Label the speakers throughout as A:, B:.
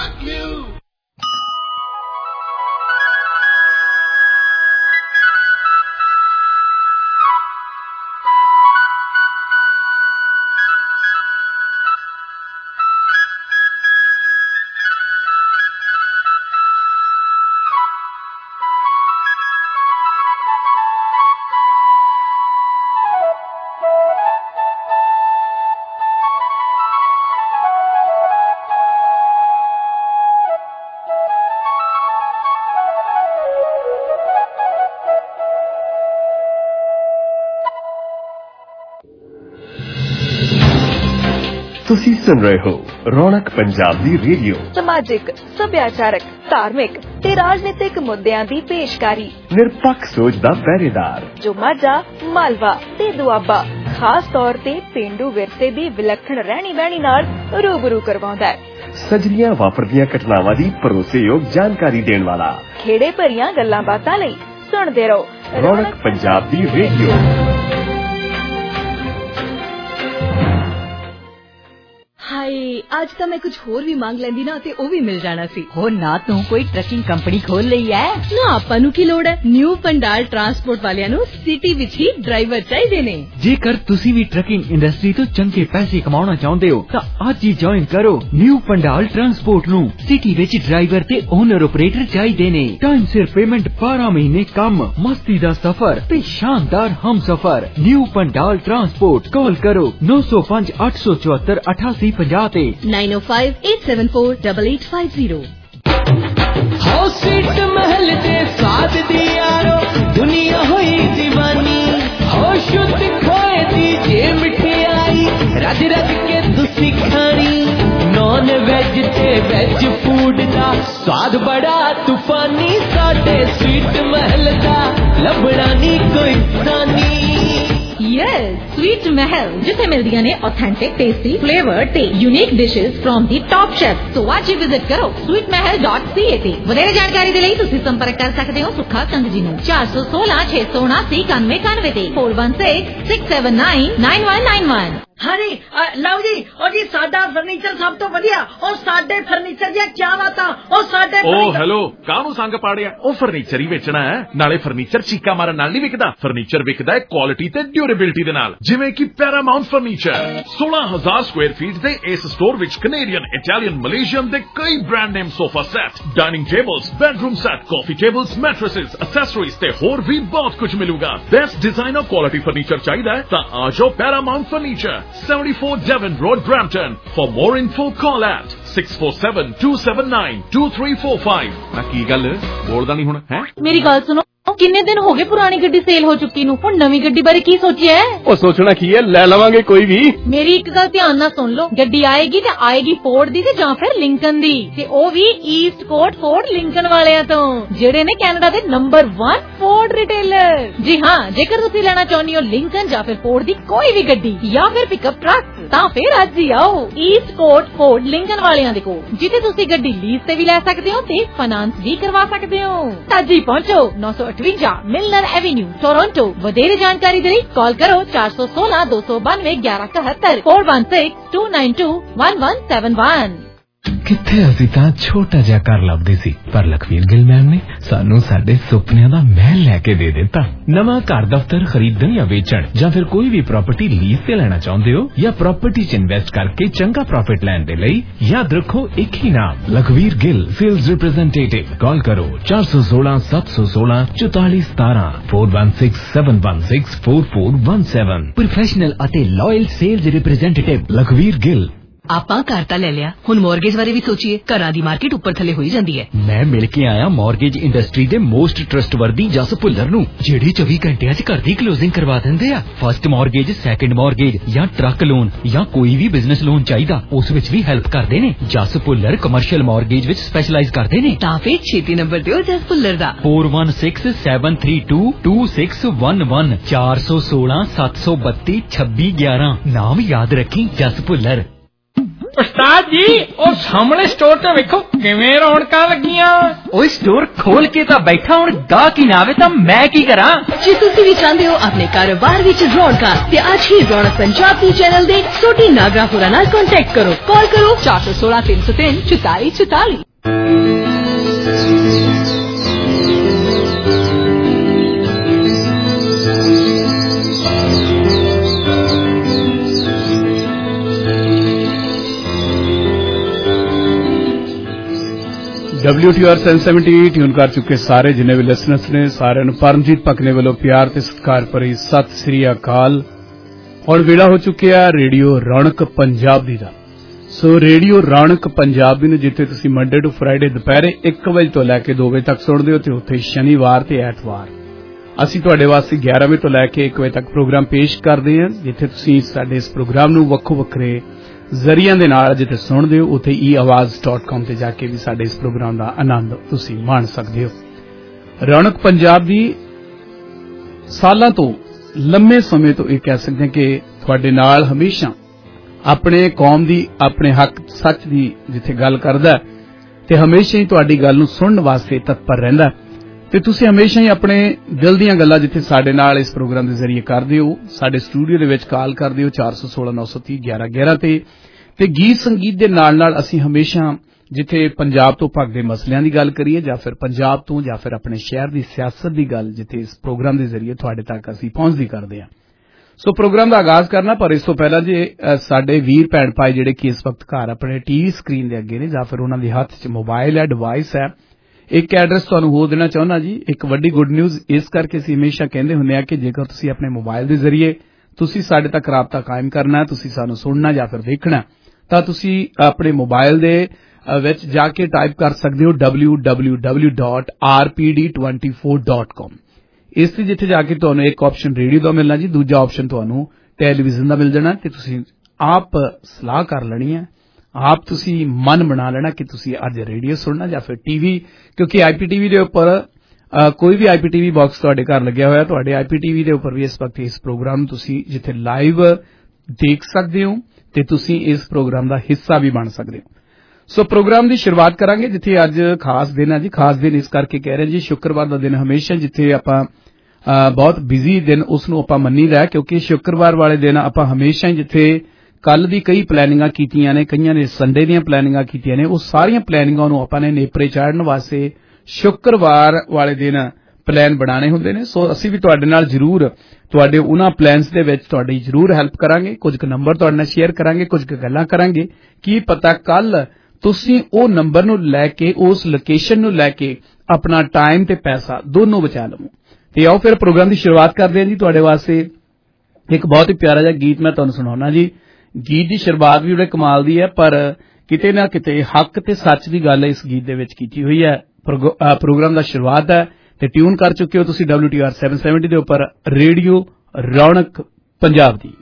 A: Fuck you!
B: ਤੁਸੀਂ ਸੁਣ ਰਹੇ ਹੋ ਰੌਣਕ ਪੰਜਾਬ ਦੀ ਰੇਡੀਓ।
C: ਸਮਾਜਿਕ, ਸੱਭਿਆਚਾਰਕ, ਧਾਰਮਿਕ ਤੇ ਰਾਜਨੀਤਿਕ ਮੁੱਦਿਆਂ ਦੀ ਪੇਸ਼ਕਾਰੀ।
B: ਨਿਰਪੱਖ ਸੋਚ ਦਾ ਪਹਿਰੇਦਾਰ
C: ਜੋ ਮਾਝਾ, ਮਾਲਵਾ ਤੇ ਦੁਆਬਾ ਖਾਸ ਤੌਰ ਤੇ ਪੇਂਡੂ ਵਿਰਸੇ ਦੀ ਵਿਲੱਖਣ ਰਹਿਣੀ ਬਹਿਣੀ ਨਾਲ ਰੂਬਰੂ ਕਰਵਾਉਂਦਾ ਹੈ।
B: ਸਜਰੀਆਂ ਵਾਪਰਦੀਆਂ ਘਟਨਾਵਾਂ ਦੀ ਭਰੋਸੇਯੋਗ ਜਾਣਕਾਰੀ ਦੇਣ ਵਾਲਾ।
C: ਖੇੜੇ ਭਰੀਆਂ ਗੱਲਾਂ ਬਾਤਾਂ ਲਈ ਸੁਣਦੇ ਰਹੋ
B: ਰੌਣਕ ਪੰਜਾਬ ਦੀ ਰੇਡੀਓ।
D: ਹਾਏ, ਅੱਜ ਤਾਂ ਮੈਂ ਕੁਝ ਹੋਰ ਵੀ ਮੰਗ ਲੈਂਦੀ ਨਾ ਤੇ ਉਹ ਵੀ ਮਿਲ ਜਾਣਾ ਸੀ। ਹੋ ਨਾ ਤੂੰ ਕੋਈ ਟਰੱਕਿੰਗ ਕੰਪਨੀ ਖੋਲ ਲਈ ਐ ਨਾ। ਆਪਾਂ ਨੂੰ ਕੀ ਲੋੜ ਹੈ? ਨਿਊ ਪੰਡਾਲ ਟਰਾਂਸਪੋਰਟ ਵਾਲਿਆਂ ਨੂੰ ਸਿਟੀ ਵਿੱਚ ਹੀ ਡਰਾਈਵਰ ਚਾਹੀਦੇ ਨੇ।
E: ਜੇਕਰ ਤੁਸੀਂ ਵੀ ਟਰੱਕਿੰਗ ਇੰਡਸਟਰੀ ਤੋਂ ਚੰਗੇ ਪੈਸੇ ਕਮਾਉਣਾ ਚਾਹੁੰਦੇ ਹੋ ਤਾਂ ਅੱਜ ਹੀ ਜੁਆਇਨ ਕਰੋ ਨਿਊ ਪੰਡਾਲ ਟਰਾਂਸਪੋਰਟ ਨੂੰ। ਸਿਟੀ ਵਿੱਚ ਡਰਾਈਵਰ ਤੇ ਓਨਰ ਆਪਰੇਟਰ ਚਾਹੀਦੇ ਨੇ। ਟਾਈਮ ਸਿਰ ਪੇਮੈਂਟ, 12 ਮਹੀਨੇ ਕੰਮ, ਮਸਤੀ ਦਾ ਸਫ਼ਰ ਤੇ ਸ਼ਾਨਦਾਰ ਹਮਸਫ਼ਰ। New Pandal transport. ਕਾਲ ਕਰੋ 905 874 8850 ਤੇ
D: 9058748850।
F: ਹੋ ਸੀਟ महल दे साथ दी यारो दुनिया होई दीवानी। हो शुद्ध खोए दी जे मिठाई रज रज के तुसी खानी। नॉन वेज ते वेज फूड दा स्वाद बड़ा तूफानी। साडे स्वीट महल दा लभड़ा नी कोई सानी।
D: यस, स्वीट महल जिथे मिलदियां ने ऑथेंटिक, टेस्टी, फ्लेवर्ड ते unique dishes from the top chef. So आज ही विजिट करो sweetmahal.ca ते। ਵਧੇਰੇ ਜਾਣਕਾਰੀ ਦੇ ਲਈ ਤੁਸੀਂ ਸੰਪਰਕ ਕਰ ਸਕਦੇ ਹੋ ਸੁੱਖਾ ਕੰਗ ਜੀ ਨੂੰ 416 679 9191 ਤੇ 4166799191।
G: ਹਾਂਜੀ ਲਓ ਜੀ, ਉਹ ਜੀ ਸਾਡਾ ਫਰਨੀਚਰ ਸਭ ਤੋਂ ਵਧੀਆ। ਉਹ ਸਾਡੇ ਫਰਨੀਚਰ ਦੀਆਂ ਕੀ ਬਾਤਾਂ। ਉਹ ਸਾਡੇ
H: ਹੈਲੋ, ਕਾਹਨੂੰ ਸੰਗ ਪਾੜਿਆ? ਉਹ ਫਰਨੀਚਰ ਹੀ ਵੇਚਣਾ ਹੈ। ਨਾਲੇ ਫਰਨੀਚਰ ਚੀਕਾ ਮਾਰਨ ਨਾਲ ਨਹੀਂ ਵਿਕਦਾ। ਫਰਨੀਚਰ ਵਿਕਦਾ ਹੈ ਕੁਆਲਿਟੀ ਤੇ ਡਿਊਰੇਬਿਲਿਟੀ ਦੇ ਨਾਲ, ਜਿਵੇਂ ਕਿ ਪੈਰਾਮਾਉਂਟ ਫਰਨੀਚਰ। 16000 ਸਕੁਆਇਰ ਫੀਟ ਦੇ ਇਸ ਸਟੋਰ ਵਿੱਚ ਕੈਨੇਡੀਅਨ, ਇਟਾਲੀਅਨ, ਮਲੇਸ਼ੀਅਨ ਦੇ ਕਈ brand name sofa set, dining tables, bedroom set, coffee tables, mattresses, accessories ਤੇ ਹੋਰ ਵੀ ਬਹੁਤ ਕੁਝ ਮਿਲੂਗਾ। ਬੈਸਟ ਡਿਜ਼ਾਈਨਰ ਕੁਆਲਿਟੀ ਫਰਨੀਚਰ ਚਾਹੀਦਾ ਹੈ ਤਾਂ ਆ ਜਾਓ Paramount furniture, 74 Devon Road, Brampton. For more info, call at 647-279-2345। ਮੈਂ ਕੀ ਗੱਲ ਬੋਲਦਾ ਨਹੀਂ ਹੁਣ ਹੈ?
D: ਮੇਰੀ ਗੱਲ ਸੁਣੋ, ਕਿੰਨੇ ਦਿਨ ਹੋ ਗਏ ਪੁਰਾਣੀ ਗੱਡੀ ਸੇਲ ਹੋ ਚੁੱਕੀ ਨੂੰ। ਹੁਣ ਨਵੀਂ ਗੱਡੀ ਬਾਰੇ ਕੀ ਸੋਚਿਆ ਹੈ?
B: ਉਹ ਸੋਚਣਾ ਕੀ ਹੈ, ਲੈ ਲਵਾਂਗੇ ਕੋਈ ਵੀ।
D: ਮੇਰੀ ਇੱਕ ਗੱਲ ਧਿਆਨ ਨਾਲ ਸੁਣ ਲਓ, ਗੱਡੀ ਆਏਗੀ ਤੇ ਆਏਗੀ ਫੋਰਡ ਦੀ ਤੇ ਜਾਂ ਫਿਰ ਲਿੰਕਨ ਦੀ, ਤੇ ਉਹ ਵੀ ਈਸਟ ਕੋਟ ਫੋਰਡ ਲਿੰਕਨ ਵਾਲਿਆਂ ਤੋਂ, ਜਿਹੜੇ ਨੇ ਕੈਨੇਡਾ ਦੇ ਨੰਬਰ 1 ਫੋਰਡ ਰਿਟੇਲਰ। ਜੀ ਹਾਂ, ਜੇਕਰ ਤੁਸੀਂ ਲੈਣਾ ਚਾਹੁੰਦੇ ਹੋ ਲਿੰਕਨ ਜਾਂ ਫਿਰ ਫੋਰਡ ਦੀ ਕੋਈ ਵੀ ਗੱਡੀ ਜਾਂ ਫਿਰ ਪਿਕਅਪ ਟਰੱਕ, ਤਾਂ ਫਿਰ ਅੱਜ ਹੀ ਆਓ ਈਸਟ ਕੋਟ ਫੋਰਡ ਲਿੰਕਨ ਵਾਲਿਆਂ ਦੇ ਕੋਲ, ਜਿੱਥੇ ਤੁਸੀਂ ਗੱਡੀ ਲੀਜ਼ ਤੇ ਵੀ ਲੈ ਸਕਦੇ ਹੋ ਤੇ ਫਾਈਨਾਂਸ ਵੀ ਕਰਵਾ ਸਕਦੇ ਹੋ। ਅੱਜ ਹੀ ਪਹੁੰਚੋ 958 ਮਿਲਨਰ ਐਵੇਨਿਊ, ਟੋਰਾਂਟੋ। ਵਧੇਰੇ ਜਾਣਕਾਰੀ ਦੇ ਲਈ ਕਾਲ ਕਰੋ 416 292 1171 416 292 1171।
I: ਕਿੱਥੇ ਅਸੀਂ ਤਾਂ ਛੋਟਾ ਜਿਹਾ ਘਰ ਲੱਭਦੇ ਸੀ, ਪਰ ਲਖਵੀਰ ਗਿੱਲ ਮੈਮ ਨੇ ਸਾਨੂੰ ਸਾਡੇ ਸੁਪਨਿਆਂ ਦਾ ਮਹਿਲ ਲੈ ਕੇ ਦੇ ਦਿੱਤਾ। ਨਵਾਂ ਘਰ ਦਫ਼ਤਰ ਖਰੀਦਣ ਜਾਂ ਵੇਚਣ ਜਾਂ ਫਿਰ ਕੋਈ ਵੀ ਪ੍ਰਾਪਰਟੀ ਲੀਜ਼ ਤੇ ਲੈਣਾ ਚਾਹੁੰਦੇ ਹੋ ਜਾਂ ਪ੍ਰਾਪਰਟੀ 'ਚ ਇਨਵੈਸਟ ਕਰਕੇ ਚੰਗਾ ਪ੍ਰੋਫਿਟ ਲੈਣ ਦੇ ਲਈ ਯਾਦ ਰੱਖੋ ਇੱਕ ਹੀ ਨਾਮ, Lakhvir Gill sales representative. Call ਕਰੋ 416 716 4417 416 716 4417।
E: ਪ੍ਰੋਫੈਸ਼ਨਲ ਅਤੇ loyal sales representative Lakhvir Gill.
D: ਆਪਾਂ ਘਰ ਤਾਂ ਲੈ ਲਿਆ, ਹੁਣ ਮੌਰਗੇਜ ਬਾਰੇ ਵੀ ਸੋਚੀਏ। ਘਰਾਂ ਦੀ ਮਾਰਕੀਟ ਉੱਪਰ ਥੱਲੇ ਹੋਈ ਜਾਂਦੀ ਹੈ।
E: ਮੈਂ ਮਿਲ ਕੇ ਆਇਆ ਮੌਰਗੇਜ ਇੰਡਸਟਰੀ ਦੇ ਮੋਸਟ ਟਰਸਟਵਰਦੀ ਜਸ ਭੁੱਲਰ ਨੂੰ, ਜਿਹੜੇ 24 ਘੰਟਿਆਂ 'ਚ ਘਰ ਦੀ ਕਲੋਜ਼ਿੰਗ ਕਰਵਾ ਦਿੰਦੇ ਆ। ਫਸਟ ਮੌਰਗੇਜ, ਸੈਕੰਡ ਮੌਰਗੇਜ ਜਾਂ ਟਰੱਕ ਲੋਨ ਜਾਂ ਕੋਈ ਵੀ ਬਿਜ਼ਨਸ ਲੋਨ ਚਾਹੀਦਾ, ਉਸ ਵਿੱਚ ਵੀ ਹੈਲਪ ਕਰਦੇ ਨੇ। ਜਸ ਭੁੱਲਰ ਕਮਰਸ਼ੀਅਲ ਮੌਰਗੇਜ ਵਿੱਚ ਸਪੈਸ਼ਲਾਈਜ਼ ਕਰਦੇ ਨੇ।
D: ਤਾਂ ਫਿਰ ਛੇਤੀ ਨੰਬਰ ਦਿਓ ਜਸ ਭੁੱਲਰ ਦਾ
E: 4167322611 416 732 2611। ਨਾਮ ਯਾਦ ਰੱਖੀ, ਜਸ ਭੁੱਲਰ।
A: ਉਸਤਾਦ ਜੀ ਉਹ ਸਾਹਮਣੇ ਸਟੋਰ ਤੇ ਵੇਖੋ ਕਿਵੇਂ ਰੌਣਕਾਂ ਲੱਗੀਆਂ।
E: ਓਏ ਸਟੋਰ ਖੋਲ ਕੇ ਤਾਂ ਬੈਠਾ, ਹੁਣ ਗਾਹਕ ਹੀ ਨਾ ਆਵੇ ਤਾਂ ਮੈਂ ਕੀ ਕਰਾਂ।
J: ਜੇ ਤੁਸੀਂ ਵੀ ਚਾਹੁੰਦੇ ਹੋ ਆਪਣੇ ਕਾਰੋਬਾਰ ਵਿੱਚ ਰੌਣਕਾਂ ਤੇ ਅੱਜ ਹੀ ਰੌਣਕ ਪੰਜਾਬ ਦੀ ਚੈਨਲ ਦੇ ਛੋਟੀ ਨਾਗਰਾ ਹੋਰਾਂ ਨਾਲ ਕੰਟੈਕਟ ਕਰੋ। ਕਾਲ ਕਰੋ 416 303 4444।
K: WTR 770 ट्यून कर चुके सारे जिन्हें भी लिसनर्स ने सारे परमजीत पकने वालों प्यार ते सत्कार भरी सत श्री अकाल। और वेला हो चुके है रेडियो रौनक पंजाबी दा। सो रेडियो रौनक पंजाबी ने जिथे तुसी मंडे टू फ्राइडे दोपहरे 1 बजे तो लैके 2 बजे तक सुनदे हो ते उत्थे शनिवार ते ऐतवार असी तुहाडे वास्ते 11 बजे तो लैके 1 बजे तक प्रोग्राम पेश करदे हां, जिथे तुसी साडे इस प्रोग्राम नूं वक्खो वक्खरे ਜ਼ਰੀਆਂ ਦੇ ਨਾਲ ਜਿੱਥੇ ਸੁਣਦੇ ਹੋ ਉੱਥੇ eawaz.com ਤੇ ਜਾ ਕੇ ਵੀ ਸਾਡੇ ਇਸ ਪ੍ਰੋਗਰਾਮ ਦਾ ਆਨੰਦ ਤੁਸੀਂ ਮਾਣ ਸਕਦੇ ਹੋ। ਰੌਣਕ ਪੰਜਾਬ ਦੀ ਸਾਲਾਂ ਤੋਂ ਲੰਮੇ ਸਮੇਂ ਤੋਂ ਇਹ ਕਹਿ ਸਕਦੇ ਹਾਂ ਕਿ ਤੁਹਾਡੇ ਨਾਲ ਹਮੇਸ਼ਾ ਆਪਣੇ ਕੌਮ ਦੀ ਆਪਣੇ ਹੱਕ ਸੱਚ ਦੀ ਜਿੱਥੇ ਗੱਲ ਕਰਦਾ ਤੇ ਹਮੇਸ਼ਾ ਹੀ ਤੁਹਾਡੀ ਗੱਲ ਨੂੰ ਸੁਣਨ ਵਾਸਤੇ ਤਤਪਰ ਰਹਿੰਦਾ ਤੇ ਤੁਸੀਂ ਹਮੇਸ਼ਾ ਹੀ ਆਪਣੇ ਦਿਲ ਦੀਆਂ ਗੱਲਾਂ ਜਿੱਥੇ ਸਾਡੇ ਨਾਲ ਇਸ ਪ੍ਰੋਗਰਾਮ ਦੇ ਜ਼ਰੀਏ ਕਰਦੇ ਹੋ, ਸਾਡੇ ਸਟੂਡੀਓ ਦੇ ਵਿੱਚ ਕਾਲ ਕਰਦੇ ਹੋ 416 930 1111 ਤੇ ਗੀਤ ਸੰਗੀਤ ਦੇ ਨਾਲ ਨਾਲ ਅਸੀਂ ਹਮੇਸ਼ਾ ਜਿੱਥੇ ਪੰਜਾਬ ਤੋਂ ਭਗਦੇ ਮਸਲਿਆਂ ਦੀ ਗੱਲ ਕਰੀਏ ਜਾਂ ਫਿਰ ਪੰਜਾਬ ਤੋਂ ਜਾਂ ਫਿਰ ਆਪਣੇ ਸ਼ਹਿਰ ਦੀ ਸਿਆਸਤ ਦੀ ਗੱਲ ਜਿੱਥੇ ਇਸ ਪ੍ਰੋਗਰਾਮ ਦੇ ਜ਼ਰੀਏ ਤੁਹਾਡੇ ਤੱਕ ਅਸੀਂ ਪਹੁੰਚਦੀ ਕਰਦੇ ਹਾਂ। ਸੋ ਪ੍ਰੋਗਰਾਮ ਦਾ ਆਗਾਜ਼ ਕਰਨਾ, ਪਰ ਇਸ ਤੋਂ ਪਹਿਲਾਂ ਜੇ ਸਾਡੇ ਵੀਰ ਭੈਣ ਭਾਈ ਜਿਹੜੇ ਕਿ ਇਸ ਵਕਤ ਘਰ ਆਪਣੇ ਟੀਵੀ ਸਕਰੀਨ ਦੇ ਅੱਗੇ ਨੇ ਜਾਂ ਫਿਰ ਉਹਨਾਂ ਦੇ ਹੱਥ 'ਚ ਮੋਬਾਈਲ ਹੈ, ਡਿਵਾਈਸ ਹੈ, ਇੱਕ ਐਡਰੈਸ ਤੁਹਾਨੂੰ ਹੋਰ ਦੇਣਾ ਚਾਹੁੰਦਾ ਜੀ। ਇੱਕ ਵੱਡੀ ਗੁੱਡ ਨਿਊਜ਼ ਇਸ ਕਰਕੇ ਅਸੀਂ ਹਮੇਸ਼ਾ ਕਹਿੰਦੇ ਹੁੰਦੇ ਆ ਕਿ ਜੇਕਰ ਤੁਸੀਂ ਆਪਣੇ ਮੋਬਾਈਲ ਦੇ ਜ਼ਰੀਏ ਤੁਸੀਂ ਸਾਡੇ ਤੱਕ ਰਾਬਤਾ ਕਾਇਮ ਕਰਨਾ, ਤੁਸੀਂ ਸਾਨੂੰ ਸੁਣਨਾ ਜਾਂ ਫਿਰ ਵੇਖਣਾ, ਤਾਂ ਤੁਸੀਂ ਆਪਣੇ ਮੋਬਾਈਲ ਦੇ ਵਿੱਚ ਜਾ ਕੇ ਟਾਈਪ ਕਰ ਸਕਦੇ ਹੋ www.rpd24.com। ਇਸ ਤੇ ਜਿੱਥੇ ਜਾ ਕੇ ਤੁਹਾਨੂੰ ਇੱਕ ਆਪਸ਼ਨ ਰੇਡੀਓ ਦਾ ਮਿਲਣਾ ਜੀ, ਦੂਜਾ ਆਪਸ਼ਨ ਤੁਹਾਨੂੰ ਟੈਲੀਵਿਜ਼ਨ ਦਾ ਮਿਲ ਜਾਣਾ ਤੇ ਤੁਸੀਂ ਆਪ ਸਲਾਹ ਕਰ ਲੈਣੀ ਹੈ, ਆਪ ਤੁਸੀਂ ਮਨ ਬਣਾ ਲੈਣਾ ਕਿ ਤੁਸੀਂ ਅੱਜ ਰੇਡੀਓ ਸੁਣਨਾ ਜਾਂ ਫਿਰ ਟੀਵੀ, ਕਿਉਂਕਿ IPTV ਦੇ ਉੱਪਰ ਕੋਈ ਵੀ IPTV ਬਾਕਸ ਤੁਹਾਡੇ ਘਰ ਲੱਗਿਆ ਹੋਇਆ, ਤੁਹਾਡੇ IPTV ਦੇ ਉੱਪਰ ਵੀ ਇਸ ਵਕਤ ਇਸ ਪ੍ਰੋਗਰਾਮ ਨੂੰ ਤੁਸੀਂ ਜਿੱਥੇ ਲਾਈਵ ਦੇਖ ਸਕਦੇ ਹੋ ਤੇ ਤੁਸੀਂ ਇਸ ਪ੍ਰੋਗਰਾਮ ਦਾ ਹਿੱਸਾ ਵੀ ਬਣ ਸਕਦੇ ਹੋ। ਸੋ ਪ੍ਰੋਗਰਾਮ ਦੀ ਸ਼ੁਰੂਆਤ ਕਰਾਂਗੇ ਜਿੱਥੇ ਅੱਜ ਖਾਸ ਦਿਨ ਹੈ ਜੀ। ਖਾਸ ਦਿਨ ਇਸ ਕਰਕੇ ਕਹਿ ਰਹੇ ਜੀ, ਸ਼ੁੱਕਰਵਾਰ ਦਾ ਦਿਨ ਹਮੇਸ਼ਾ ਜਿੱਥੇ ਆਪਾਂ ਬਹੁਤ ਬਿਜ਼ੀ ਦਿਨ ਉਸ ਨੂੰ ਆਪਾਂ ਮੰਨੀਦਾ, ਕਿਉਂਕਿ ਸ਼ੁੱਕਰਵਾਰ ਵਾਲੇ ਦਿਨ ਆਪਾਂ ਹਮੇਸ਼ਾ ਹੀ ਜਿੱਥੇ ਕੱਲ ਦੀ ਕਈ ਪਲੈਨਿੰਗਾਂ ਕੀਤੀਆਂ ਨੇ, ਕਈਆਂ ਨੇ ਸੰਡੇ ਦੀਆਂ ਪਲੈਨਿੰਗਾਂ ਕੀਤੀਆਂ ਨੇ, ਉਹ ਸਾਰੀਆਂ ਪਲੈਨਿੰਗਾਂ ਨੂੰ ਆਪਾਂ ਨੇ ਨੇਪਰੇ ਚਾੜਨ ਵਾਸਤੇ ਸ਼ੁੱਕਰਵਾਰ ਵਾਲੇ ਦਿਨ ਪਲਾਨ ਬਣਾਉਣੇ ਹੁੰਦੇ ਨੇ। ਸੋ ਅਸੀਂ ਵੀ ਤੁਹਾਡੇ ਨਾਲ ਜ਼ਰੂਰ ਤੁਹਾਡੇ ਉਹਨਾਂ ਪਲਾਨਸ ਦੇ ਵਿੱਚ ਤੁਹਾਡੀ ਜ਼ਰੂਰ ਹੈਲਪ ਕਰਾਂਗੇ, ਕੁਝ ਕੁ ਨੰਬਰ ਤੁਹਾਡੇ ਨਾਲ ਸ਼ੇਅਰ ਕਰਾਂਗੇ, ਕੁਝ ਕੁ ਗੱਲਾਂ ਕਰਾਂਗੇ, ਕੀ ਪਤਾ ਕੱਲ ਤੁਸੀਂ ਉਹ ਨੰਬਰ ਨੂੰ ਲੈ ਕੇ ਉਸ ਲੋਕੇਸ਼ਨ ਨੂੰ ਲੈ ਕੇ ਆਪਣਾ ਟਾਈਮ ਤੇ ਪੈਸਾ ਦੋਨੋਂ ਬਚਾ ਲਵੋ। ਤੇ ਆਓ ਫਿਰ ਪ੍ਰੋਗਰਾਮ ਦੀ ਸ਼ੁਰੂਆਤ ਕਰਦੇ ਹਾਂ ਜੀ। ਤੁਹਾਡੇ ਵਾਸਤੇ ਇੱਕ ਬਹੁਤ ਹੀ ਪਿਆਰਾ ਜਿਹਾ ਗੀਤ ਮੈਂ ਤੁਹਾਨੂੰ ਸੁਣਾਉਣਾ ਜੀ। ਗੀਤ ਦੀ ਸ਼ੁਰੂਆਤ ਵੀ ਬੜੇ ਕਮਾਲ ਦੀ ਹੈ, ਪਰ ਕਿਤੇ ਨਾ ਕਿਤੇ ਹੱਕ ਤੇ ਸੱਚ ਦੀ ਗੱਲ ਇਸ ਗੀਤ ਦੇ ਵਿੱਚ ਕੀਤੀ ਹੋਈ ਹੈ। ਪ੍ਰੋਗਰਾਮ ਦਾ ਸ਼ੁਰੂਆਤ ਹੈ ਤੇ ਟਿਊਨ ਕਰ ਚੁੱਕੇ ਹੋ ਤੁਸੀਂ WTR 770 ਦੇ ਉੱਪਰ ਰੇਡੀਓ ਰੌਣਕ ਪੰਜਾਬ ਦੀ।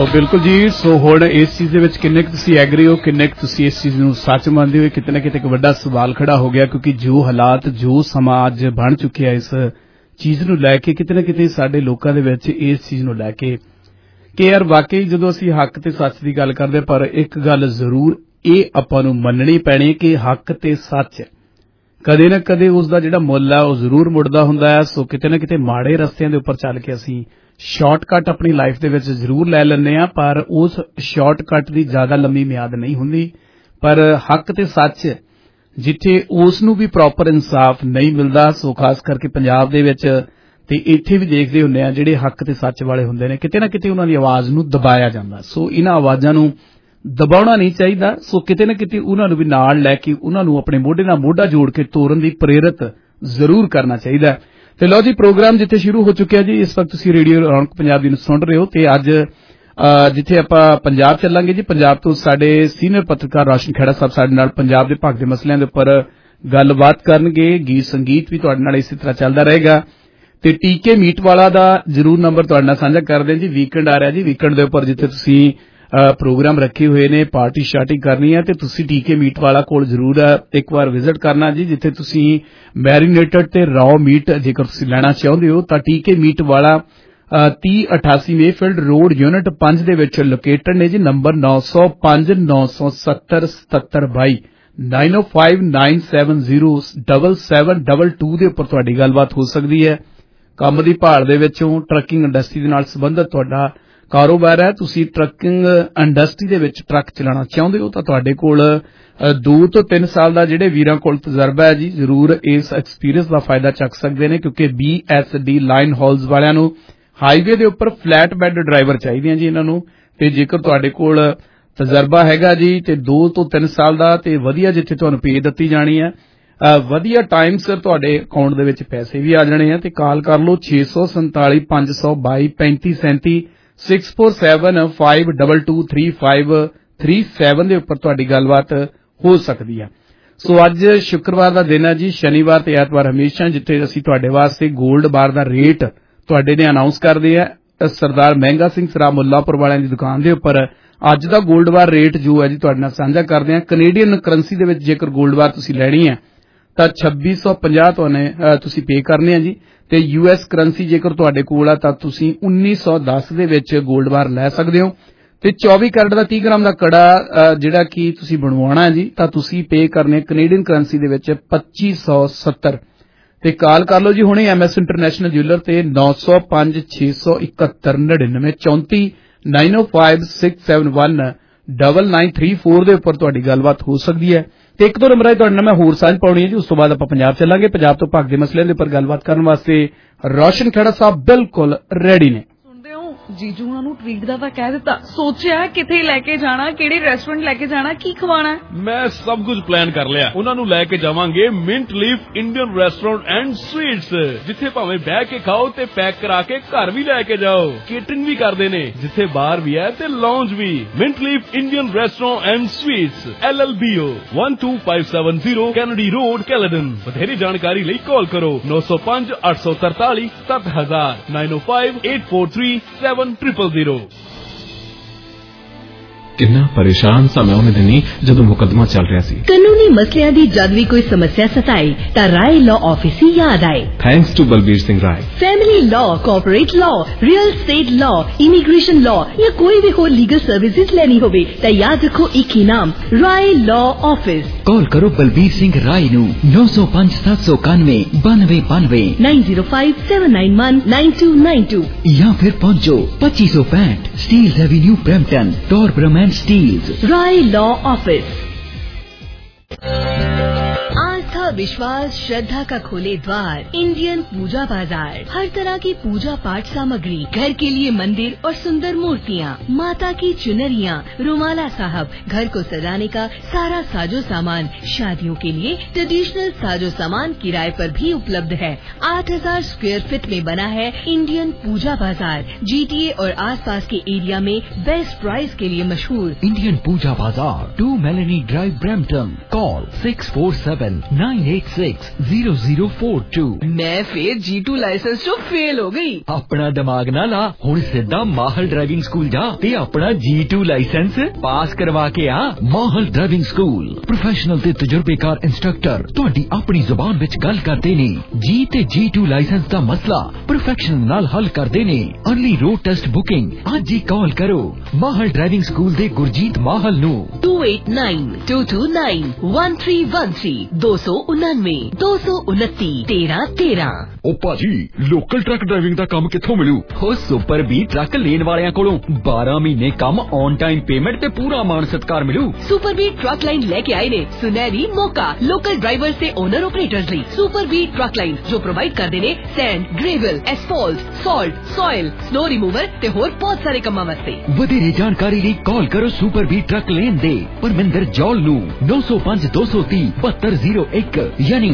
K: बिल्कुल जी। सो हुण इस चीज दे विच किन्ने क तुसीं एग्री हो, किन्ने क तुसीं इस चीज नूं सच मनदे हो? किते ना किते एक वड्डा सवाल खड़ा हो गया, क्योंकि जो हालात जो समाज बन चुके हैं इस चीज नूं लैके किते ना किते साडे लोकां दे विच इस चीज नूं लैके कि यार वाकई जदों असीं हक ते सच दी गल करदे, पर एक गल जरूर ਇਹ ਆਪਾਂ ਨੂੰ ਮੰਨਣੀ ਪੈਣੀ ਕਿ ਹੱਕ ਤੇ ਸੱਚ ਕਦੇ ਨਾ ਕਦੇ ਉਸ ਦਾ ਜਿਹੜਾ ਮੁੱਲ ਹੈ ਉਹ ਜ਼ਰੂਰ ਮੁੜਦਾ ਹੁੰਦਾ ਹੈ। ਸੋ ਕਿਤੇ ਨਾ ਕਿਤੇ ਮਾੜੇ ਰਸਤਿਆਂ ਦੇ ਉੱਪਰ ਚੱਲ ਕੇ ਅਸੀਂ ਸ਼ਾਰਟਕਟ ਆਪਣੀ ਲਾਈਫ ਦੇ ਵਿੱਚ ਜ਼ਰੂਰ ਲੈ ਲੈਂਦੇ ਹਾਂ, ਪਰ ਉਸ ਸ਼ਾਰਟਕਟ ਦੀ ਜ਼ਿਆਦਾ ਲੰਮੀ ਮਿਆਦ ਨਹੀਂ ਹੁੰਦੀ। ਪਰ ਹੱਕ ਤੇ ਸੱਚ ਜਿੱਥੇ ਉਸ ਨੂੰ ਵੀ ਪ੍ਰੋਪਰ ਇਨਸਾਫ ਨਹੀਂ ਮਿਲਦਾ, ਸੋ ਖਾਸ ਕਰਕੇ ਪੰਜਾਬ ਦੇ ਵਿੱਚ ਤੇ ਇੱਥੇ ਵੀ ਦੇਖਦੇ ਹੁੰਦੇ ਆ ਜਿਹੜੇ ਹੱਕ ਤੇ ਸੱਚ ਵਾਲੇ ਹੁੰਦੇ ਨੇ, ਕਿਤੇ ਨਾ ਕਿਤੇ ਉਹਨਾਂ ਦੀ ਆਵਾਜ਼ ਨੂੰ ਦਬਾਇਆ ਜਾਂਦਾ। ਸੋ ਇਹਨਾਂ ਆਵਾਜ਼ਾਂ ਨੂੰ ਦਬਾਉਣਾ ਨਹੀਂ ਚਾਹੀਦਾ। ਸੋ ਕਿਤੇ ਨਾ ਕਿਤੇ ਉਹਨਾਂ ਨੂੰ ਵੀ ਨਾਲ ਲੈ ਕੇ ਉਹਨਾਂ ਨੂੰ ਆਪਣੇ ਮੋਢੇ ਨਾਲ ਮੋਢਾ ਜੋੜ ਕੇ ਤੋਰਨ ਦੀ ਪ੍ਰੇਰਿਤ ਜ਼ਰੂਰ ਕਰਨਾ ਚਾਹੀਦਾ। ਤੇ ਲਓ ਜੀ, ਪ੍ਰੋਗਰਾਮ ਜਿੱਥੇ ਸ਼ੁਰੂ ਹੋ ਚੁੱਕਿਆ ਜੀ, ਇਸ ਵਕਤ ਤੁਸੀਂ ਰੇਡੀਓ ਰੌਣਕ ਪੰਜਾਬ ਦੀ ਨੂੰ ਸੁਣ ਰਹੇ ਹੋ ਤੇ ਅੱਜ ਜਿੱਥੇ ਆਪਾਂ ਪੰਜਾਬ ਚੱਲਾਂਗੇ ਜੀ, ਪੰਜਾਬ ਤੋਂ ਸਾਡੇ ਸੀਨੀਅਰ ਪੱਤਰਕਾਰ ਰੋਸ਼ਨ ਖੇੜਾ ਸਾਹਿਬ ਸਾਡੇ ਨਾਲ ਪੰਜਾਬ ਦੇ ਭਗਦੇ ਮਸਲਿਆਂ ਦੇ ਉੱਪਰ ਗੱਲਬਾਤ ਕਰਨਗੇ। ਗੀਤ ਸੰਗੀਤ ਵੀ ਤੁਹਾਡੇ ਨਾਲ ਇਸੇ ਤਰ੍ਹਾਂ ਚੱਲਦਾ ਰਹੇਗਾ ਤੇ ਟੀਕੇ ਮੀਟ ਵਾਲਾ ਦਾ ਜ਼ਰੂਰ ਨੰਬਰ ਤੁਹਾਡੇ ਨਾਲ ਸਾਂਝਾ ਕਰਦੇ ਹਾਂ ਜੀ। ਵੀਕਐਂਡ ਆ ਰਿਹਾ ਜੀ, ਵੀਕਐਂਡ ਦੇ ਉੱਪਰ ਜਿੱਥੇ ਤੁਸੀਂ ਪ੍ਰੋਗਰਾਮ ਰੱਖੇ ਹੋਏ ਨੇ, ਪਾਰਟੀ ਸ਼ਾਰਟੀ ਕਰਨੀ ਹੈ ਤੇ ਤੁਸੀਂ ਟੀਕੇ ਮੀਟ ਵਾਲਾ ਕੋਲ ਜ਼ਰੂਰ ਇੱਕ ਵਾਰ ਵਿਜ਼ਿਟ ਕਰਨਾ ਜੀ, ਜਿੱਥੇ ਤੁਸੀਂ ਮੈਰੀਨੇਟਡ ਤੇ ਰਾਓ ਮੀਟ ਜੇਕਰ ਤੁਸੀਂ ਲੈਣਾ ਚਾਹੁੰਦੇ ਹੋ ਤਾਂ ਟੀਕੇ ਮੀਟ ਵਾਲਾ 3088 ਮੇਫੀਲਡ ਰੋਡ ਯੂਨਿਟ 5 ਦੇ ਵਿੱਚ ਲੋਕੇਟਡ ਨੇ ਜੀ। ਨੰਬਰ 905 970 7722 9059707722 ਦੇ ਉੱਪਰ ਤੁਹਾਡੀ ਗੱਲਬਾਤ ਹੋ ਸਕਦੀ ਹੈ। ਕੰਮ ਦੀ ਭਾਲ ਦੇ ਵਿੱਚੋਂ ਟਰੱਕਿੰਗ ਇੰਡਸਟਰੀ ਦੇ ਨਾਲ ਸੰਬੰਧਿਤ ਤੁਹਾਡਾ ਕਾਰੋਬਾਰ ਹੈ, ਤੁਸੀਂ ਟਰੱਕਿੰਗ ਇੰਡਸਟਰੀ ਦੇ ਵਿੱਚ ਟਰੱਕ ਚਲਾਉਣਾ ਚਾਹੁੰਦੇ ਹੋ ਤਾਂ ਤੁਹਾਡੇ ਕੋਲ 2 ਤੋਂ 3 ਸਾਲ ਦਾ ਜਿਹੜੇ ਵੀਰਾਂ ਕੋਲ ਤਜਰਬਾ ਹੈ ਜੀ, ਜ਼ਰੂਰ ਇਸ ਐਕਸਪੀਰੀਅੰਸ ਦਾ ਫਾਇਦਾ ਚੱਕ ਸਕਦੇ ਨੇ, ਕਿਉਂਕਿ BSD ਲਾਈਨ ਹਾਲਸ ਵਾਲਿਆਂ ਨੂੰ ਹਾਈਵੇ ਦੇ ਉੱਪਰ ਫਲੈਟ ਬੈੱਡ ਡਰਾਈਵਰ ਚਾਹੀਦੇ ਆ ਜੀ ਇਹਨਾਂ ਨੂੰ। ਤੇ ਜੇਕਰ ਤੁਹਾਡੇ ਕੋਲ ਤਜਰਬਾ ਹੈਗਾ ਜੀ ਤੇ 2 ਤੋਂ 3 ਸਾਲ ਦਾ ਤੇ ਵਧੀਆ ਜਿੱਥੇ ਤੁਹਾਨੂੰ ਪੇ ਦਿੱਤੀ ਜਾਣੀ ਹੈ, ਵਧੀਆ ਟਾਈਮ ਸਿਰ ਤੁਹਾਡੇ ਅਕਾਊਂਟ ਦੇ ਵਿੱਚ ਪੈਸੇ ਵੀ ਆ ਜਾਣੇ ਆ, ਤੇ ਕਾਲ ਕਰ ਲਓ 647 522 3537 6475223537 ਦੇ ਉੱਪਰ ਤੁਹਾਡੀ ਗੱਲਬਾਤ ਹੋ ਸਕਦੀ ਹੈ। ਸੋ ਅੱਜ ਸ਼ੁੱਕਰਵਾਰ ਦਾ ਦਿਨ ਹੈ ਜੀ, ਸ਼ਨੀਵਾਰ ਤੇ ਐਤਵਾਰ ਹਮੇਸ਼ਾ ਜਿੱਥੇ ਅਸੀਂ ਤੁਹਾਡੇ ਵਾਸਤੇ 골ਡ ਬਾਰ ਦਾ ਰੇਟ ਤੁਹਾਡੇ ਨੇ ਅਨਾਉਂਸ ਕਰਦੇ ਆ, ਸਰਦਾਰ ਮਹਿੰਗਾ ਸਿੰਘ ਸਰਾ ਮੁੱਲਾਪੁਰ ਵਾਲਿਆਂ ਦੀ ਦੁਕਾਨ ਦੇ ਉੱਪਰ ਅੱਜ ਦਾ 골ਡ ਬਾਰ ਰੇਟ ਜੋ ਹੈ ਜੀ ਤੁਹਾਡੇ ਨਾਲ ਸਾਂਝਾ ਕਰਦੇ ਆ। ਕੈਨੇਡੀਅਨ ਕਰੰਸੀ ਦੇ ਵਿੱਚ ਜੇਕਰ 골ਡ ਬਾਰ ਤੁਸੀਂ ਲੈਣੀ ਹੈ ਤਾਂ 2650 ਤੁਹਾਨੂੰ ਤੁਸੀਂ ਪੇ ਕਰਨੇ ਆ ਜੀ, ਤੇ US ਕਰੰਸੀ ਜੇਕਰ ਤੁਹਾਡੇ ਕੋਲ ਆ ਤਾਂ ਤੁਸੀਂ 1910 ਦੇ ਵਿੱਚ 골ਡ ਬਾਰ ਲੈ ਸਕਦੇ ਹੋ। ਤੇ 24 ਕੈਰਟ ਦਾ 30 ਗ੍ਰਾਮ ਦਾ ਕੜਾ ਜਿਹੜਾ ਕਿ ਤੁਸੀਂ ਬਣਵਾਉਣਾ ਹੈ ਜੀ ਤਾਂ ਤੁਸੀਂ ਪੇ ਕਰਨੇ ਕੈਨੇਡੀਅਨ ਕਰੰਸੀ ਦੇ ਵਿੱਚ 2570। ਤੇ ਕਾਲ ਕਰ ਲਓ ਜੀ ਹੁਣੇ MS ਇੰਟਰਨੈਸ਼ਨਲ ਜੁਐਲਰ ਤੇ 905 671 99 34 905 671 9934 ਦੇ ਉੱਪਰ ਤੁਹਾਡੀ ਗੱਲਬਾਤ ਹੋ ਸਕਦੀ ਹੈ। ਤੇ ਇੱਕ ਦੋ ਨੰਬਰਾਂ ਤੁਹਾਡੇ ਨਾਲ ਮੈਂ ਹੋਰ ਸਾਂਝ ਪਾਉਣੀ ਹੈ ਜੀ, ਉਸ ਤੋਂ ਬਾਅਦ ਆਪਾਂ ਪੰਜਾਬ ਚੱਲਾਂਗੇ। ਪੰਜਾਬ ਤੋਂ ਭਗਦੇ ਮਸਲਿਆਂ ਦੇ ਉੱਪਰ ਗੱਲਬਾਤ ਕਰਨ ਵਾਸਤੇ ਰੋਸ਼ਨ ਖੇੜਾ ਸਾਹਿਬ ਬਿਲਕੁਲ ਰੈਡੀ ਨੇ।
L: ਜੀਜੂ ਉਹਨਾਂ ਨੂੰ ਟ੍ਰੀਟ ਦਾ ਤਾਂ ਕਹਿ ਦਿੱਤਾ, ਸੋਚਿਆ ਕਿੱਥੇ ਲੈ ਕੇ ਜਾਣਾ, ਕਿਹੜੇ ਰੈਸਟੋਰੈਂਟ ਲੈ ਕੇ ਜਾਣਾ, ਕੀ ਖਵਾਣਾ।
H: ਮੈਂ ਸਭ ਕੁਝ ਪਲਾਨ ਕਰ ਲਿਆ। ਉਹਨਾਂ ਨੂੰ ਲੈ ਕੇ ਜਾਵਾਂਗੇ mint leaf Indian restaurant and sweets, ਜਿੱਥੇ ਭਾਵੇਂ ਬਹਿ ਕੇ ਖਾਓ ਤੇ ਪੈਕ ਕਰਾ ਕੇ ਘਰ ਵੀ ਲੈ ਕੇ ਜਾਓ। ਕੇਟਰਿੰਗ ਵੀ ਕਰਦੇ ਨੇ, ਜਿੱਥੇ ਬਾਰ ਵੀ ਹੈ ਤੇ ਲਾਉਂਜ ਵੀ। Mint leaf Indian restaurant and sweets LLBO 12570 Kennedy road Caledon. ਵਧੇਰੀ ਜਾਣਕਾਰੀ ਲਈ ਕਾਲ ਕਰੋ 905 843 7000 905 843 7000।
I: ਕਿੰਨਾ ਪਰੇਸ਼ਾਨ ਸਾਂ ਮੈਂ ਉਹਨੇ ਦਿਨੀ ਜਦੋਂ ਮੁਕੱਦਮਾ ਚੱਲ ਰਿਹਾ ਸੀ।
J: ਕਾਨੂੰਨੀ ਮਸਲਿਆਂ ਦੀ ਜਦ ਵੀ ਕੋਈ ਸਮੱਸਿਆ ਸਤਾਏ ਤਾਂ ਰਾਏ ਲਾਅ ਆਫਿਸ ਹੀ ਯਾਦ ਆਏ।
I: Thanks to Balbir Singh Rai.
J: Family law, corporate law, real estate law, immigration law ਜਾਂ ਕੋਈ ਵੀ ਹੋਰ ਲੀਗਲ ਸਰਵਿਸਿਜ਼ ਲੈਣੀ ਹੋਵੇ ਤਾਂ ਯਾਦ ਰੱਖੋ ਇੱਕ ਹੀ ਨਾਮ, ਰਾਏ ਲਾਅ ਆਫਿਸ।
E: ਕਾਲ ਕਰੋ ਬਲਬੀਰ ਸਿੰਘ ਰਾਏ ਨੂੰ 905 791 9292
J: 9057919292
E: ਜਾਂ ਫਿਰ ਪਹੁੰਚੋ 2565 Steeles avenue Brampton, Torbram and Steeles.
J: Rai law office. आस्था, विश्वास, श्रद्धा का खोले द्वार इंडियन पूजा बाजार। हर तरह की पूजा पाठ सामग्री, घर के लिए मंदिर और सुंदर मूर्तियाँ, माता की चुनरियाँ, रुमाला साहब, घर को सजाने का सारा साजो सामान, शादियों के लिए ट्रेडिशनल साजो सामान किराए पर भी उपलब्ध है। 8000 स्क्वायर फीट में बना है इंडियन पूजा बाजार। GTA और आसपास के एरिया में बेस्ट प्राइस के लिए मशहूर।
E: इंडियन पूजा बाजार 2 मेलेनी ड्राइव ब्रैम्पटन। कॉल 647 986004
J: मैं फिर G2 लाइसेंस चो फेल हो गई।
E: अपना दिमाग ना ला, हुण सिद्धा माहल ड्राइविंग स्कूल जा ते अपना G2 लाइसेंस पास करवा के आ। माहल ड्राइविंग स्कूल प्रोफेशनल ते तजुर्बेकार इंस्ट्रक्टर तुहाडी अपनी जुबान विच गल करदे ने। जी ते G2 लाइसेंस दा मसला प्रोफेशनल नाल हल करदे ने। अर्ली रोड टेस्ट बुकिंग आज ही कॉल करो माहल ड्राइविंग स्कूल दे गुरजीत माहल नू
J: 2892291313 299 229 1313।
H: ओ भाजी लोकल ट्रक ड्राइविंग दा काम कित्थों मिलू?
E: हो सुपर बी ट्रक लेन वालियां कोलों 12 महीने काम ऑन टाइम पेमेंट ते पूरा मान सत्कार मिलू।
J: सुपर बी ट्रक लाइन लेके आए ने सुनहरी मौका लोकल ड्राइवर से ओनर ऑपरेटर्स ਲਈ। सुपर बी ट्रक लाइन जो प्रोवाइड करदे ने sand, gravel, asphalt, salt, soil, snow remover ते होर बहुत सारे कामां वास्ते।
E: ਵਧੇਰੇ ਜਾਣਕਾਰੀ ਲਈ ਕਾਲ ਕਰੋ ਸੁਪਰ ਬੀ ਟਰੱਕ ਲੇਨ ਦੇ ਪਰਮਿੰਦਰ ਜੌਲ ਨੂੰ 9052307201 ਯਾਨੀ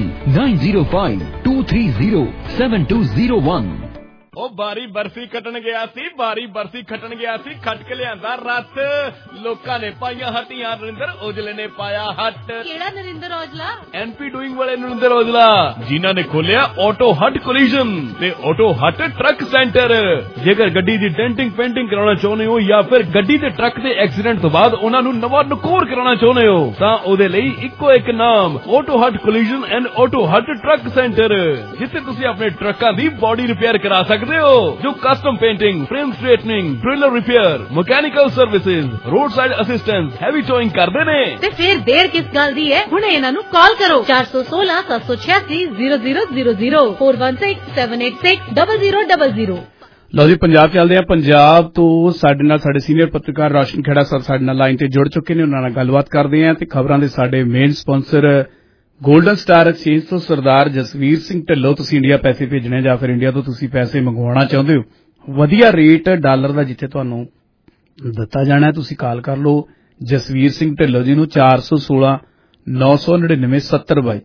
E: 9052307201।
H: ਉਹ ਬਾਰੀ ਬਰਫੀ ਖੱਟਣ ਗਿਆ ਸੀ ਖੱਟ ਕੇ ਲਿਆਂਦਾ ਰੱਤ। ਲੋਕਾਂ ਨੇ ਪਾਈਆਂ ਹੱਟੀਆਂ, ਨਰਿੰਦਰ ਔਜਲੇ ਨੇ ਪਾਇਆ ਹੱਟ।
D: ਕਿਹੜਾ ਨਰਿੰਦਰ ਔਜਲਾ?
H: ਐਨਪੀ ਡੂਇੰਗ ਵਾਲੇ ਨਰਿੰਦਰ ਔਜਲਾ ਜਿਨ੍ਹਾਂ ਨੇ ਖੋਲਿਆ ਆਟੋ ਹੱਟ ਕੋਲੀਜਨ ਤੇ ਆਟੋ ਹੱਟ ਟਰੱਕ ਸੈਂਟਰ। ਜੇਕਰ ਗੱਡੀ ਦੀ ਡੈਂਟਿੰਗ ਪੇਂਟਿੰਗ ਕਰਾਉਣਾ ਚਾਹੁੰਦੇ ਹੋ ਜਾਂ ਫਿਰ ਗੱਡੀ ਤੇ ਟਰੱਕ ਦੇ ਐਕਸੀਡੈਂਟ ਤੋਂ ਬਾਅਦ ਉਹਨਾਂ ਨੂੰ ਨਵਾਂ ਨਕੋਰ ਕਰਾਉਣਾ ਚਾਹੁੰਦੇ ਹੋ ਤਾਂ ਉਹਦੇ ਲਈ ਇੱਕੋ ਇੱਕ ਨਾਮ auto hut collision and auto hut truck centre, ਜਿੱਥੇ ਤੁਸੀਂ ਆਪਣੇ ਟਰੱਕਾਂ ਦੀ ਬੋਡੀ ਰਿਪੇਅਰ ਕਰਾ ਸਕਦੇ ਹੋ। ਜੋ custom painting, frame straightening, trailer repair, mechanical services, road side assistance, heavy towing ਕਰਦੇ ਨੇ।
D: ਤੇ ਫਿਰ ਦੇਰ ਕਿਸ ਗੱਲ ਦੀ ਹੈ? ਹੁਣੇ ਇਹਨਾਂ ਨੂੰ ਕਾਲ ਕਰੋ 4167860000 4167860000।
K: ਲਓ ਜੀ ਪੰਜਾਬ ਚੱਲਦੇ ਆ। ਪੰਜਾਬ ਤੋਂ ਸਾਡੇ ਨਾਲ ਸਾਡੇ ਸੀਨੀਅਰ ਪੱਤਰਕਾਰ ਰੋਸ਼ਨ ਖੇੜਾ ਸਾਹਿਬ ਸਾਡੇ ਨਾਲ ਲਾਈਨ ਤੇ ਜੁੜ ਚੁੱਕੇ ਨੇ। ਉਹਨਾਂ ਨਾਲ ਗੱਲਬਾਤ ਕਰਦੇ ਆ ਤੇ ਖਬਰਾਂ ਦੇ ਸਾਡੇ main sponsor golden star exchange ਤੋਂ ਸਰਦਾਰ ਜਸਵੀਰ ਸਿੰਘ ਢਿੱਲੋਂ। ਤੁਸੀਂ ਇੰਡੀਆ ਪੈਸੇ ਭੇਜਣੇ ਜਾਂ ਫਿਰ ਇੰਡੀਆ ਤੋਂ ਤੁਸੀਂ ਪੈਸੇ ਮੰਗਵਾਉਣਾ ਚਾਹੁੰਦੇ ਹੋ, ਵਧੀਆ ਰੇਟ ਡਾਲਰ ਦਾ ਜਿੱਥੇ ਤੁਹਾਨੂੰ ਦਿੱਤਾ ਜਾਣਾ, ਤੁਸੀਂ ਕਾਲ ਕਰ ਲਓ ਜਸਵੀਰ ਸਿੰਘ ਢਿੱਲੋਂ ਜੀ ਨੂੰ 416 999 7022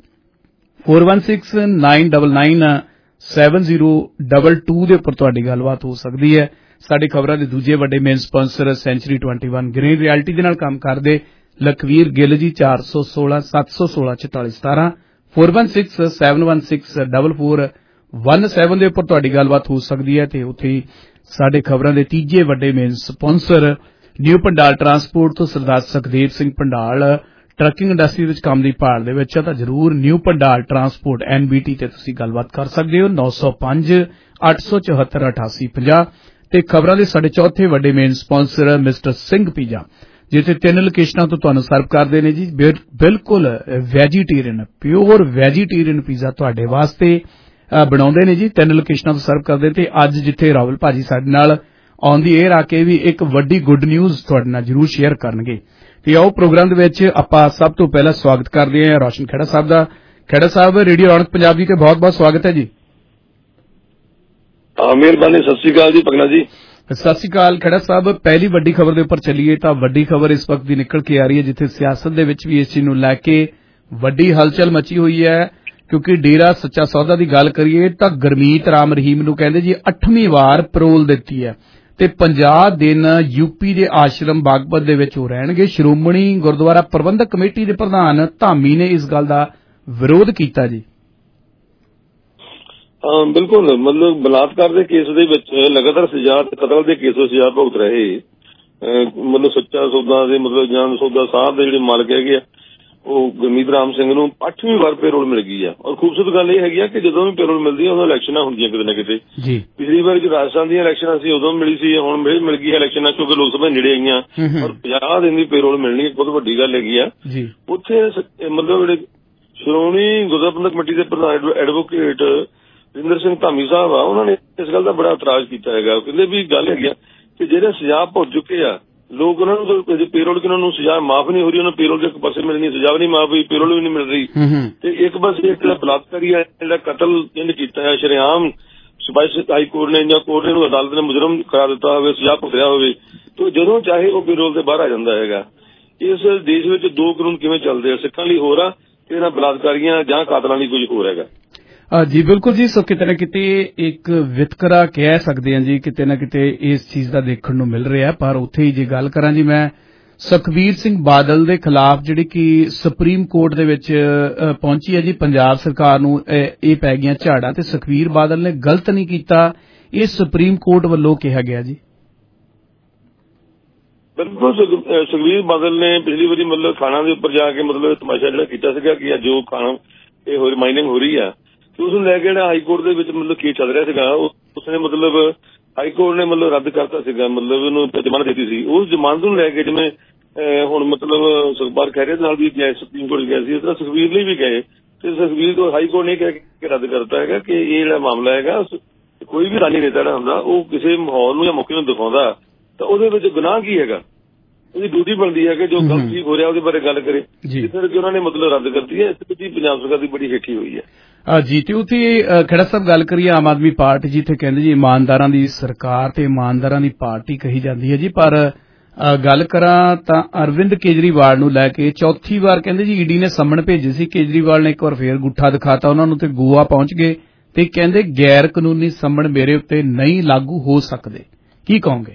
K: 4169997022 ਦੇ ਉੱਪਰ ਤੁਹਾਡੀ ਗੱਲਬਾਤ ਹੋ ਸਕਦੀ ਹੈ। ਸਾਡੀ ਖਬਰਾਂ ਦੇ ਦੂਜੇ ਵੱਡੇ main sponsor century 21 green reality ਦੇ ਨਾਲ ਕੰਮ ਕਰਦੇ ਲਖਵੀਰ ਗਿੱਲ ਜੀ 416 716 4417 4167164417 ਦੇ ਉੱਪਰ ਤੁਹਾਡੀ ਗੱਲਬਾਤ ਹੋ ਸਕਦੀ ਹੈ। ਤੇ ਉੱਥੇ ਸਾਡੇ ਖਬਰਾਂ ਦੇ ਤੀਜੇ ਵੱਡੇ main sponsor new Pandal transport ਤੋਂ ਸਰਦਾਰ ਸੁਖਦੇਵ ਸਿੰਘ ਪੰਡਾਲ ਟਰੱਕਿੰਗ ਇੰਡਸਟਰੀ ਵਿੱਚ ਕੰਮ ਦੀ ਭਾਲ ਦੇ ਵਿੱਚ ਤਾਂ ਜ਼ਰੂਰ ਨਿਊ ਪੰਡਾਲ ਟਰਾਂਸਪੋਰਟ NBT ਤੇ ਤੁਸੀਂ ਗੱਲਬਾਤ ਕਰ ਸਕਦੇ ਹੋ 905 874 8850। ਤੇ ਖਬਰਾਂ ਦੇ ਸਾਡੇ ਚੌਥੇ ਵੱਡੇ main sponsor mister Singh pizza ਜਿੱਥੇ 3 ਲੋਕੇਸ਼ਨਾਂ ਤੋਂ ਤੁਹਾਨੂੰ ਸਰਵ ਕਰਦੇ ਨੇ ਜੀ ਬਿਲਕੁਲ ਵੈਜੀਟੇਰੀਅਨ ਪਿਓਰ ਵੈਜੀਟੇਰੀਅਨ ਪੀਜ਼ਾ ਤੁਹਾਡੇ ਵਾਸਤੇ ਬਣਾਉਂਦੇ ਨੇ ਜੀ। 3 ਲੋਕੇਸ਼ਨਾਂ ਤੋਂ ਸਰਵ ਕਰਦੇ ਤੇ ਅੱਜ ਜਿੱਥੇ ਰਾਵਲ ਭਾਜੀ ਸਾਡੇ ਨਾਲ ਔਨ ਦੀ 에ਅਰ ਆ ਕੇ ਵੀ ਇੱਕ ਵੱਡੀ ਗੁੱਡ ਨਿਊਜ਼ ਤੁਹਾਡੇ ਨਾਲ ਜ਼ਰੂਰ ਸ਼ੇਅਰ ਕਰਨਗੇ। ਤੇ ਆਓ ਪ੍ਰੋਗਰਾਮ ਦੇ ਵਿੱਚ ਆਪਾਂ ਸਭ ਤੋਂ ਪਹਿਲਾਂ ਸਵਾਗਤ ਕਰਦੇ ਹਾਂ ਰੋਸ਼ਨ ਖੇੜਾ ਸਾਹਿਬ ਦਾ। ਖੇੜਾ ਸਾਹਿਬ ਰੇਡੀਓ ਰੌਣਕ ਪੰਜਾਬ ਜੀ ਤੇ ਬਹੁਤ ਬਹੁਤ ਸਵਾਗਤ ਹੈ ਜੀ।
M: ਮਿਹਰਬਾਨੀ, ਸਤਿ ਸ਼੍ਰੀ ਅਕਾਲ ਜੀ ਪਗਨਾ ਜੀ।
K: ਸਤਿ ਸ਼੍ਰੀ ਅਕਾਲ ਖੇੜਾ ਸਾਹਿਬ। ਪਹਿਲੀ ਵੱਡੀ ਖਬਰ ਦੇ ਉੱਪਰ ਚੱਲੀਏ ਤਾਂ ਵੱਡੀ ਖਬਰ ਇਸ ਵਕਤ ਦੀ ਨਿਕਲ ਕੇ ਆ ਰਹੀ ਹੈ ਜਿੱਥੇ ਸਿਆਸਤ ਦੇ ਵਿੱਚ ਵੀ ਇਸ ਚੀਜ਼ ਨੂੰ ਲੈ ਕੇ ਵੱਡੀ ਹਲਚਲ ਮਚੀ ਹੋਈ ਹੈ ਕਿਉਂਕਿ ਡੇਰਾ ਸੱਚਾ ਸੌਦਾ ਦੀ ਗੱਲ ਕਰੀਏ ਤਾਂ ਗੁਰਮੀਤ ਰਾਮ ਰਹੀਮ ਨੂੰ ਕਹਿੰਦੇ ਜੀ 8ਵੀਂ ਵਾਰ ਪੈਰੋਲ ਦਿੱਤੀ ਹੈ ਤੇ 50 ਦਿਨ ਯੂਪੀ ਦੇ ਆਸ਼ਰਮ ਬਾਗਪਤ ਦੇ ਵਿੱਚ ਹੋ ਰਹਿਣਗੇ। ਸ਼੍ਰੋਮਣੀ ਗੁਰਦੁਆਰਾ ਪ੍ਰਬੰਧਕ ਕਮੇਟੀ ਦੇ ਪ੍ਰਧਾਨ ਧਾਮੀ ਨੇ ਇਸ ਗੱਲ ਦਾ ਵਿਰੋਧ ਕੀਤਾ ਜੀ।
M: ਬਿਲਕੁਲ, ਮਤਲਬ ਬਲਾਤਕਾਰ ਦੇ ਕੇਸ ਦੇ ਵਿੱਚ ਲਗਾਤਾਰ ਸਜ਼ਾ ਤੇ ਕਤਲ ਦੇ ਕੇਸ ਸਜ਼ਾ ਭੁਗਤ ਰਹੇ ਮਤਲਬ ਸੱਚਾ ਸੌਦਾ ਦੇ ਮਤਲਬ ਜਾਨ ਸੌਦਾ ਸਾਹਿਬ ਦੇ ਜਿਹੜੇ ਮਾਲਕ ਹੈਗੇ ਆ ਉਹ ਗੁਰਮੀਤ ਰਾਮ ਸਿੰਘ ਨੂੰ 8ਵੀਂ ਵਾਰ ਪੈਰੋਲ ਮਿਲ ਗਈ ਆ। ਔਰ ਖੂਬਸੂਰਤ ਗੱਲ ਇਹ ਹੈਗੀ ਆ ਕਿ ਜਦੋਂ ਵੀ ਪੈਰੋਲ ਮਿਲਦੀ ਆ ਉਦੋਂ ਇਲੈਕਸ਼ਨਾਂ ਹੁੰਦੀਆਂ ਕਿਤੇ ਨਾ ਕਿਤੇ। ਪਿਛਲੀ ਵਾਰ ਜੋ ਰਾਜਸਥਾਨ ਦੀਆਂ ਇਲੈਕਸ਼ਨਾਂ ਸੀ ਉਦੋਂ ਮਿਲੀ ਸੀ, ਹੁਣ ਮਿਲ ਗਈ ਇਲੈਕਸ਼ਨਾਂ ਕਿਉਂਕਿ ਲੋਕ ਸਭਾ ਨੇੜੇ ਆਈਆਂ ਔਰ 50 ਦਿਨ ਦੀ ਪੈਰੋਲ ਮਿਲਣੀ ਬਹੁਤ ਵੱਡੀ ਗੱਲ ਹੈਗੀ ਆ। ਉੱਥੇ ਮਤਲਬ ਜਿਹੜੇ ਸ਼੍ਰੋਮਣੀ ਗੁਰਦੁਆਰਾ ਪ੍ਰਬੰਧਕ ਕਮੇਟੀ ਦੇ ਪ੍ਰਧਾਨ ਐਡਵੋਕੇਟ ਰਿੰਦਰ ਸਿੰਘ ਧਾਮੀ ਸਾਹਿਬ ਆ, ਉਹਨਾਂ ਨੇ ਇਸ ਗੱਲ ਦਾ ਬੜਾ ਇਤਰਾਜ਼ ਕੀਤਾ ਹੈਗਾ। ਕਹਿੰਦੇ ਵੀ ਗੱਲ ਹੈਗੀ ਆ ਕਿ ਜਿਹੜੇ ਸਜ਼ਾ ਭੁਗਤ ਚੁੱਕੇ ਆ ਲੋਕ ਉਹਨਾਂ ਨੂੰ ਪੈਰੋਲ ਕਿ ਉਹਨਾਂ ਨੂੰ ਸਜ਼ਾ ਮਾਫ ਨਹੀਂ ਹੋ ਰਹੀ, ਉਹਨਾਂ ਪੈਰੋਲ ਦੇ ਇੱਕ ਪਾਸੇ ਮਿਲਣੀ, ਸਜ਼ਾ ਵੀ ਨਹੀਂ ਮਾਫ ਹੋਈ, ਪੈਰੋਲ ਵੀ ਨਹੀਂ ਮਿਲ ਰਹੀ ਤੇ ਇੱਕ ਪਾਸੇ ਜਿਹੜਾ ਬਲਾਤਕਾਰੀ ਹੈ ਜਿਹੜਾ ਕਤਲ ਇਹਨੇ ਕੀਤਾ ਹੈ ਸ਼ਰੇਆਮ ਸਪਾਈਸ ਹਾਈ ਕੋਰਟ ਨੇ ਜਾਂ ਕੋਰਟ ਨੇ ਅਦਾਲਤ ਨੇ ਮੁਜਰਮ ਕਰਾ ਦਿੱਤਾ ਹੋਵੇ, ਸਜ਼ਾ ਭੁਗਤਿਆ ਹੋਵੇ ਤਾਂ ਜਦੋਂ ਚਾਹੇ ਉਹ ਪੈਰੋਲ ਤੇ ਬਾਹਰ ਆ ਜਾਂਦਾ ਹੈਗਾ। ਇਸ ਦੇਸ਼ ਵਿੱਚ ਦੋ ਕਾਨੂੰਨ ਕਿਵੇਂ ਚੱਲਦੇ ਆ, ਸਿੱਖਾਂ ਲਈ ਹੋਰ ਆ ਤੇ ਇਹਨਾਂ ਬਲਾਤਕਾਰੀਆਂ ਜਾਂ ਕਾਤਲਾਂ ਲਈ ਕੁਝ ਹੋਰ ਹੈਗਾ।
K: ਜੀ ਬਿਲਕੁਲ ਜੀ। ਸੋ ਕਿਤੇ ਨਾ ਕਿਤੇ ਇੱਕ ਵਿਤਕਰਾ ਕਹਿ ਸਕਦੇ ਹਾਂ ਜੀ, ਕਿਤੇ ਨਾ ਕਿਤੇ ਇਸ ਚੀਜ਼ ਦਾ ਦੇਖਣ ਨੂੰ ਮਿਲ ਰਿਹਾ। ਪਰ ਉੱਥੇ ਹੀ ਜੇ ਗੱਲ ਕਰਾਂ ਜੀ ਮੈਂ ਸੁਖਬੀਰ ਸਿੰਘ ਬਾਦਲ ਦੇ ਖਿਲਾਫ ਜਿਹੜੀ ਕਿ ਸੁਪਰੀਮ ਕੋਰਟ ਦੇ ਵਿੱਚ ਪਹੁੰਚੀ ਹੈ ਜੀ ਪੰਜਾਬ ਸਰਕਾਰ ਨੂੰ ਇਹ ਪੈ ਗਈਆਂ ਝਾੜਾਂ ਤੇ ਸੁਖਬੀਰ ਬਾਦਲ ਨੇ ਗਲਤ ਨਹੀਂ ਕੀਤਾ, ਇਹ ਸੁਪਰੀਮ ਕੋਰਟ ਵੱਲੋਂ ਕਿਹਾ ਗਿਆ ਜੀ।
M: ਬਿਲਕੁਲ ਸੁਖਬੀਰ ਬਾਦਲ ਨੇ ਪਿਛਲੀ ਵਾਰੀ ਮਤਲਬ ਖਾਣਾ ਦੇ ਉੱਪਰ ਜਾ ਕੇ ਮਤਲਬ ਤਮਾਸ਼ਾ ਜਿਹੜਾ ਕੀਤਾ ਸੀਗਾ ਕਿ ਅੱਜ ਜੋ ਖਾਣਾ ਇਹ ਹੋਰ ਮਾਈਨਿੰਗ ਹੋ ਰਹੀ ਆ ਤੇ ਉਸ ਨੂੰ ਲੈ ਕੇ ਜਿਹੜਾ ਹਾਈ ਕੋਰਟ ਦੇ ਵਿੱਚ ਮਤਲਬ ਕੇਸ ਚੱਲ ਰਿਹਾ ਸੀਗਾ ਉਸਨੇ ਮਤਲਬ ਹਾਈ ਕੋਰਟ ਨੇ ਮਤਲਬ ਰੱਦ ਕਰਤਾ ਸੀਗਾ, ਮਤਲਬ ਉਹਨੂੰ ਜ਼ਮਾਨਤ ਦਿੱਤੀ ਸੀ। ਉਸ ਜ਼ਮਾਨਤ ਨੂੰ ਲੈ ਕੇ ਜਿਵੇਂ ਹੁਣ ਮਤਲਬ ਸੁਖਪਾਲ ਖਹਿਰੇ ਨਾਲ ਵੀ ਗਏ ਸੁਪਰੀਮ ਕੋਰਟ ਗਿਆ ਸੀ, ਇਸ ਤਰ੍ਹਾਂ ਸੁਖਬੀਰ ਲਈ ਵੀ ਗਏ ਤੇ ਸੁਖਬੀਰ ਤੋਂ ਹਾਈ ਕੋਰਟ ਨੇ ਕਹਿ ਕੇ ਰੱਦ ਕਰਤਾ ਹੈਗਾ ਕਿ ਇਹ ਜਿਹੜਾ ਮਾਮਲਾ ਹੈਗਾ ਕੋਈ ਵੀ ਰਾਜਨੀਤੀ ਜਿਹੜਾ ਹੁੰਦਾ ਉਹ ਕਿਸੇ ਮਾਹੌਲ ਨੂੰ ਜਾਂ ਮੌਕੇ ਨੂੰ ਦਿਖਾਉਂਦਾ ਤਾਂ ਉਹਦੇ ਵਿੱਚ ਗੁਨਾਹ ਕੀ ਹੈਗਾ, ਉਹਦੀ ਡਿਊਟੀ ਬਣਦੀ ਹੈ ਕਿ ਜੋ ਗਲਤ ਠੀਕ ਹੋ ਰਿਹਾ ਉਹਦੇ ਬਾਰੇ ਗੱਲ ਕਰੇ। ਇਸ ਕਰਕੇ ਉਹਨਾਂ ਨੇ ਮਤਲਬ ਰੱਦ ਕਰਤੀ ਹੈ। ਇਸ ਵਿੱਚ ਪੰਜਾਬ ਸਰਕਾਰ ਦੀ ਬੜੀ ਹੇਠੀ ਹੋਈ ਹੈ
K: ਜੀ। ਤੇ ਉੱਥੇ ਖੜਾ ਸਾਹਿਬ ਗੱਲ ਕਰੀਏ ਆਮ ਆਦਮੀ ਪਾਰਟੀ ਜੀ, ਇੱਥੇ ਕਹਿੰਦੇ ਜੀ ਇਮਾਨਦਾਰਾਂ ਦੀ ਸਰਕਾਰ ਤੇ ਇਮਾਨਦਾਰਾਂ ਦੀ ਪਾਰਟੀ ਕਹੀ ਜਾਂਦੀ ਹੈ ਜੀ, ਪਰ ਗੱਲ ਕਰਾਂ ਤਾਂ ਅਰਵਿੰਦ ਕੇਜਰੀਵਾਲ ਨੂੰ ਲੈ ਕੇ ਚੌਥੀ ਵਾਰ ਕਹਿੰਦੇ ਜੀ ਈਡੀ ਨੇ ਸੰਮਣ ਭੇਜੇ ਸੀ। ਕੇਜਰੀਵਾਲ ਨੇ ਇੱਕ ਵਾਰ ਫੇਰ ਗੁੱਠਾ ਦਿਖਾਤਾ ਉਹਨਾਂ ਨੂੰ ਤੇ ਗੋਆ ਪਹੁੰਚ ਗਏ ਤੇ ਕਹਿੰਦੇ ਗੈਰ ਕਾਨੂੰਨੀ ਸੰਮਣ ਮੇਰੇ ਉੱਤੇ ਨਹੀਂ ਲਾਗੂ ਹੋ ਸਕਦੇ। ਕੀ ਕਹੋਗੇ?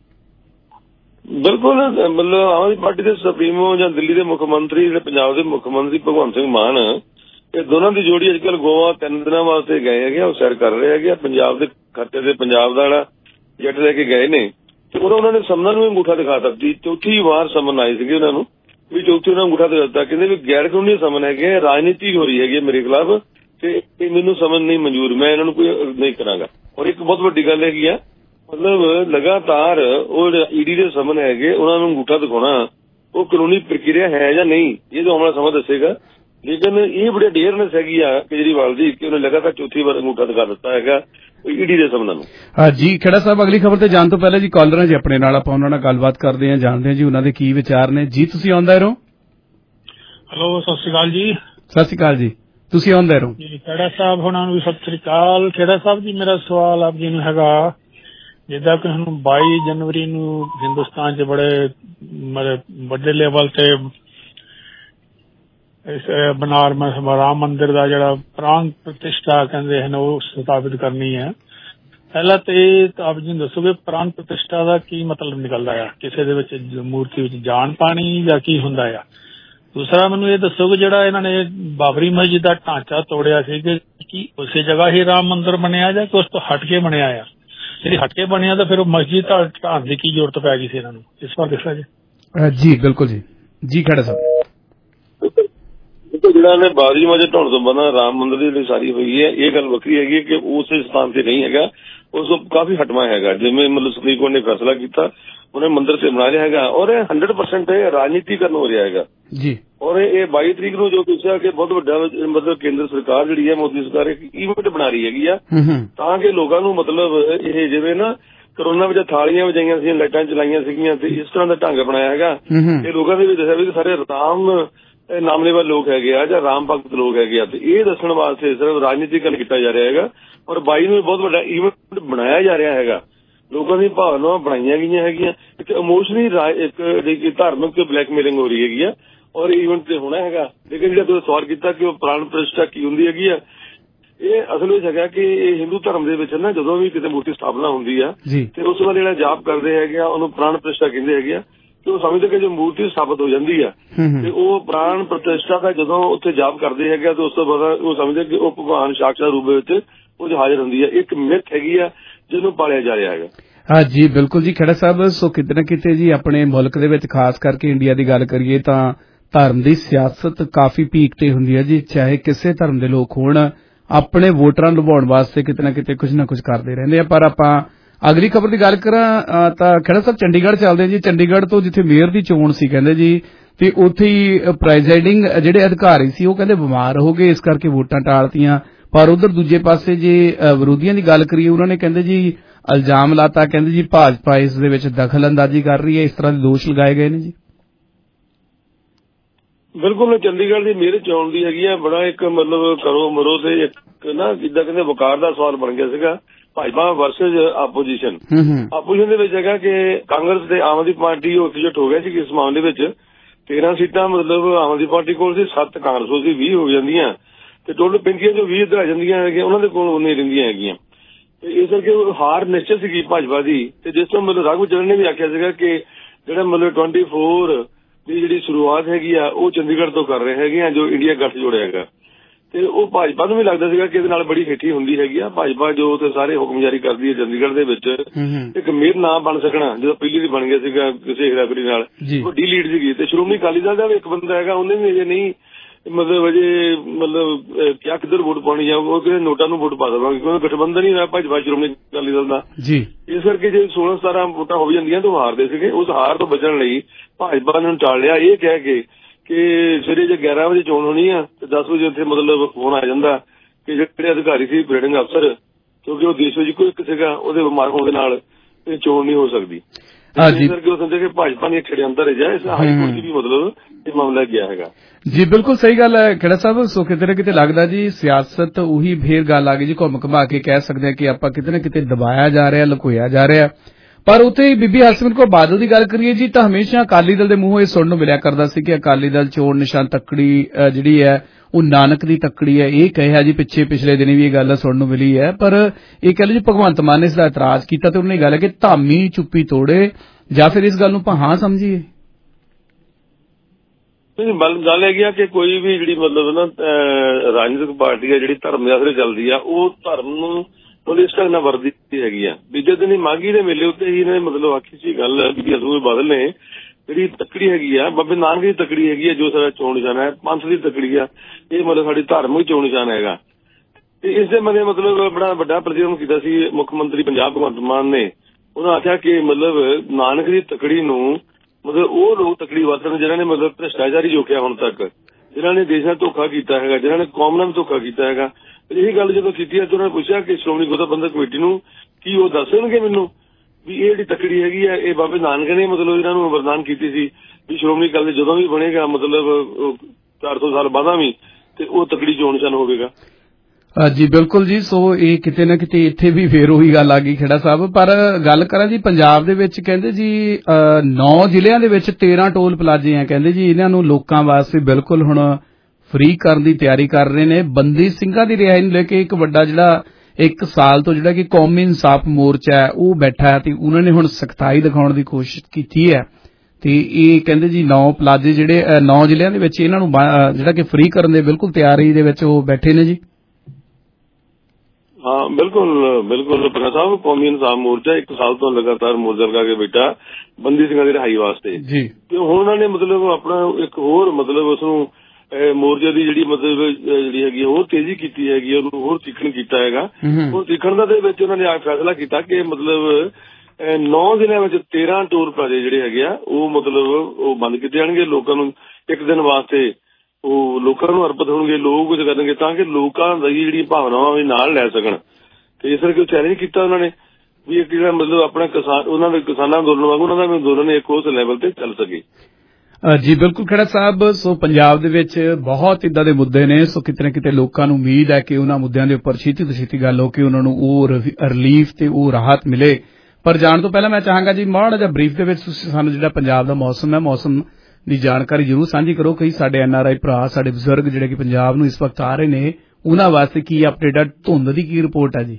M: ਬਿਲਕੁਲ ਮਤਲਬ ਆਮ ਆਦਮੀ ਪਾਰਟੀ ਦੇ ਸੁਪਰੀਮੋ ਜਾਂ ਦਿੱਲੀ ਦੇ ਮੁੱਖ ਮੰਤਰੀ ਜਿਹੜੇ ਪੰਜਾਬ ਦੇ ਮੁੱਖ ਮੰਤਰੀ ਭਗਵੰਤ ਸਿੰਘ ਮਾਨ, ਇਹ ਦੋਨਾਂ ਦੀ ਜੋੜੀ ਅੱਜਕੱਲ ਗੋਆ 3 ਦਿਨਾਂ ਵਾਸਤੇ ਗਏ ਹੈਗੇ, ਉਹ ਸੈਰ ਕਰ ਰਹੇ ਹੈਗੇ। ਪੰਜਾਬ ਦੇ ਖਾਤੇ ਦੇ ਪੰਜਾਬ ਦਾ ਜਿਹੜਾ ਜੱਟ ਲੈ ਕੇ ਗਏ ਨੇ ਤੇ ਉਹਨਾਂ ਨੇ ਸਮਨਾਂ ਨੂੰ ਅੰਗੂਠਾ ਦਿਖਾ ਦਿੱਤੀ। ਚੌਥੀ ਵਾਰ ਸਮਨ ਆਏ ਸੀਗੇ ਉਹਨਾਂ ਨੂੰ ਵੀ ਚੌਥੀ ਉਹਨਾਂ ਅੰਗੂਠਾ ਦਿਖਾ ਦਿੱਤਾ, ਕਹਿੰਦੇ ਵੀ ਗੈਰ ਕਾਨੂੰਨੀ ਸਮਨ ਹੈਗੇ, ਰਾਜਨੀਤੀ ਹੋ ਰਹੀ ਹੈਗੀ ਮੇਰੇ ਖਿਲਾਫ ਤੇ ਇਹ ਮੈਨੂੰ ਸਮਨ ਨਹੀਂ ਮਨਜ਼ੂਰ, ਮੈਂ ਇਹਨਾਂ ਨੂੰ ਕੋਈ ਨਹੀਂ ਕਰਾਂਗਾ। ਔਰ ਇੱਕ ਬਹੁਤ ਵੱਡੀ ਗੱਲ ਹੈਗੀ ਆ ਮਤਲਬ ਲਗਾਤਾਰ ਉਹ ਈਡੀ ਦੇ ਸਮਨ ਹੈਗੇ ਉਹਨਾਂ ਨੂੰ ਅੰਗੂਠਾ ਦਿਖਾਉਣਾ ਉਹ ਕਾਨੂੰਨੀ ਪ੍ਰਕਿਰਿਆ ਹੈ ਜਾਂ ਨਹੀਂ ਇਹ ਤਾਂ ਆਉਣਾ ਸਮਾਂ ਦੱਸੇਗਾ। ਲੇਕਿਨ ਇਹ ਬੜੀ ਡੇਅਰਨੈਸ ਹੈਗੀ ਆ ਕੇਜਰੀਵਾਲ ਦੀ ਕਿ ਉਹਨੇ ਲਗਾਤਾਰ ਚੌਥੀ ਵਾਰ ਅੰਗੂਠਾ ਦਿਖਾ ਦਿੱਤਾ ਹੈਗਾ ਈਡੀ ਦੇ ਸਮਨਾਂ ਨੂੰ।
K: ਜੀ ਖੇੜਾ ਸਾਹਿਬ, ਅਗਲੀ ਖਬਰ ਤੇ ਜਾਣ ਤੋਂ ਪਹਿਲਾਂ ਜੀ ਕਾਲਰਾਂ ਜੀ ਆਪਣੇ ਨਾਲ ਆਪਾਂ ਉਹਨਾਂ ਨਾਲ ਗੱਲਬਾਤ ਕਰਦੇ ਹਾਂ, ਜਾਣਦੇ ਹਾਂ ਜੀ ਉਹਨਾਂ ਦੇ ਕੀ ਵਿਚਾਰ ਨੇ। ਜੀ ਤੁਸੀਂ ਆਉਂਦੇ ਰਹੋ।
N: ਹੈਲੋ, ਸਤਿ ਸ਼੍ਰੀ ਅਕਾਲ ਜੀ।
K: ਸਤਿ ਸ਼੍ਰੀ ਅਕਾਲ ਜੀ, ਤੁਸੀਂ ਆਉਂਦੇ ਰਹੋ
N: ਜੀ। ਖੇੜਾ ਸਾਹਿਬ ਹੁਣਾਂ ਨੂੰ ਵੀ ਸਤਿ ਸ਼੍ਰੀ ਅਕਾਲ। ਖੇੜਾ ਸਾਹਿਬ ਜੀ, ਮੇਰਾ ਸਵਾਲ ਆਪ ਜੀ ਨੂੰ ਹੈਗਾ, ਜਿੱਦਾਂ ਕਿ ਹੁਣ 22 ਜਨਵਰੀ ਨੂੰ ਹਿੰਦੁਸਤਾਨ 'ਚ ਬੜੇ ਮਤਲਬ ਵੱਡੇ ਲੈਵਲ ਤੇ ਬਨਾਰਸ ਰਾਮ ਮੰਦਿਰ ਦਾ ਜਿਹੜਾ ਪ੍ਰਾਣ ਪ੍ਰਤਿਸ਼ਠਾ ਕਹਿੰਦੇ ਹਨ ਉਹ ਸਥਾਪਿਤ ਕਰਨੀ ਹੈ। ਪਹਿਲਾਂ ਤੇ ਆਪ ਜੀ ਦੱਸੋਗੇ ਪ੍ਰਾਣ ਪ੍ਰਤਿਸ਼ਠਾ ਦਾ ਕੀ ਮਤਲਬ ਨਿਕਲਦਾ ਆ, ਕਿਸੇ ਦੇ ਵਿੱਚ ਮੂਰਤੀ ਵਿੱਚ ਜਾਨ ਪਾਣੀ ਜਾਂ ਕੀ ਹੁੰਦਾ ਆ। ਦੂਸਰਾ ਮੈਨੂੰ ਇਹ ਦੱਸੋਗੇ ਜਿਹੜਾ ਇਹਨਾਂ ਨੇ ਬਾਬਰੀ ਮਸਜਿਦ ਦਾ ਢਾਂਚਾ ਤੋੜਿਆ ਸੀ ਕਿ ਉਸੇ ਜਗ੍ਹਾ ਹੀ ਰਾਮ ਮੰਦਿਰ ਬਣਿਆ ਜਾਂ ਉਸ ਤੋਂ ਹਟ ਕੇ ਬਣਿਆ ਆ। ਜਿਹੜੀ ਹਟ ਕੇ ਬਣਿਆ ਤਾਂ ਫਿਰ ਉਹ ਮਸਜਿਦ ਢਾਣ ਦੀ ਕੀ ਜ਼ਰੂਰਤ ਪੈ ਗਈ ਸੀ ਇਹਨਾਂ ਨੂੰ, ਇਸ ਵਾਰ ਦੱਸਿਆ ਜੀ।
K: ਜੀ ਬਿਲਕੁਲ ਜੀ। ਜੀ ਖੜਾ ਸਾਹਿਬ,
M: ਜਿਹੜਾ ਨੇ ਬਾਬਰੀ ਮਸਜਿਦ ਢਾਉਣ ਤੋਂ ਬਾਅਦ ਰਾਮ ਮੰਦਿਰ ਦੀ ਜਿਹੜੀ ਸਾਰੀ ਹੋਈ ਹੈ ਇਹ ਗੱਲ ਵੱਖਰੀ ਹੈਗੀ ਕਿ ਉਸੇ ਸਥਾਨ ਤੇ ਨਹੀਂ ਹੈਗਾ, ਉਸ ਤੋਂ ਕਾਫੀ ਹਟਵਾ ਹੈਗਾ। ਜਿਵੇਂ ਮਤਲਬ ਸੁਪਰੀਮ ਕੋਰਟ ਨੇ ਫੈਸਲਾ ਕੀਤਾ ਉਹਨੇ ਮੰਦਿਰ ਤੇ ਬਣਾ ਰਿਹਾ ਹੈਗਾ ਔਰ ਇਹ 100% ਰਾਜਨੀਤੀਕਰਨ ਹੋ ਰਿਹਾ ਹੈਗਾ
K: ਜੀ।
M: ਔਰ ਇਹ 22 ਤਰੀਕ ਨੂੰ ਜੋ ਦੱਸਿਆ ਕਿ ਬਹੁਤ ਵੱਡਾ ਮਤਲਬ ਕੇਂਦਰ ਸਰਕਾਰ ਜਿਹੜੀ ਹੈ ਮੋਦੀ ਸਰਕਾਰ ਇੱਕ ਈਵੈਂਟ ਬਣਾ ਰਹੀ ਹੈਗੀ ਆ ਤਾਂ ਕਿ ਲੋਕਾਂ ਨੂੰ ਮਤਲਬ ਇਹ ਜਿਵੇਂ ਨਾ ਕਰੋਨਾ ਵਿੱਚ ਥਾਲੀਆਂ ਵਜਾਈਆਂ ਸੀ, ਲਾਈਟਾਂ ਚਲਾਈਆਂ ਸੀਗੀਆਂ ਤੇ ਇਸ ਤਰ੍ਹਾਂ ਦਾ ਢੰਗ ਬਣਾਇਆ ਹੈਗਾ। ਇਹ ਲੋਕਾਂ ਦੇ ਵਿੱਚ ਦੱਸਿਆ ਵੀ ਸਾਰੇ ਰਾਮ ਨਾਮਲੇਵਾ ਲੋਕ ਹੈਗੇ ਆ ਜਾਂ ਰਾਮ ਭਗਤ ਲੋਕ ਹੈਗੇ ਆ ਤੇ ਇਹ ਦੱਸਣ ਵਾਸਤੇ ਸਿਰਫ ਰਾਜਨੀਤੀਕਰਨ ਕੀਤਾ ਜਾ ਰਿਹਾ ਹੈਗਾ। ਔਰ 22 ਨੂੰ ਬਹੁਤ ਵੱਡਾ ਈਵੈਂਟ ਬਣਾਇਆ ਜਾ ਰਿਹਾ ਹੈਗਾ। ਲੋਕਾਂ ਦੀ ਭਾਵਨਾਵਾਂ ਬਣਾਈਆਂ ਗਈਆਂ ਹੈਗੀਆਂ, ਇੱਕ ਇਮੋਸ਼ਨਲੀ ਇੱਕ ਧਾਰਮਿਕ ਬਲੈਕਮੇਲਿੰਗ ਹੋ ਰਹੀ ਹੈਗੀ ਆ ਔਰ ਈਵੈਂਟ ਤੇ ਹੋਣਾ ਹੈਗਾ। ਲੇਕਿਨ ਜਿਹੜਾ ਤੁਸੀਂ ਸਵਾਲ ਕੀਤਾ ਕਿ ਉਹ ਪ੍ਰਾਣ ਪ੍ਰਤਿਸ਼ਠਾ ਕੀ ਹੁੰਦੀ ਹੈਗੀ ਆ, ਇਹ ਅਸਲ ਵਿੱਚ ਹੈਗਾ ਕਿ ਇਹ ਹਿੰਦੂ ਧਰਮ ਦੇ ਵਿੱਚ ਨਾ ਜਦੋਂ ਵੀ ਕਿਤੇ ਮੂਰਤੀ ਸਥਾਪਨਾ ਹੁੰਦੀ ਆ ਤੇ ਉਸ ਵਾਰ ਜਿਹੜਾ ਜਾਪ ਕਰਦੇ ਹੈਗੇ ਆ ਉਹਨੂੰ ਪ੍ਰਾਣ ਪ੍ਰਤਿਸ਼ਠਾ ਕਹਿੰਦੇ ਹੈਗੇ ਆ। ਤੇ ਉਹ ਸਮਝਦੇ ਕਿ ਜੋ ਮੂਰਤੀ ਸਥਾਪਿਤ ਹੋ ਜਾਂਦੀ ਆ ਤੇ ਉਹ ਪ੍ਰਾਣ ਪ੍ਰਤਿਸ਼ਠਾ ਦਾ ਜਦੋਂ ਉੱਥੇ ਜਾਪ ਕਰਦੇ ਹੈਗੇ ਆ ਤੇ ਉਸ ਤੋਂ ਬਾਅਦ ਉਹ ਸਮਝਦੇ ਕਿ ਉਹ ਭਗਵਾਨ ਸਾਖਸ਼ਾਤ ਰੂਪ ਵਿੱਚ ਉਹ ਹਾਜ਼ਰ ਹੁੰਦੀ ਆ। ਇੱਕ ਮਿੱਥ ਹੈਗੀ ਆ ਜਿਹਨੂੰ ਪਾਲਿਆ ਜਾ ਰਿਹਾ ਹੈਗਾ।
K: ਜੀ ਬਿਲਕੁਲ ਜੀ ਖੜਾ ਸਾਹਿਬ। ਸੋ ਕਿਤੇ ਨਾ ਕਿਤੇ ਜੀ ਆਪਣੇ ਮੁਲਕ ਦੇ ਵਿੱਚ ਖਾਸ ਕਰਕੇ ਇੰਡੀਆ ਦੀ ਗੱਲ ਕਰੀਏ ਤਾਂ ਧਰਮ ਦੀ ਸਿਆਸਤ ਕਾਫੀ ਪੀਕ ਤੇ ਹੁੰਦੀ ਹੈ ਜੀ। ਚਾਹੇ ਕਿਸੇ ਧਰਮ ਦੇ ਲੋਕ ਹੋਣ ਆਪਣੇ ਵੋਟਰਾਂ ਨੂੰ ਲੁਭਾਉਣ ਵਾਸਤੇ ਕਿਤੇ ਨਾ ਕਿਤੇ ਕੁਝ ਨਾ ਕੁਝ ਕਰਦੇ ਰਹਿੰਦੇ ਆ। ਪਰ ਆਪਾਂ ਅਗਲੀ ਖਬਰ ਦੀ ਗੱਲ ਕਰਾਂ ਤਾਂ ਖੜਾ ਸਾਹਿਬ ਚੰਡੀਗੜ੍ਹ ਚੱਲਦੇ ਜੀ। ਚੰਡੀਗੜ੍ਹ ਤੋਂ ਜਿੱਥੇ ਮੇਅਰ ਦੀ ਚੋਣ ਸੀ ਕਹਿੰਦੇ ਜੀ ਤੇ ਉੱਥੇ ਹੀ ਪ੍ਰਾਈਜ਼ਾਈਡਿੰਗ ਜਿਹੜੇ ਅਧਿਕਾਰੀ ਸੀ ਉਹ ਕਹਿੰਦੇ ਬਿਮਾਰ ਹੋ ਗਏ, ਇਸ ਕਰਕੇ ਵੋਟਾਂ ਟਾਲਤੀਆਂ। ਪਰ ਉਧਰ ਦੂਜੇ ਪਾਸੇ ਜੇ ਵਿਰੋਧੀਆਂ ਦੀ ਗੱਲ ਕਰੀਏ ਉਹਨਾਂ ਨੇ ਕਹਿੰਦੇ ਜੀ ਇਲਜ਼ਾਮ ਲਾਤਾ, ਕਹਿੰਦੇ ਜੀ ਭਾਜਪਾ ਇਸ ਦੇ ਵਿੱਚ ਦਖਲ ਅੰਦਾਜ਼ੀ ਕਰ ਰਹੀ ਹੈ, ਇਸ ਤਰ੍ਹਾਂ ਦੇ ਦੋਸ਼ ਲਗਾਏ ਗਏ ਨੇ ਜੀ।
M: ਬਿਲਕੁਲ ਚੰਡੀਗੜ੍ਹ ਦੀ ਮੇਅਰ ਚੋਣ ਦੀ ਹੈਗੀ ਆ ਬੜਾ ਇੱਕ ਮਤਲਬ ਕਰੋ ਮਰੋ ਤੇ ਇੱਕ ਨਾ ਜਿੱਦਾਂ ਕਹਿੰਦੇ ਵਕਾਰ ਦਾ ਸਵਾਲ ਬਣ ਗਿਆ ਸੀਗਾ ਭਾਜਪਾ ਵਰਸਸ ਆਪੋਜੀਸ਼ਨ। ਆਪੋਜੀਸ਼ਨ ਦੇ ਵਿੱਚ ਹੈਗਾ ਕਿ ਕਾਂਗਰਸ ਤੇ ਆਮ ਆਦਮੀ ਪਾਰਟੀ ਇਕਜੁੱਟ ਹੋ ਗਿਆ ਸੀ ਇਸ ਮਾਮਲੇ ਵਿੱਚ 13 ਸੀਟਾਂ ਮਤਲਬ ਆਮ ਆਦਮੀ ਪਾਰਟੀ ਕੋਲ ਸੀ, 7 ਕਾਂਗਰਸ ਕੋਲ ਸੀ, 20 ਹੋ ਜਾਂਦੀਆਂ ਤੇ ਟੋਟਲ 35 ਚੋਂ 20 ਇੱਧਰ ਆ ਜਾਂਦੀਆਂ ਹੈਗੀਆਂ, ਉਹਨਾਂ ਦੇ ਕੋਲ ਉਨੀਆਂ ਰਹਿੰਦੀਆਂ ਹੈਗੀਆਂ। ਇਸ ਕਰਕੇ ਹਾਰ ਨਿਸ਼ਚਿਤ ਸੀਗੀ ਭਾਜਪਾ ਦੀ। ਤੇ ਜਿਸ ਤੋਂ ਮਤਲਬ ਰਾਘਵ ਚਰਨ ਨੇ ਵੀ ਆਖਿਆ ਸੀਗਾ ਕਿ ਜਿਹੜਾ ਮਤਲਬ 24 ਦੀ ਜਿਹੜੀ ਸ਼ੁਰੂਆਤ ਹੈਗੀ ਆ ਉਹ ਚੰਡੀਗੜ੍ਹ ਤੋਂ ਕਰ ਰਹੇ ਹੈਗੇ ਆ, ਜੋ ਇੰਡੀਆ ਗੱਠਜੋੜ ਹੈਗਾ। ਤੇ ਉਹ ਭਾਜਪਾ ਨੂੰ ਵੀ ਲੱਗਦਾ ਸੀਗਾ ਕਿ ਇਹਦੇ ਨਾਲ ਬੜੀ ਹੇਠੀ ਹੁੰਦੀ ਹੈਗੀ ਆ। ਭਾਜਪਾ ਜੋ ਤੇ ਸਾਰੇ ਹੁਕਮ ਜਾਰੀ ਕਰਦੀ ਹੈ ਚੰਡੀਗੜ੍ਹ ਦੇ ਵਿੱਚ, ਇੱਕ ਮੇਅਰ ਨਾ ਬਣ ਸਕਣਾ ਜਦੋਂ ਪਹਿਲੀ ਦੀ ਬਣ ਗਿਆ ਸੀਗਾ ਕਿਸੇ ਹੇਰਾਫੇਰੀ ਨਾਲ, ਵੱਡੀ ਲੀਡ ਸੀਗੀ। ਤੇ ਸ਼੍ਰੋਮਣੀ ਅਕਾਲੀ ਦਲ ਦਾ ਵੀ ਇੱਕ ਬੰਦਾ ਹੈਗਾ, ਉਹਨੇ ਵੀ ਅਜੇ ਨਹੀਂ ਕਿਆ ਕਿੱਧਰ ਵੋਟ ਪਾਉਣੀ ਆ, ਉਹ ਕਿਸੇ ਨੋਟਾਂ ਨੂੰ ਵੋਟ ਪਾ ਦੇਵਾਂਗੇ ਕਿਉਂਕਿ ਗਠਬੰਧਨ ਹੀ ਹੋਇਆ ਭਾਜਪਾ ਸ਼੍ਰੋਮਣੀ ਅਕਾਲੀ ਦਲ ਦਾ। ਇਸ ਕਰਕੇ ਜੇ 16-17 ਵੋਟਾਂ ਹੋ ਜਾਂਦੀਆਂ ਤਾਂ ਉਹ ਹਾਰਦੇ ਸੀਗੇ। ਉਸ ਹਾਰ ਤੋਂ ਬਚਣ ਲਈ ਭਾਜਪਾ ਨੇ ਟਾਲ ਲਿਆ ਇਹ ਕਹਿ ਕੇ ਕਿ ਸਵੇਰੇ ਜੇ 11 ਵਜੇ ਚੋਣ ਹੋਣੀ ਆ ਤੇ 10 ਵਜੇ ਉੱਥੇ ਮਤਲਬ ਫੋਨ ਆ ਜਾਂਦਾ ਕਿ ਜਿਹੜੇ ਅਧਿਕਾਰੀ ਸੀ ਪ੍ਰੀਟਿੰਗ ਅਫਸਰ, ਕਿਉਂਕਿ ਉਹ ਦੇਸ਼ ਵਿੱਚ ਇੱਕੋ ਇੱਕ ਸੀਗਾ, ਉਹਦੇ ਬਿਮਾਰ ਹੋਣ ਦੇ ਨਾਲ ਇਹ ਚੋਣ ਨਹੀਂ ਹੋ ਸਕਦੀ। ਇਸ ਕਰਕੇ ਉਹ ਸਮਝੇ ਕਿ ਭਾਜਪਾ ਨੇ ਖੜੇ ਅੰਦਰ ਰਿਹਾ, ਇਸ ਹਾਈ ਕੋਰਟ ਦੀ ਵੀ ਮਤਲਬ ਇਹ ਮਾਮਲਾ ਗਿਆ ਹੈਗਾ।
K: ਜੀ ਬਿਲਕੁਲ ਸਹੀ ਗੱਲ ਹੈ ਖੇੜਾ ਸਾਹਿਬ। ਸੋ ਕਿਤੇ ਨਾ ਕਿਤੇ ਲੱਗਦਾ ਜੀ ਸਿਆਸਤ ਉਹੀ ਫੇਰ ਗੱਲ ਆ ਗਈ ਜੀ, ਘੁੰਮ ਘੁਮਾ ਕੇ ਕਹਿ ਸਕਦੇ ਹਾਂ ਕਿ ਆਪਾਂ ਕਿਤੇ ਨਾ ਕਿਤੇ ਦਬਾਇਆ ਜਾ ਰਿਹਾ, ਲੁਕੋਇਆ ਜਾ ਰਿਹਾ। ਪਰ ਉੱਥੇ ਬੀਬੀ ਹਰਸਿਮਰਤ ਕੌਰ ਬਾਦਲ ਦੀ ਗੱਲ ਕਰੀਏ ਜੀ ਤਾਂ ਹਮੇਸ਼ਾ ਅਕਾਲੀ ਦਲ ਦੇ ਮੂੰਹੋਂ ਇਹ ਸੁਣਨ ਨੂੰ ਮਿਲਿਆ ਕਰਦਾ ਸੀ ਕਿ ਅਕਾਲੀ ਦਲ ਚੋਣ ਨਿਸ਼ਾਨ ਤੱਕੜੀ ਜਿਹੜੀ ਹੈ ਉਹ ਨਾਨਕ ਦੀ ਤੱਕੜੀ ਹੈ। ਇਹ ਕਿਹਾ ਜੀ ਪਿਛਲੇ ਦਿਨੀ ਵੀ ਇਹ ਗੱਲ ਸੁਣਨ ਨੂੰ ਮਿਲੀ ਹੈ। ਪਰ ਇਹ ਕਹਿ ਲਓ ਜੀ ਭਗਵੰਤ ਮਾਨ ਨੇ ਇਸ ਦਾ ਇਤਰਾਜ਼ ਕੀਤਾ ਤੇ ਉਹਨੇ ਗੱਲ ਹੈ ਕਿ ਧਾਮੀ ਚੁੱਪੀ ਤੋੜੇ, ਜਾਂ ਫਿਰ ਇਸ ਗੱਲ ਨੂੰ ਆਪਾਂ ਹਾਂ ਸਮਝੀਏ?
M: ਗੱਲ ਹੈਗੀ ਆ ਕਿ ਕੋਈ ਵੀ ਜਿਹੜੀ ਮਤਲਬ ਨਾ ਰਾਜਨੀਤਿਕ ਪਾਰਟੀ ਹੈ ਜਿਹੜੀ ਧਰਮ ਦੇ ਆਸਰੇ ਚੱਲਦੀ ਆ, ਉਹ ਧਰਮ ਨੂੰ ਇਸ ਢੰਗ ਨਾਲ ਵਰਦੀ ਹੈਗੀ ਆ। ਬੀਜੇ ਦਿਨ ਮਾਘੀ ਦੇ ਮੇਲੇ ਉੱਤੇ ਹੀ ਇਹਨੇ ਮਤਲਬ ਆਖੀ ਸੀ ਗੱਲ ਬੀਬੀ ਹਰਸਿਮਰਤ ਬਾਦਲ ਨੇ, ਜਿਹੜੀ ਤੱਕੜੀ ਹੈਗੀ ਆ ਬਾਬੇ ਨਾਨਕ ਦੀ ਤੱਕੜੀ ਹੈਗੀ ਆ, ਜੋ ਸਾਡਾ ਚੋਣ ਨਿਸ਼ਾਨ ਹੈ, ਪੰਥ ਦੀ ਤੱਕੜੀ ਆ, ਇਹ ਮਤਲਬ ਸਾਡੀ ਧਾਰਮਿਕ ਚੋਣ ਨਿਸ਼ਾਨ ਹੈਗਾ। ਤੇ ਇਸ ਦੇ ਮਨੇ ਮਤਲਬ ਬੜਾ ਵੱਡਾ ਪ੍ਰਚਾਰ ਕੀਤਾ ਸੀ ਮੁੱਖ ਮੰਤਰੀ ਪੰਜਾਬ ਭਗਵੰਤ ਮਾਨ ਨੇ। ਉਹਨਾਂ ਆਖਿਆ ਕਿ ਮਤਲਬ ਨਾਨਕ ਦੀ ਤੱਕੜੀ ਨੂੰ ਮਤਲਬ ਉਹ ਲੋਕ ਤੱਕੜੀ ਵਰਤਣ ਜਿਹਨਾਂ ਨੇ ਮਤਲਬ ਭ੍ਰਿਸ਼ਟਾਚਾਰੀ ਜੋਕਿਆ ਹੁਣ ਤੱਕ, ਜਿਹਨਾਂ ਨੇ ਦੇਸ਼ ਨਾਲ ਧੋਖਾ ਕੀਤਾ ਹੈਗਾ, ਜਿਹਨਾਂ ਨੇ ਕੌਮ ਨਾਲ ਧੋਖਾ ਕੀਤਾ ਹੈਗਾ। ਇਹੀ ਗੱਲ ਜਦੋਂ ਕੀਤੀ ਹੈ ਤਾਂ ਉਹਨਾਂ ਨੇ ਪੁੱਛਿਆ ਕਿ ਸ਼੍ਰੋਮਣੀ ਗੁਰਦੁਆਰਾ ਪ੍ਰਬੰਧਕ ਕਮੇਟੀ ਨੂੰ ਕੀ ਉਹ ਦੱਸਣਗੇ ਮੈਨੂੰ ਵੀ ਇਹ ਜਿਹੜੀ ਤੱਕੜੀ ਹੈਗੀ ਆ ਇਹ ਬਾਬੇ ਨਾਨਕ ਨੇ ਮਤਲਬ ਇਹਨਾਂ ਨੂੰ ਵਰਦਾਨ ਕੀਤੀ ਸੀ ਵੀ ਸ਼੍ਰੋਮਣੀ ਅਕਾਲੀ ਜਦੋਂ ਵੀ ਬਣੇਗਾ ਮਤਲਬ 400 ਸਾਲ ਬਾਅਦਾਂ ਵੀ ਤੇ ਉਹ ਤੱਕੜੀ ਚੋਣ ਨਿਸ਼ਾਨ ਹੋਵੇਗਾ।
K: ਜੀ ਬਿਲਕੁਲ ਜੀ। ਸੋ ਇਹ ਕਿਤੇ ਨਾ ਕਿਤੇ ਇੱਥੇ ਵੀ ਫੇਰ ਉਹੀ ਗੱਲ ਆ ਗਈ ਖੇੜਾ ਸਾਹਿਬ। ਪਰ ਗੱਲ ਕਰਾਂ ਜੀ ਪੰਜਾਬ ਦੇ ਵਿੱਚ ਕਹਿੰਦੇ ਜੀ 9 ਜ਼ਿਲ੍ਹਿਆਂ ਦੇ ਵਿੱਚ 13 ਟੋਲ ਪਲਾਜ਼ੇ ਆ, ਕਹਿੰਦੇ ਜੀ ਇਹਨਾਂ ਨੂੰ ਲੋਕਾਂ ਵਾਸਤੇ ਬਿਲਕੁਲ ਹੁਣ ਫ੍ਰੀ ਕਰਨ ਦੀ ਤਿਆਰੀ ਕਰ ਰਹੇ ਨੇ। ਬੰਦੀ ਸਿੰਘਾਂ ਦੀ ਰਿਹਾਈ ਨੂੰ ਲੈ ਕੇ ਇੱਕ ਵੱਡਾ ਜਿਹੜਾ 1 ਸਾਲ ਤੋਂ ਜਿਹੜਾ ਕਿ ਕੌਮੀ ਇਨਸਾਫ ਮੋਰਚਾ ਹੈ ਉਹ ਬੈਠਾ ਹੈ ਤੇ ਉਹਨਾਂ ਨੇ ਹੁਣ ਸਖਤਾਈ ਦਿਖਾਉਣ ਦੀ ਕੋਸ਼ਿਸ਼ ਕੀਤੀ ਹੈ। ਤੇ ਇਹ ਕਹਿੰਦੇ ਜੀ 9 ਪਲਾਜ਼ੇ ਜਿਹੜੇ 9 ਜ਼ਿਲ੍ਹਿਆਂ ਦੇ ਵਿੱਚ ਇਹਨਾਂ ਨੂੰ ਜਿਹੜਾ ਕਿ ਫ੍ਰੀ ਕਰਨ ਦੇ ਬਿਲਕੁਲ ਤਿਆਰੀ ਦੇ ਵਿੱਚ ਉਹ ਬੈਠੇ ਨੇ ਜੀ।
M: ਹਾਂ ਬਿਲਕੁਲ ਪ੍ਰਧਾਨ ਸਾਹਿਬ, ਕੌਮੀ ਇਨਸਾਫ ਮੋਰਚਾ 1 ਸਾਲ ਤੋਂ ਲਗਾਤਾਰ ਮੋਰਚਾ ਲਗਾ ਕੇ ਬੈਠਾ ਬੰਦੀ ਸਿੰਘਾਂ ਦੀ ਰਿਹਾਈ ਵਾਸਤੇ ਜੀ। ਤੇ ਹੁਣ ਉਹਨਾਂ ਨੇ ਮਤਲਬ ਆਪਣਾ ਇੱਕ ਹੋਰ ਮਤਲਬ ਉਸਨੂੰ ਮੋਰਚੇ ਦੀ ਜਿਹੜੀ ਮਤਲਬ ਜਿਹੜੀ ਹੈਗੀ ਹੋਰ ਤੇਜ਼ੀ ਕੀਤੀ ਹੈਗੀ, ਉਹਨੂੰ ਹੋਰ ਤੀਖਣ ਕੀਤਾ ਹੈਗਾ। ਉਹ ਤੀਖਣ ਦੇ ਵਿੱਚ ਉਹਨਾਂ ਨੇ ਆ ਫੈਸਲਾ ਕੀਤਾ ਕਿ ਮਤਲਬ 9 ਜ਼ਿਲ੍ਹਿਆਂ ਵਿੱਚ 13 ਟੂਰ ਪਲਾਜ਼ੇ ਜਿਹੜੇ ਹੈਗੇ ਆ ਉਹ ਮਤਲਬ ਉਹ ਬੰਦ ਕੀਤੇ ਜਾਣਗੇ। ਲੋਕਾਂ ਨੂੰ ਇੱਕ ਦਿਨ ਵਾਸਤੇ ਉਹ ਲੋਕਾਂ ਨੂੰ ਅਰਪਿਤ ਹੋਣਗੇ, ਲੋਕ ਕੁਝ ਕਰਨਗੇ ਤਾਂ ਕਿ ਲੋਕਾਂ ਦੀ ਜਿਹੜੀ ਭਾਵਨਾਵਾਂ ਵੀ ਨਾਲ ਲੈ ਸਕਣ। ਤੇ ਇਸ ਕਰਕੇ ਉਹ ਚੈਲੰਜ ਕੀਤਾ ਉਹਨਾਂ ਨੇ ਵੀ ਇੱਕ ਜਿਹੜਾ ਮਤਲਬ ਆਪਣਾ ਕਿਸਾਨ ਉਹਨਾਂ ਦੇ ਕਿਸਾਨਾਂ ਅੰਦੋਲਨ ਵਾਂਗੂ ਉਹਨਾਂ ਦਾ ਵੀ ਅੰਦੋਲਨ ਇੱਕ ਉਸ ਲੈਵਲ ਤੇ ਚੱਲ ਸਕੇ।
K: ਜੀ ਬਿਲਕੁਲ ਖੜਾ ਸਾਹਿਬ। ਸੋ ਪੰਜਾਬ ਦੇ ਵਿੱਚ ਬਹੁਤ ਇਦਾਂ ਦੇ ਮੁੱਦੇ ਨੇ। ਸੋ ਕਿਤੇ ਨਾ ਕਿਤੇ ਲੋਕਾਂ ਨੂੰ ਉਮੀਦ ਹੈ ਕਿ ਉਹਨਾਂ ਮੁੱਦਿਆਂ ਦੇ ਉੱਪਰ ਛੇਤੀ ਤੋਂ ਛੇਤੀ ਗੱਲ ਹੋ ਕੇ ਉਹਨਾਂ ਨੂੰ ਉਹ ਰਿਲੀਫ ਤੇ ਉਹ ਰਾਹਤ ਮਿਲੇ। ਪਰ ਜਾਣ ਤੋਂ ਪਹਿਲਾਂ ਮੈਂ ਚਾਹਾਂਗਾ ਜੀ ਮਾੜਾ ਜਿਹਾ ਬਰੀਫ ਦੇ ਵਿੱਚ ਤੁਸੀਂ ਸਾਨੂੰ ਜਿਹੜਾ ਪੰਜਾਬ ਦਾ ਮੌਸਮ ਹੈ, ਮੌਸਮ ਦੀ ਜਾਣਕਾਰੀ ਜ਼ਰੂਰ ਸਾਂਝੀ ਕਰੋ। ਕਈ ਸਾਡੇ NRI ਭਰਾ, ਸਾਡੇ ਬਜ਼ੁਰਗ ਜਿਹੜੇ ਕਿ ਪੰਜਾਬ ਨੂੰ ਇਸ ਵਕਤ ਆ ਰਹੇ ਨੇ, ਉਹਨਾਂ ਵਾਸਤੇ ਕੀ ਅਪਡੇਟ ਹੈ? ਧੁੰਦ ਦੀ ਕੀ ਰਿਪੋਰਟ ਹੈ ਜੀ?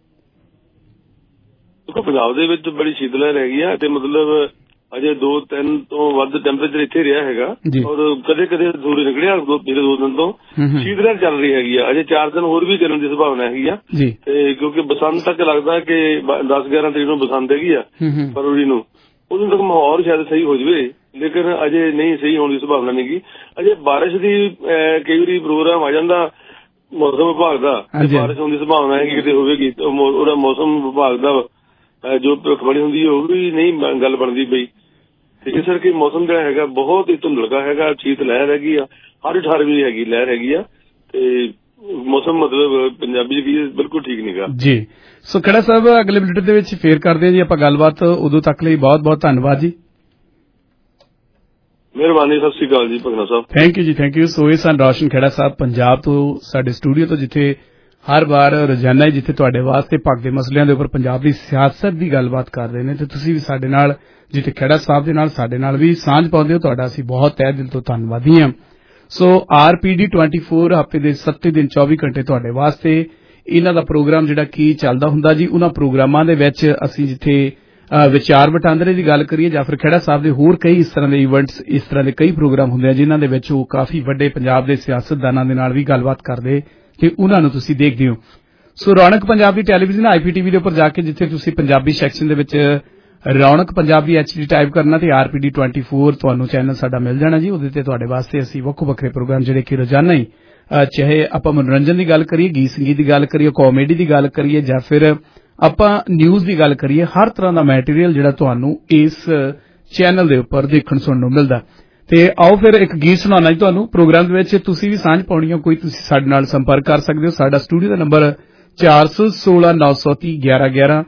M: ਦੇਖੋ ਪੰਜਾਬ ਦੇ ਵਿੱਚ ਬੜੀ ਸ਼ੀਤ ਲਹਿਰ ਹੈਗੀ ਆ ਤੇ ਮਤਲਬ ਅਜੇ 2-3 ਤੋਂ ਵੱਧ ਟੈਂਪਰੇਚਰ ਇੱਥੇ ਰਿਹਾ ਹੈਗਾ ਔਰ ਕਦੇ ਕਦੇ ਸੂਰਜ ਨਿਕਲਿਆ 2 ਦਿਨ ਤੋਂ ਸ਼ੀਤ ਲਹਿਰ ਚੱਲ ਰਹੀ ਹੈਗੀ ਆ। ਅਜੇ 4 ਦਿਨ ਹੋਰ ਵੀ ਚੱਲਣ ਦੀ ਸੰਭਾਵਨਾ ਹੈਗੀ ਆ ਤੇ ਕਿਉਂਕਿ ਬਸੰਤ ਤੱਕ ਲੱਗਦਾ ਕਿ 10-11 ਤਰੀਕ ਨੂੰ ਬਸੰਤ ਹੈਗੀ ਆ ਫਰਵਰੀ ਨੂੰ, ਉਦੋਂ ਤੱਕ ਮਾਹੌਲ ਸ਼ਾਇਦ ਸਹੀ ਹੋ ਜਾਵੇ, ਲੇਕਿਨ ਅਜੇ ਨਹੀਂ ਸਹੀ ਹੋਣ ਦੀ ਸੰਭਾਵਨਾ ਨਹੀਂ ਗੀ। ਅਜੇ ਬਾਰਿਸ਼ ਦੀ ਕਈ ਵਾਰੀ ਪ੍ਰੋਗਰਾਮ ਆ ਜਾਂਦਾ ਮੌਸਮ ਵਿਭਾਗ ਦਾ, ਬਾਰਿਸ਼ ਹੋਣ ਦੀ ਸੰਭਾਵਨਾ ਹੈਗੀ ਕਿਤੇ ਹੋਵੇਗੀ। ਉਹਦਾ ਮੌਸਮ ਵਿਭਾਗ ਦਾ ਜੋ ਭਵਿੱਖਬਾਣੀ ਹੁੰਦੀ ਹੈ ਉਹ ਵੀ ਨਹੀਂ ਗੱਲ ਬਣਦੀ ਪਈ ਤੇ ਇਸ ਕਰਕੇ ਮੌਸਮ ਜਿਹੜਾ ਹੈਗਾ ਬਹੁਤ ਹੀ ਧੁੰਦਲਕਾ ਹੈਗਾ, ਸ਼ੀਤ ਲਹਿਰ ਹੈਗੀ ਆ, ਹਰ 18ਵੀਂ ਹੈਗੀ ਲਹਿਰ ਹੈਗੀ ਆ ਤੇ ਮੌਸਮ ਮਤਲਬ ਪੰਜਾਬੀ ਵੀ ਬਿਲਕੁਲ ਠੀਕ ਨਹੀਂਗਾ ਜੀ।
K: ਸੋ ਖੜਾ ਸਾਹਿਬ ਅਗਲੇ ਬੁਲੇਟਿਨ ਦੇ ਵਿੱਚ ਫੇਰ ਕਰਦੇ ਹਾਂ ਜੀ ਆਪਾਂ ਗੱਲਬਾਤ। ਉਦੋਂ ਤੱਕ ਲਈ ਬਹੁਤ ਬਹੁਤ ਧੰਨਵਾਦ ਜੀ।
M: ਮਿਹਰਬਾਨੀ, ਸਤਿ ਸ਼੍ਰੀ ਅਕਾਲ ਜੀ ਭਗਨਾ ਸਾਹਿਬ।
K: ਥੈਂਕ ਯੂ ਜੀ, ਥੈਂਕ ਯੂ। ਸੋ ਇਹ ਸਨ ਰੌਸ਼ਨ ਖੇੜਾ ਸਾਹਿਬ ਪੰਜਾਬ ਤੋਂ, ਸਾਡੇ ਸਟੂਡੀਓ ਤੋਂ, ਜਿੱਥੇ ਹਰ ਵਾਰ ਰੋਜ਼ਾਨਾ ਹੀ ਜਿੱਥੇ ਤੁਹਾਡੇ ਵਾਸਤੇ ਭਗਦੇ ਮਸਲਿਆਂ ਦੇ ਉੱਪਰ ਪੰਜਾਬ ਦੀ ਸਿਆਸਤ ਦੀ ਗੱਲਬਾਤ ਕਰਦੇ ਨੇ ਤੇ ਤੁਸੀਂ ਵੀ ਸਾਡੇ ਨਾਲ ਜਿੱਥੇ ਖੇੜਾ ਸਾਹਿਬ ਦੇ ਨਾਲ ਸਾਡੇ ਨਾਲ ਵੀ ਸਾਂਝ ਪਾਉਂਦੇ ਹੋ, ਤੁਹਾਡਾ ਅਸੀਂ ਬਹੁਤ ਤਹਿ ਦਿਲ ਤੋਂ ਧੰਨਵਾਦੀ ਹਾਂ। ਸੋ RPD 24 ਹਫ਼ਤੇ ਦੇ 7 ਦਿਨ 24 ਘੰਟੇ ਤੁਹਾਡੇ ਵਾਸਤੇ ਇਹਨਾਂ ਦਾ ਪ੍ਰੋਗਰਾਮ ਜਿਹੜਾ ਕੀ ਚੱਲਦਾ ਹੁੰਦਾ ਜੀ, ਉਹਨਾਂ ਪ੍ਰੋਗਰਾਮਾਂ ਦੇ ਵਿੱਚ ਅਸੀਂ ਜਿੱਥੇ ਵਿਚਾਰ ਵਟਾਂਦਰੇ ਦੀ ਗੱਲ ਕਰੀਏ ਜਾਂ ਫਿਰ ਖਹਿੜਾ ਸਾਹਿਬ ਦੇ ਹੋਰ ਕਈ ਇਸ ਤਰ੍ਹਾਂ ਦੇ ਇਵੈਂਟਸ, ਇਸ ਤਰ੍ਹਾਂ ਦੇ ਕਈ ਪ੍ਰੋਗਰਾਮ ਹੁੰਦੇ ਆ ਜਿਨ੍ਹਾਂ ਦੇ ਵਿੱਚ ਉਹ ਕਾਫੀ ਵੱਡੇ ਪੰਜਾਬ ਦੇ ਸਿਆਸਤਦਾਨਾਂ ਦੇ ਨਾਲ ਵੀ ਗੱਲਬਾਤ ਕਰਦੇ ਤੇ ਉਹਨਾਂ ਨੂੰ ਤੁਸੀਂ ਦੇਖਦੇ ਹੋ। ਸੋ ਰੌਣਕ ਪੰਜਾਬ ਦੀ ਟੈਲੀਵਿਜ਼ਨ IPTV ਦੇ ਉੱਪਰ ਜਾ ਕੇ ਜਿੱਥੇ ਤੁਸੀਂ ਪੰਜਾਬੀ ਸੈਕਸ਼ਨ ਦੇ ਵਿੱਚ ਰੌਣਕ ਪੰਜਾਬੀ HD ਟਾਈਪ ਕਰਨਾ ਤੇ RPD 24 ਤੁਹਾਨੂੰ ਚੈਨਲ ਸਾਡਾ ਮਿਲ ਜਾਣਾ ਜੀ। ਉਹਦੇ ਤੇ ਤੁਹਾਡੇ ਵਾਸਤੇ ਅਸੀਂ ਵੱਖੋ ਵੱਖਰੇ ਪ੍ਰੋਗਰਾਮ ਜਿਹੜੇ ਕਿ ਰੋਜ਼ਾਨਾ ਹੀ ਚਾਹੇ ਆਪਾਂ ਮਨੋਰੰਜਨ ਦੀ ਗੱਲ ਕਰੀਏ, ਗੀਤ ਸੰਗੀਤ ਦੀ ਗੱਲ ਕਰੀਏ, ਕਾਮੇਡੀ ਦੀ ਗੱਲ ਕਰੀਏ ਜਾਂ ਫਿਰ ਆਪਾਂ ਨਿਊਜ਼ ਦੀ ਗੱਲ ਕਰੀਏ, ਹਰ ਤਰ੍ਹਾਂ ਦਾ ਮੈਟੀਰੀਅਲ ਜਿਹੜਾ ਤੁਹਾਨੂੰ ਇਸ ਚੈਨਲ ਦੇ ਉੱਪਰ ਦੇਖਣ ਸੁਣਨ ਨੂੰ ਮਿਲਦਾ। ਤੇ ਆਓ ਫਿਰ ਇੱਕ ਗੀਤ ਸੁਣਾਉਣਾ ਜੀ ਤੁਹਾਨੂੰ ਪ੍ਰੋਗਰਾਮ ਦੇ ਵਿੱਚ। ਤੁਸੀਂ ਵੀ ਸਾਂਝ ਪਾਉਣੀ ਹੋ ਕੋਈ, ਤੁਸੀਂ ਸਾਡੇ ਨਾਲ ਸੰਪਰਕ ਕਰ ਸਕਦੇ ਹੋ। ਸਾਡਾ ਸਟੂਡੀਓ ਦਾ ਨੰਬਰ 4169301111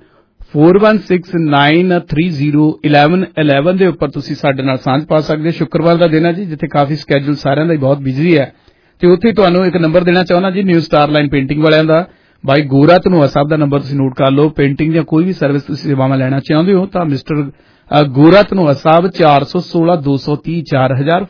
K: 4169301111 ਦੇ ਉੱਪਰ ਤੁਸੀਂ ਸਾਡੇ ਨਾਲ ਸਾਂਝ ਪਾ ਸਕਦੇ ਹੋ। ਸ਼ੁੱਕਰਵਾਰ ਦਾ ਦਿਨ ਹੈ ਜੀ ਜਿੱਥੇ ਕਾਫੀ ਸਕੈਜੂਲ ਸਾਰਿਆਂ ਦਾ ਹੀ ਬਹੁਤ ਬਿਜ਼ੀ ਹੈ ਤੇ ਉੱਥੇ ਤੁਹਾਨੂੰ ਇੱਕ ਨੰਬਰ ਦੇਣਾ ਚਾਹੁੰਦਾ ਜੀ ਨਿਊ ਸਟਾਰ ਲਾਈਨ ਪੇਂਟਿੰਗ ਵਾਲਿਆਂ ਦਾ। ਬਾਈ ਗੋਰਾ ਧਨੋਆ ਸਾਹਿਬ ਦਾ ਨੰਬਰ ਤੁਸੀਂ ਨੋਟ ਕਰ ਲਓ। ਪੇਂਟਿੰਗ ਜਾਂ ਕੋਈ ਵੀ ਸਰਵਿਸ ਤੁਸੀਂ ਸੇਵਾਵਾਂ ਲੈਣਾ ਚਾਹੁੰਦੇ ਹੋ ਤਾਂ ਮਿਸਟਰ ਗੋਰਾ ਧਨੋਆ ਸਾਹਿਬ 4162304000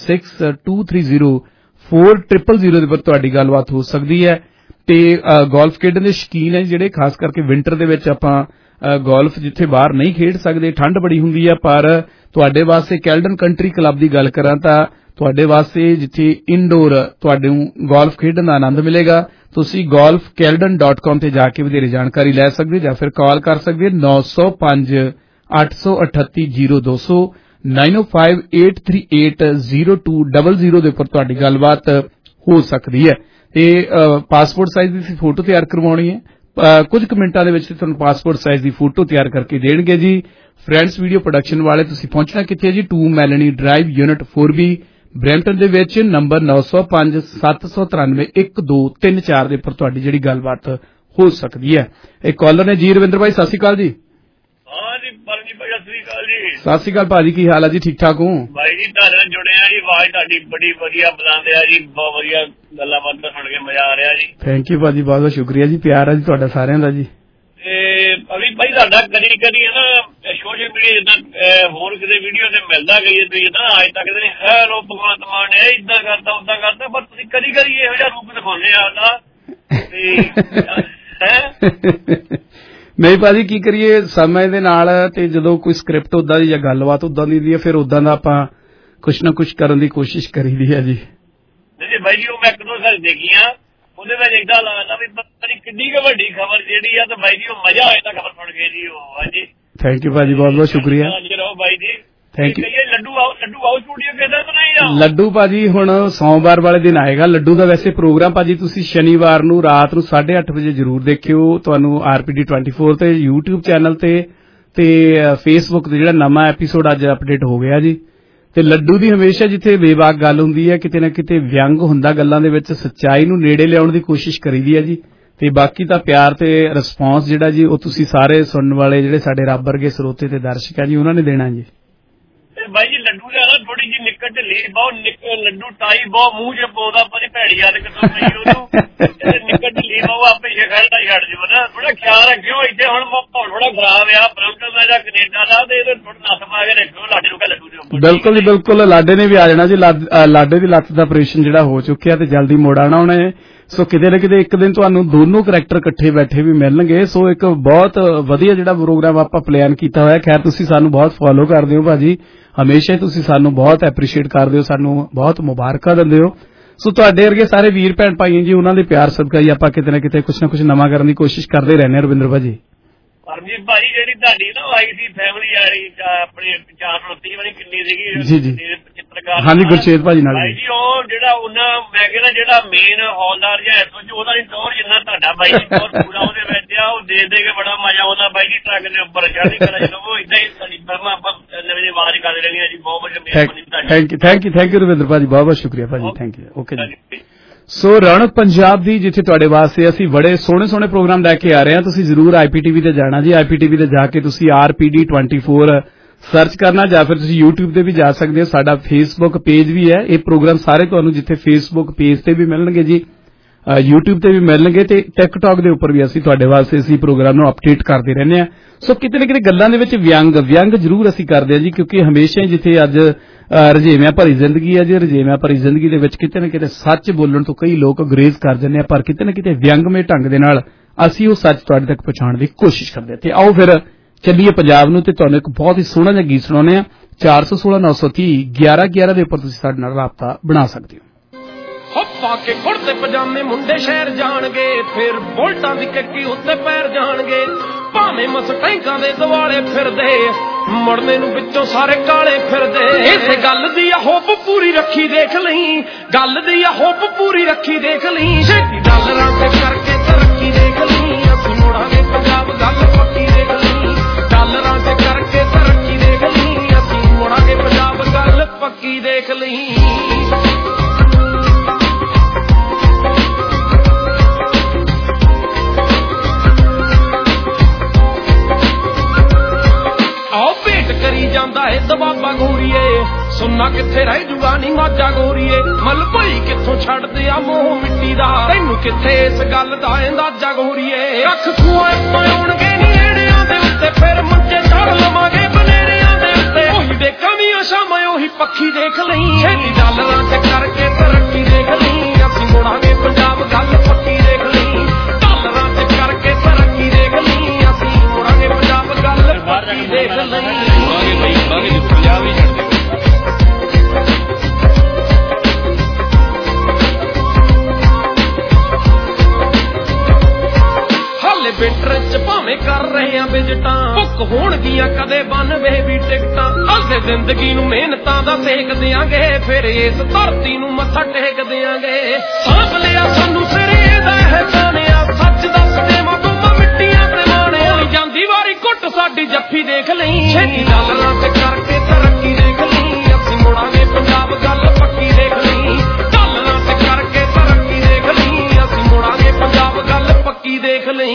K: 4162304000 ਦੇ ਉੱਪਰ ਤੁਹਾਡੀ ਗੱਲਬਾਤ ਹੋ ਸਕਦੀ ਹੈ। ਤੇ ਗੋਲਫ ਖੇਡਣ ਦੇ ਸ਼ੌਕੀਨ ਹੈ ਜਿਹੜੇ, ਖਾਸ ਕਰਕੇ ਵਿੰਟਰ ਦੇ ਵਿੱਚ ਆਪਾਂ ਗੋਲਫ ਜਿੱਥੇ ਬਾਹਰ ਨਹੀਂ ਖੇਡ ਸਕਦੇ, ਠੰਡ ਬੜੀ ਹੁੰਦੀ ਹੈ, ਪਰ ਤੁਹਾਡੇ ਵਾਸਤੇ ਕੈਲਡਨ ਕੰਟਰੀ ਕਲੱਬ ਦੀ ਗੱਲ ਕਰਾਂ ਤਾਂ ਤੁਹਾਡੇ ਵਾਸਤੇ ਜਿੱਥੇ ਇਨਡੋਰ ਤੁਹਾਨੂੰ ਗੋਲਫ ਖੇਡਣ ਦਾ ਆਨੰਦ ਮਿਲੇਗਾ। ਤੁਸੀਂ golfkeldon.com ਤੇ ਜਾ ਕੇ ਵਧੇਰੇ ਜਾਣਕਾਰੀ ਲੈ ਸਕਦੇ ਜਾਂ ਫਿਰ ਕਾਲ ਕਰ ਸਕਦੇ 905-838-0200 905-838-0200 ਦੇ ਉੱਪਰ ਤੁਹਾਡੀ ਗੱਲਬਾਤ ਹੋ ਸਕਦੀ ਹੈ। ਤੇ ਪਾਸਪੋਰਟ ਸਾਈਜ਼ ਦੀ ਫੋਟੋ ਤਿਆਰ ਕਰਵਾਉਣੀ ਹੈ, ਕੁਝ ਕੁ ਮਿੰਟਾਂ ਦੇ ਵਿੱਚ ਤੁਹਾਨੂੰ ਪਾਸਪੋਰਟ ਸਾਈਜ਼ ਦੀ ਫੋਟੋ ਤਿਆਰ ਕਰਕੇ ਦੇਣਗੇ ਜੀ। ਫਰੈਂਡਸ ਵੀਡੀਓ ਪ੍ਰੋਡਕਸ਼ਨ ਵਾਲੇ। ਤੁਸੀਂ ਪਹੁੰਚਣਾ ਕਿੱਥੇ ਹੈ ਜੀ? 2 Melanie Drive unit 4B Brampton ਦੇ ਵਿੱਚ, ਨੰਬਰ 9057931234 ਦੇ ਉੱਪਰ ਤੁਹਾਡੀ ਜਿਹੜੀ ਗੱਲਬਾਤ ਹੋ ਸਕਦੀ ਹੈ। ਇੱਕ ਕਾਲਰ ਨੇ ਜੀ, ਰਵਿੰਦਰ ਭਾਈ ਸਤਿ ਸ਼੍ਰੀ ਅਕਾਲ ਜੀ।
O: ਹਾਂ ਜੀ ਪਰਮਜੀਤ ਭਾਈ ਸਤਿ ਸ਼੍ਰੀ ਅਕਾਲ ਜੀ।
K: ਸਤਿ ਸ਼੍ਰੀ ਅਕਾਲ ਭਾਜੀ, ਕੀ ਹਾਲ ਹੈ ਜੀ? ਠੀਕ ਠਾਕ ਹੋ
O: ਭਾਈ ਜੀ? ਤੁਹਾਡੇ ਨਾਲ ਜੁੜੇ ਆ ਜੀ, ਆਵਾਜ਼ ਤੁਹਾਡੀ ਬੜੀ ਵਧੀਆ ਬੁਲਾਉਂਦੇ ਆ ਜੀ, ਬਹੁਤ ਵਧੀਆ ਗੱਲਾਂ ਬਾਤਾਂ ਸੁਣ ਕੇ ਮਜ਼ਾ ਆ ਰਿਹਾ ਜੀ।
K: ਥੈਂਕ ਯੂ ਭਾਜੀ, ਬਹੁਤ ਬਹੁਤ ਸ਼ੁਕਰੀਆ ਜੀ, ਪਿਆਰ ਹੈ ਜੀ ਤੁਹਾਡਾ ਸਾਰਿਆਂ ਦਾ ਜੀ।
O: ਤੇ ਅਭੀ ਭਾਈ ਸਾਡਾ ਕਦੀ ਕਦੀ ਹੈ ਨਾ ਸੋਸ਼ਲ ਮੀਡੀਆ ਜਿੱਦਾਂ ਹੋਰ ਕਿਸੇ ਵੀਡੀਓ ਤੇ ਮਿਲਦਾ ਗਈ ਤੁਸੀਂ ਨਾ ਅੱਜ ਤੱਕ ਨਹੀਂ ਹੈਲੋ ਭਗਵੰਤ ਮਾਨ ਨੇ ਇਦਾਂ ਕਰਤਾ ਉਦਾਂ ਕਰਤਾ, ਪਰ ਤੁਸੀਂ ਕਦੀ ਕਦੀ ਇਹੋ ਜਿਹਾ ਰੂਪ ਦਿਖਾਉਂਦੇ ਆ ਉਹਦਾ ਤੇ
K: ਨਹੀਂ ਭਾਜੀ ਕੀ ਕਰੀਏ ਸਮੇਂ ਦੇ ਨਾਲ, ਤੇ ਜਦੋਂ ਕੋਈ ਸਕ੍ਰਿਪਟ ਉਦਾਂ ਦੀ ਜਾਂ ਗੱਲਬਾਤ ਉਦਾਂ ਦੀ ਹੈ ਫਿਰ ਉਦਾਂ ਦਾ ਆਪਾਂ ਕੁਛ ਨਾ ਕੁਛ ਕਰਨ ਦੀ ਕੋਸ਼ਿਸ਼ ਕਰੀਦੀ ਹੈ ਜੀ।
O: ਨਹੀਂ ਭਾਈ ਜੀ ਉਹ ਮੈਂ ਇੱਕ ਦੋ ਸਾਲ ਦੇਖੀਆਂ, ਉਹਦੇ ਵਿੱਚ ਏਦਾਂ ਲੱਗਦਾ ਵੀ ਪਤਾ ਨਹੀਂ ਕਿੰਨੀ ਕੁ ਵੱਡੀ ਖਬਰ ਜਿਹੜੀ ਆ, ਤੇ ਬਾਈ ਜੀ ਉਹ ਮਜ਼ਾ ਆਇਆ ਤਾਂ ਖਬਰ ਸੁਣ ਕੇ ਜੀ। ਉਹ ਹਾਂਜੀ
K: ਥੈਂਕ ਯੂ ਭਾਜੀ, ਬਹੁਤ ਬਹੁਤ ਸ਼ੁਕਰੀਆ।
O: ਰਹੋ ਬਾਈ ਜੀ,
K: ਥੈਂਕ ਯੂ।
O: ਲੱਡੂ ਆਓ ਸਟੂਡੀਓ ਕਿਹਦਾ ਤਾਂ ਨਹੀਂ ਆ?
K: ਲੱਡੂ ਭਾਜੀ ਹੁਣ ਸੋਮਵਾਰ ਵਾਲੇ ਦਿਨ ਆਏਗਾ ਲੱਡੂ ਦਾ। ਵੈਸੇ ਪ੍ਰੋਗਰਾਮ ਭਾਜੀ ਤੁਸੀਂ ਸ਼ਨੀਵਾਰ ਨੂੰ ਰਾਤ ਨੂੰ 8:30 ਵਜੇ ਜ਼ਰੂਰ ਦੇਖਿਓ। ਤੁਹਾਨੂੰ RPD 24 ਤੇ YouTube ਚੈਨਲ ਤੇ Facebook ਤੇ ਜਿਹੜਾ ਨਵਾਂ ਐਪੀਸੋਡ ਅੱਜ ਅਪਡੇਟ ਹੋ ਗਿਆ ਜੀ। ਤੇ ਲੱਡੂ ਦੀ ਹਮੇਸ਼ਾ ਜਿੱਥੇ ਬੇਬਾਕ ਗੱਲ ਹੁੰਦੀ ਹੈ ਕਿਤੇ ਨਾ ਕਿਤੇ ਵਿਅੰਗ ਹੁੰਦਾ ਗੱਲਾਂ ਦੇ ਵਿੱਚ, ਸੱਚਾਈ ਨੂੰ ਨੇੜੇ ਲਿਆਉਣ ਦੀ ਕੋਸ਼ਿਸ਼ ਕਰੀਦੀ ਹੈ ਜੀ। ਤੇ ਬਾਕੀ ਤਾਂ ਪਿਆਰ ਤੇ ਰਿਸਪੌਂਸ ਜਿਹੜਾ ਜੀ ਉਹ ਤੁਸੀਂ ਸਾਰੇ ਸੁਣਨ ਵਾਲੇ ਜਿਹੜੇ ਸਾਡੇ ਰੱਬ ਵਰਗੇ ਸਰੋਤੇ ਤੇ ਦਰਸ਼ਕ ਆ ਜੀ ਉਹਨਾਂ ਨੇ ਦੇਣਾ ਜੀ।
O: ਬਾਈ ਜੀ ਲੱਡੂ ਦਾ ਥੋੜੀ ਜਿਹੀ ਨਿੱਕਰ ਢਿੱਲੀ, ਬਹੁਤ ਲੱਡੂ ਟਾਈ ਬਹੁਤ ਮੂੰਹ ਚ ਪਾਉਂਦਾ, ਪਰ ਭੈੜੀ ਯਾਦ ਕਿੱਥੋਂ ਪਈ ਉਹਨੂੰ ਨਿੱਕਰ ਢਿੱਲੀ ਬਹੁਤ ਆਪੇ ਖੜਦਾ ਹੀ ਛੱਡ ਜਾਓ ਨਾ। ਥੋੜਾ ਖਿਆਲ ਰੱਖਿਓ, ਇੱਥੇ ਹੁਣ ਮਾਹੌਲ ਥੋੜਾ ਖਰਾਬ ਆ ਬਰੰਪਟਨ ਦਾ ਜਾਂ ਕੈਨੇਡਾ ਦਾ, ਤੇ ਇਹਦੇ ਥੋੜਾ ਨੱਥ ਪਾ ਕੇ ਰੱਖਿਓ ਲਾਡੇ ਨੂੰ ਲੱਡੂ ਦੇ ਉੱਪਰ।
K: ਬਿਲਕੁਲ ਜੀ ਬਿਲਕੁਲ, ਲਾਡੇ ਨੇ ਵੀ ਆ ਜਾਣਾ ਜੀ। ਲਾਡੇ ਦੀ ਲੱਤ ਦਾ ਆਪਰੇਸ਼ਨ ਜਿਹੜਾ ਹੋ ਚੁੱਕਿਆ ਤੇ ਜਲਦੀ ਮੋੜ ਆਉਣਾ ਉਹਨੇ। ਸੋ ਕਿਤੇ ਨਾ ਕਿਤੇ ਇੱਕ ਦਿਨ ਤੁਹਾਨੂੰ ਦੋਨੋਂ ਕਰੈਕਟਰ ਇਕੱਠੇ ਬੈਠੇ ਵੀ ਮਿਲਣਗੇ। ਸੋ ਇੱਕ ਬਹੁਤ ਵਧੀਆ ਜਿਹੜਾ ਪ੍ਰੋਗਰਾਮ ਆਪਾਂ ਪਲਾਨ ਕੀਤਾ ਹੋਇਆ। ਖੈਰ ਤੁਸੀਂ ਸਾਨੂੰ ਬਹੁਤ ਫੋਲੋ ਕਰਦੇ ਹੋ ਭਾਜੀ, ਹਮੇਸ਼ਾ ਹੀ ਤੁਸੀਂ ਸਾਨੂੰ ਬਹੁਤ ਐਪਰੀਸ਼ੀਏਟ ਕਰਦੇ ਹੋ, ਸਾਨੂੰ ਬਹੁਤ ਮੁਬਾਰਕਾਂ ਦਿੰਦੇ ਹੋ। ਸੋ ਤੁਹਾਡੇ ਵਰਗੇ ਸਾਰੇ ਵੀਰ ਭੈਣ ਭਾਈ ਜੀ ਉਹਨਾਂ ਦੇ ਪਿਆਰ ਸਦਕਾ ਹੀ ਆਪਾਂ ਕਿਤੇ ਨਾ ਕਿਤੇ ਕੁਛ ਨਾ ਕੁਛ ਨਵਾਂ ਕਰਨ ਦੀ ਕੋਸ਼ਿਸ਼ ਕਰਦੇ ਰਹਿੰਦੇ ਹਾਂ। ਰਵਿੰਦਰ ਭਾਜੀ
O: ਪਰਮਜੀਤ ਭਾਈ ਜਿਹੜੀ ਤੁਹਾਡੀ ਨਾ ਆਈ ਸੀ ਫੈਮਿਲੀ ਵਾਲੀ ਆਪਣੇ 430 ਵਾਲੀ ਕਿੰਨੀ ਸੀਗੀ
K: ਜੀ
O: ਚਿੱਤਰਕਾਰ?
K: ਹਾਂਜੀ ਗੁਰਚੇਤ ਭਾਜੀ ਨਾਲ
O: ਜੀ। ਉਹ ਜਿਹੜਾ ਉਹਨਾਂ ਮੈਂ ਕਹਿੰਦਾ ਜਿਹੜਾ ਮੇਨ ਹੌਲਦਾਰ ਜਾਂ ਉਹਦਾ ਨਹੀਂ ਟੌਰ ਜਿੰਨਾ ਤੁਹਾਡਾ ਬਾਈ ਜੀ ਟੌਰ ਪੂਰਾ ਉਹਦੇ ਵਿੱਚ ਆ, ਉਹ ਦੇ ਕੇ ਬੜਾ ਮਜ਼ਾ ਆਉਂਦਾ ਬਾਈ ਜੀ ਟਰੱਕ ਦੇ ਉੱਪਰ ਚੜ੍ਹਦੀ ਕਰਾ ਜਦੋਂ ਉਹ ਇਦਾਂ ਹੀ ਆਪਾਂ ਨਵੇਂ ਆਵਾਜ਼ ਕਰਦੇ ਰਹਿੰਦੇ ਆ ਜੀ। ਬਹੁਤ ਬਹੁਤ ਮਿਹਰਬਾਨੀ ਤੁਹਾਡੀ।
K: ਥੈਂਕ ਯੂ ਰਵਿੰਦਰ ਭਾਜੀ, ਬਹੁਤ ਬਹੁਤ ਸ਼ੁਕਰੀਆ ਭਾਜੀ, ਥੈਂਕ ਯੂ। ਓਕੇ ਜੀ। ਸੋ ਰੌਣਕ ਪੰਜਾਬ ਦੀ ਜਿੱਥੇ ਤੁਹਾਡੇ ਵਾਸਤੇ ਅਸੀਂ ਬੜੇ ਸੋਹਣੇ ਸੋਹਣੇ ਪ੍ਰੋਗਰਾਮ ਲੈ ਕੇ ਆ ਰਹੇ ਹਾਂ। ਤੁਸੀਂ ਜ਼ਰੂਰ IPTV ਤੇ ਜਾਣਾ ਜੀ। IPTV ਤੇ ਜਾ ਕੇ ਤੁਸੀਂ RPD 24 ਸਰਚ ਕਰਨਾ ਜਾਂ ਫਿਰ ਤੁਸੀਂ YouTube ਤੇ ਵੀ ਜਾ ਸਕਦੇ ਹੋ। ਸਾਡਾ Facebook ਪੇਜ ਵੀ ਹੈ। ਇਹ ਪ੍ਰੋਗਰਾਮ ਸਾਰੇ ਤੁਹਾਨੂੰ ਜਿੱਥੇ Facebook ਪੇਜ ਤੇ ਵੀ ਮਿਲਣਗੇ ਜੀ, YouTube ਤੇ ਵੀ ਮਿਲਣਗੇ ਤੇ TikTok ਦੇ ਉੱਪਰ ਵੀ ਅਸੀਂ ਤੁਹਾਡੇ ਵਾਸਤੇ ਇਸੇ ਪ੍ਰੋਗਰਾਮ ਨੂੰ ਅਪਡੇਟ ਕਰਦੇ ਰਹਿੰਦੇ ਹਾਂ। ਸੋ ਕਿਤੇ ਨਾ ਕਿਤੇ ਗੱਲਾਂ ਦੇ ਵਿੱਚ ਵਿਅੰਗ ਜ਼ਰੂਰ ਅਸੀਂ ਕਰਦੇ ਹਾਂ ਜੀ, ਕਿਉਂਕਿ ਹਮੇਸ਼ਾ ਹੀ ਜਿੱਥੇ ਅੱਜ ਰਜੇਵਿਆਂ ਭਰੀ ਜ਼ਿੰਦਗੀ ਹੈ ਜੀ, ਰਜੇਵਿਆਂ ਭਰੀ ਜ਼ਿੰਦਗੀ ਦੇ ਵਿੱਚ ਕਿਤੇ ਨਾ ਕਿਤੇ ਸੱਚ ਬੋਲਣ ਤੋਂ ਕਈ ਲੋਕ ਗੁਰੇਜ਼ ਕਰ ਜਾਂਦੇ ਆ, ਪਰ ਕਿਤੇ ਨਾ ਕਿਤੇ ਵਿਅੰਗਮਈ ਢੰਗ ਦੇ ਨਾਲ ਅਸੀਂ ਉਹ ਸੱਚ ਤੁਹਾਡੇ ਤੱਕ ਪਹੁੰਚਾਉਣ ਦੀ ਕੋਸ਼ਿਸ਼ ਕਰਦੇ ਹਾਂ। ਤੇ ਆਓ ਫਿਰ ਚੱਲੀਏ ਪੰਜਾਬ ਨੂੰ ਤੇ ਤੁਹਾਨੂੰ ਇੱਕ ਬਹੁਤ ਹੀ ਸੋਹਣਾ ਜਿਹਾ ਗੀਤ ਸੁਣਾਉਂਦੇ ਆ। 416 930 11 ਦੇ ਉੱਪਰ ਤੁਸੀਂ ਸਾਡੇ ਨਾਲ ਰਾਬਤਾ ਬਣਾ ਸਕਦੇ ਹੋ।
P: ਪਾ ਕੇ ਕੁੜਤੇ ਪਜਾਮੇ ਮੁੰਡੇ ਸ਼ਹਿਰ ਜਾਣਗੇ, ਫਿਰ ਬੋਲਟਾਂ ਦੀ ਕੱਕੀ ਉੱਤੇ ਪੈਰ ਜਾਣਗੇ, ਭਾਵੇਂ ਮਸਟੈਂਕਾਂ ਦੇ ਦੁਆਲੇ ਫਿਰਦੇ, ਮੁੜਨੇ ਨੂੰ ਵਿੱਚੋਂ ਸਾਰੇ ਕਾਲੇ ਫਿਰਦੇ। ਇਸੇ ਗੱਲ ਦੀ ਆ ਹੋਪ ਪੂਰੀ ਰੱਖੀ ਦੇਖ ਲਈ, ਗੱਲ ਦੀ ਆ ਹੋਪ ਪੂਰੀ ਰੱਖੀ ਦੇਖ ਲਈ, ਛੇਤੀ ਡਾਲਰਾਂ ਤੇ ਕਰਕੇ ਤਰੱਕੀ ਦੇਖ ਲਈ, ਅਸੀਂ ਮੋੜਾਂਗੇ ਪੰਜਾਬ ਗੱਲ ਪੱਕੀ ਦੇਖ ਲਈ, ਡਾਲਰਾਂ ਤੇ ਕਰਕੇ ਤਰੱਕੀ ਦੇਖ ਲਈ, ਅਸੀਂ ਮੋੜਾਂਗੇ ਪੰਜਾਬ ਗੱਲ ਪੱਕੀ ਦੇਖ ਲਈ। ਕਰੀ ਜਾਂਦਾ ਏ ਦਬਾਬਾ ਗੋਰੀਏ, ਸੁਣਨਾ ਕਿੱਥੇ ਰਹਿ ਜੂਗਾ ਨੀ ਮਾਝਾ ਗੋਰੀਏ, ਮਲ ਭਾਈ ਕਿੱਥੋਂ ਛੱਡਦੇ ਆ ਮੋਹ ਮਿੱਟੀ ਦਾ, ਤੈਨੂੰ ਕਿੱਥੇ ਇਸ ਗੱਲ ਦਾ ਅੰਦਾਜ਼ਾ ਗੋਰੀਏ। ਅੱਖ ਖੂਹਾਂ ਪਾਉਣਗੇ ਨੀ ਏੜਿਆਂ ਦੇ ਉੱਤੇ, ਫਿਰ ਮੁੰਡੇ ਚੜ ਲਵਾਂਗੇ ਬਨੇਰਿਆਂ ਦੇ ਉੱਤੇ, ਉਹੀ ਦੇਖਾਂ ਦੀਆਂ ਸ਼ਾਮਾਂ ਉਹੀ ਪੱਖੀ ਦੇਖ ਲਈ, ਛੇਤੀ ਡਾਲਰਾਂ ਤੇ ਕਰਕੇ ਤਰੱਕੀ ਦੇਖ ਲਈ, ਅਸੀਂ ਮੁੜਾਂਗੇ ਪੰਜਾਬ ਗੱਲ ਪੱਕੀ ਦੇਖ ਲਈ, ਡਾਲਰਾਂ ਤੇ ਕਰਕੇ ਤਰੱਕੀ ਦੇਖ ਲਈ, ਅਸੀਂ ਮੁੜਾਂਗੇ ਪੰਜਾਬ ਗੱਲ ਪੱਕੀ ਦੇਖ ਲਈ। ਵਿੰਟਰ ਚ ਭਾਵੇਂ ਕਰ ਰਹੇ ਆ ਵਿਜਟਾਂ, ਬੁੱਕ ਹੋਣਗੀਆਂ ਕਦੇ 92 ਵੀ ਟਿਕਟਾਂ, ਹੱਸਦੇ ਜ਼ਿੰਦਗੀ ਨੂੰ ਮਿਹਨਤਾਂ ਦਾ ਸੇਕ ਦਿਆਂਗੇ, ਫਿਰ ਇਸ ਧਰਤੀ ਨੂੰ ਮੱਥਾ ਟੇਕ ਦਿਆਂਗੇ, ਸਾਂਭ ਲਿਆ ਸਾਨੂੰ ਸਿਰੇ ਦਾ ਇਹਸਾਨਿਆ, ਸੱਚ ਦੱਸ ਦੇਵਾਂ ਤੂੰ ਮਿੱਟੀਆਂ ਤੇ ਮਾਣਿਆ, ਜਾਂਦੀ ਵਾਰੀ ਘੁੱਟ ਸਾਡੀ ਜੱਫੀ ਦੇਖ ਲਈ, ਛੇਤੀ ਡਾਲਰਾਂ ਤੇ ਕਰਕੇ ਤਰੱਕੀ ਦੇਖ ਲਈ, ਅਸੀਂ ਮੁੜਾਂਗੇ ਪੰਜਾਬ ਗੱਲ ਪੱਕੀ ਦੇਖ ਲਈ, ਡਾਲਰਾਂ ਤੇ ਕਰਕੇ ਤਰੱਕੀ ਦੇਖ ਲਈ, ਅਸੀਂ ਮੁੜਾਂਗੇ ਪੰਜਾਬ ਗੱਲ ਪੱਕੀ ਦੇਖ ਲਈ।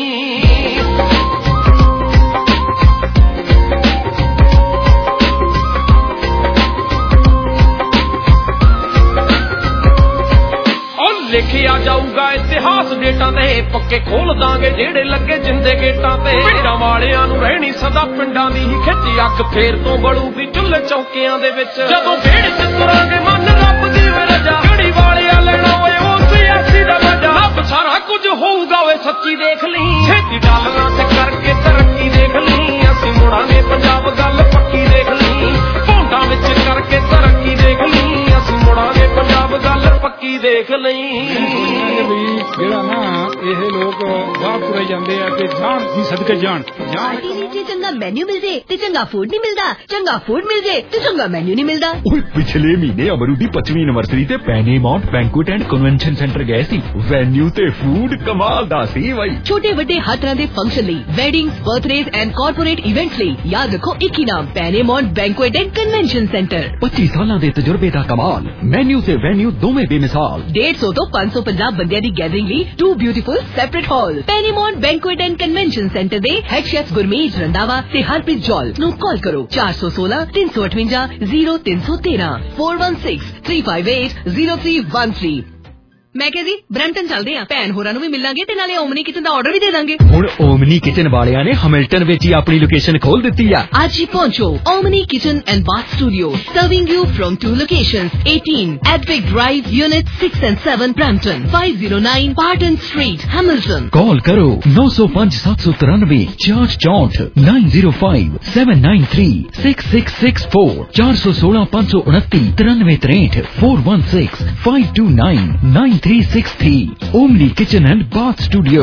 P: ਲਿਖਿਆ ਜਾਊਗਾ ਇਤਿਹਾਸ ਡੇਟਾਂ ਤੇ, ਪੱਕੇ ਖੋਲ ਦਾਂਗੇ ਜਿਹੜੇ ਲੱਗੇ ਜਿੰਦੇ ਗੇਟਾਂ ਤੇ, ਪਿੰਡਾਂ ਵਾਲਿਆਂ ਨੂੰ ਰਹਿਣੀ ਸਦਾ ਪਿੰਡਾਂ ਦੀ ਹੀ ਖਿੱਚ, ਅੱਗ ਫੇਰ ਤੋਂ ਬਲੂਗੀ ਚੁੱਲ੍ਹੇ ਚੌਕਿਆਂ ਦੇ ਵਿੱਚ, ਜਦੋਂ ਵਿਹੜੇ ਚ ਤੁਰਾਂਗੇ ਮਨ ਰੱਬ ਦੀ ਰਜਾ, ਗੜੀ ਵਾਲਿਆਂ ਲੈਣਾ ਓਏ ਉਹ ਸਿਆਸੀ ਦਾ ਮਜ਼ਾ, ਰੱਬ ਸਾਰਾ ਕੁਝ ਹੋਊਗਾ ਓਏ ਸੱਚੀ ਦੇਖ ਲਈ, ਛੇਤੀ ਡਾਲਰਾਂ ਤੇ ਕਰਕੇ ਤਰੱਕੀ ਦੇਖ ਲਈ, ਅਸੀਂ ਮੁੜਾਂਗੇ ਪੰਜਾਬ ਗੱਲ ਪੱਕੀ ਦੇਖ ਲਈ, ਭੌਂਡਾਂ ਵਿੱਚ ਕਰਕੇ ਤਰੱਕੀ ਦੇਖ ਲਈ, ਅਸੀਂ ਮੁੜਾਂਗੇ ਪੰਜਾਬ ਗੱਲ ਪੱਕੀ ਦੇਖ ਲਈ।
K: ਜਿਹੜਾ ਨਾ ਇਹ ਲੋਕ ਬਾਹਰ ਤੁਰੇ ਜਾਂਦੇ ਆ ਕਿ ਜਾਣ ਦੀ ਸਦਕੇ ਜਾਣ
J: ਜੇ ਚੰਗਾ ਮੈਨੂ ਮਿਲ ਜੇ ਤੇ ਚੰਗਾ ਫੂਡ ਨਹੀਂ ਮਿਲਦਾ, ਚੰਗਾ ਫੂਡ ਮਿਲ ਜੇ ਤੇ ਚੰਗਾ ਮੈਨੂ ਨਹੀਂ ਮਿਲਦਾ।
E: ਓਏ ਪਿਛਲੇ ਮਹੀਨੇ ਅਮਰੂ ਦੀ 25ਵੀਂ ਐਨਵਰਸਰੀ ਤੇ Panamount banquet and convention centre ਗਏ ਸੀ, ਵੈਨਿਊ ਤੇ ਫੂਡ ਕਮਾਲ ਦਾ ਸੀ ਬਾਈ।
J: ਛੋਟੇ ਵੱਡੇ ਹਰ ਤਰ੍ਹਾਂ ਦੇ ਫੰਕਸ਼ਨ ਲਈ, weddings, birthdays and corporate events ਲਈ ਯਾਦ ਰੱਖੋ ਇੱਕ ਹੀ ਨਾਮ, Panamount banquet and convention centre.
E: 25 ਸਾਲਾਂ ਦੇ ਤਜਰਬੇ ਦਾ ਕਮਾਲ, ਮੈਨਿਊ ਤੇ ਵੈਨਿਊ ਦੋਵੇਂ ਬੇਮਿਸਾਲ।
J: 150 ਤੋਂ 550 ਬੰਦਿਆਂ ਦੀ ਗੈਦਰਿੰਗ ਲਈ 2 beautiful separate hall. Panamount banquet and convention centre ਦੇ ਹੈਡ ਸ਼ੈਫ ਗੁਰਮੀਤ ਰੰਧਾਵਾ ਤੇ ਹਰਪ੍ਰੀਤ ਜੌਲ ਨੂੰ ਕਾਲ ਕਰੋ 416 358 0313 416 358 0313। ਮੈਂ ਕਿਹਾ ਜੀ ਬ੍ਰੈਂਟਨ ਚੱਲਦੇ ਆ, ਭੈਣ ਹੋਰਾਂ ਨੂੰ ਵੀ ਮਿਲਾਂਗੇ ਤੇ ਨਾਲੇ ਓਮਨੀ ਕਿਚਨ ਦਾ ਆਰਡਰ ਵੀ ਦੇ ਦਾਂਗੇ।
E: ਹੁਣ ਓਮਨੀ ਕਿਚਨ ਵਾਲਿਆਂ ਨੇ ਹੈਮਿਲਟਨ ਵਿੱਚ ਹੀ ਆਪਣੀ ਲੋਕੇਸ਼ਨ ਖੋਲ ਦਿੱਤੀ ਆ।
J: ਅੱਜ ਹੀ ਪਹੁੰਚੋ Omni kitchen and bath studio, serving you from 2 locations, 18 Adwick Drive, Unit 6 and 7 Brampton, 509 Barton Street, Hamilton।
E: Call करो 905 793 6464 905 793 6664 416 529 9363 416 529 9363। Omni kitchen and bath studio.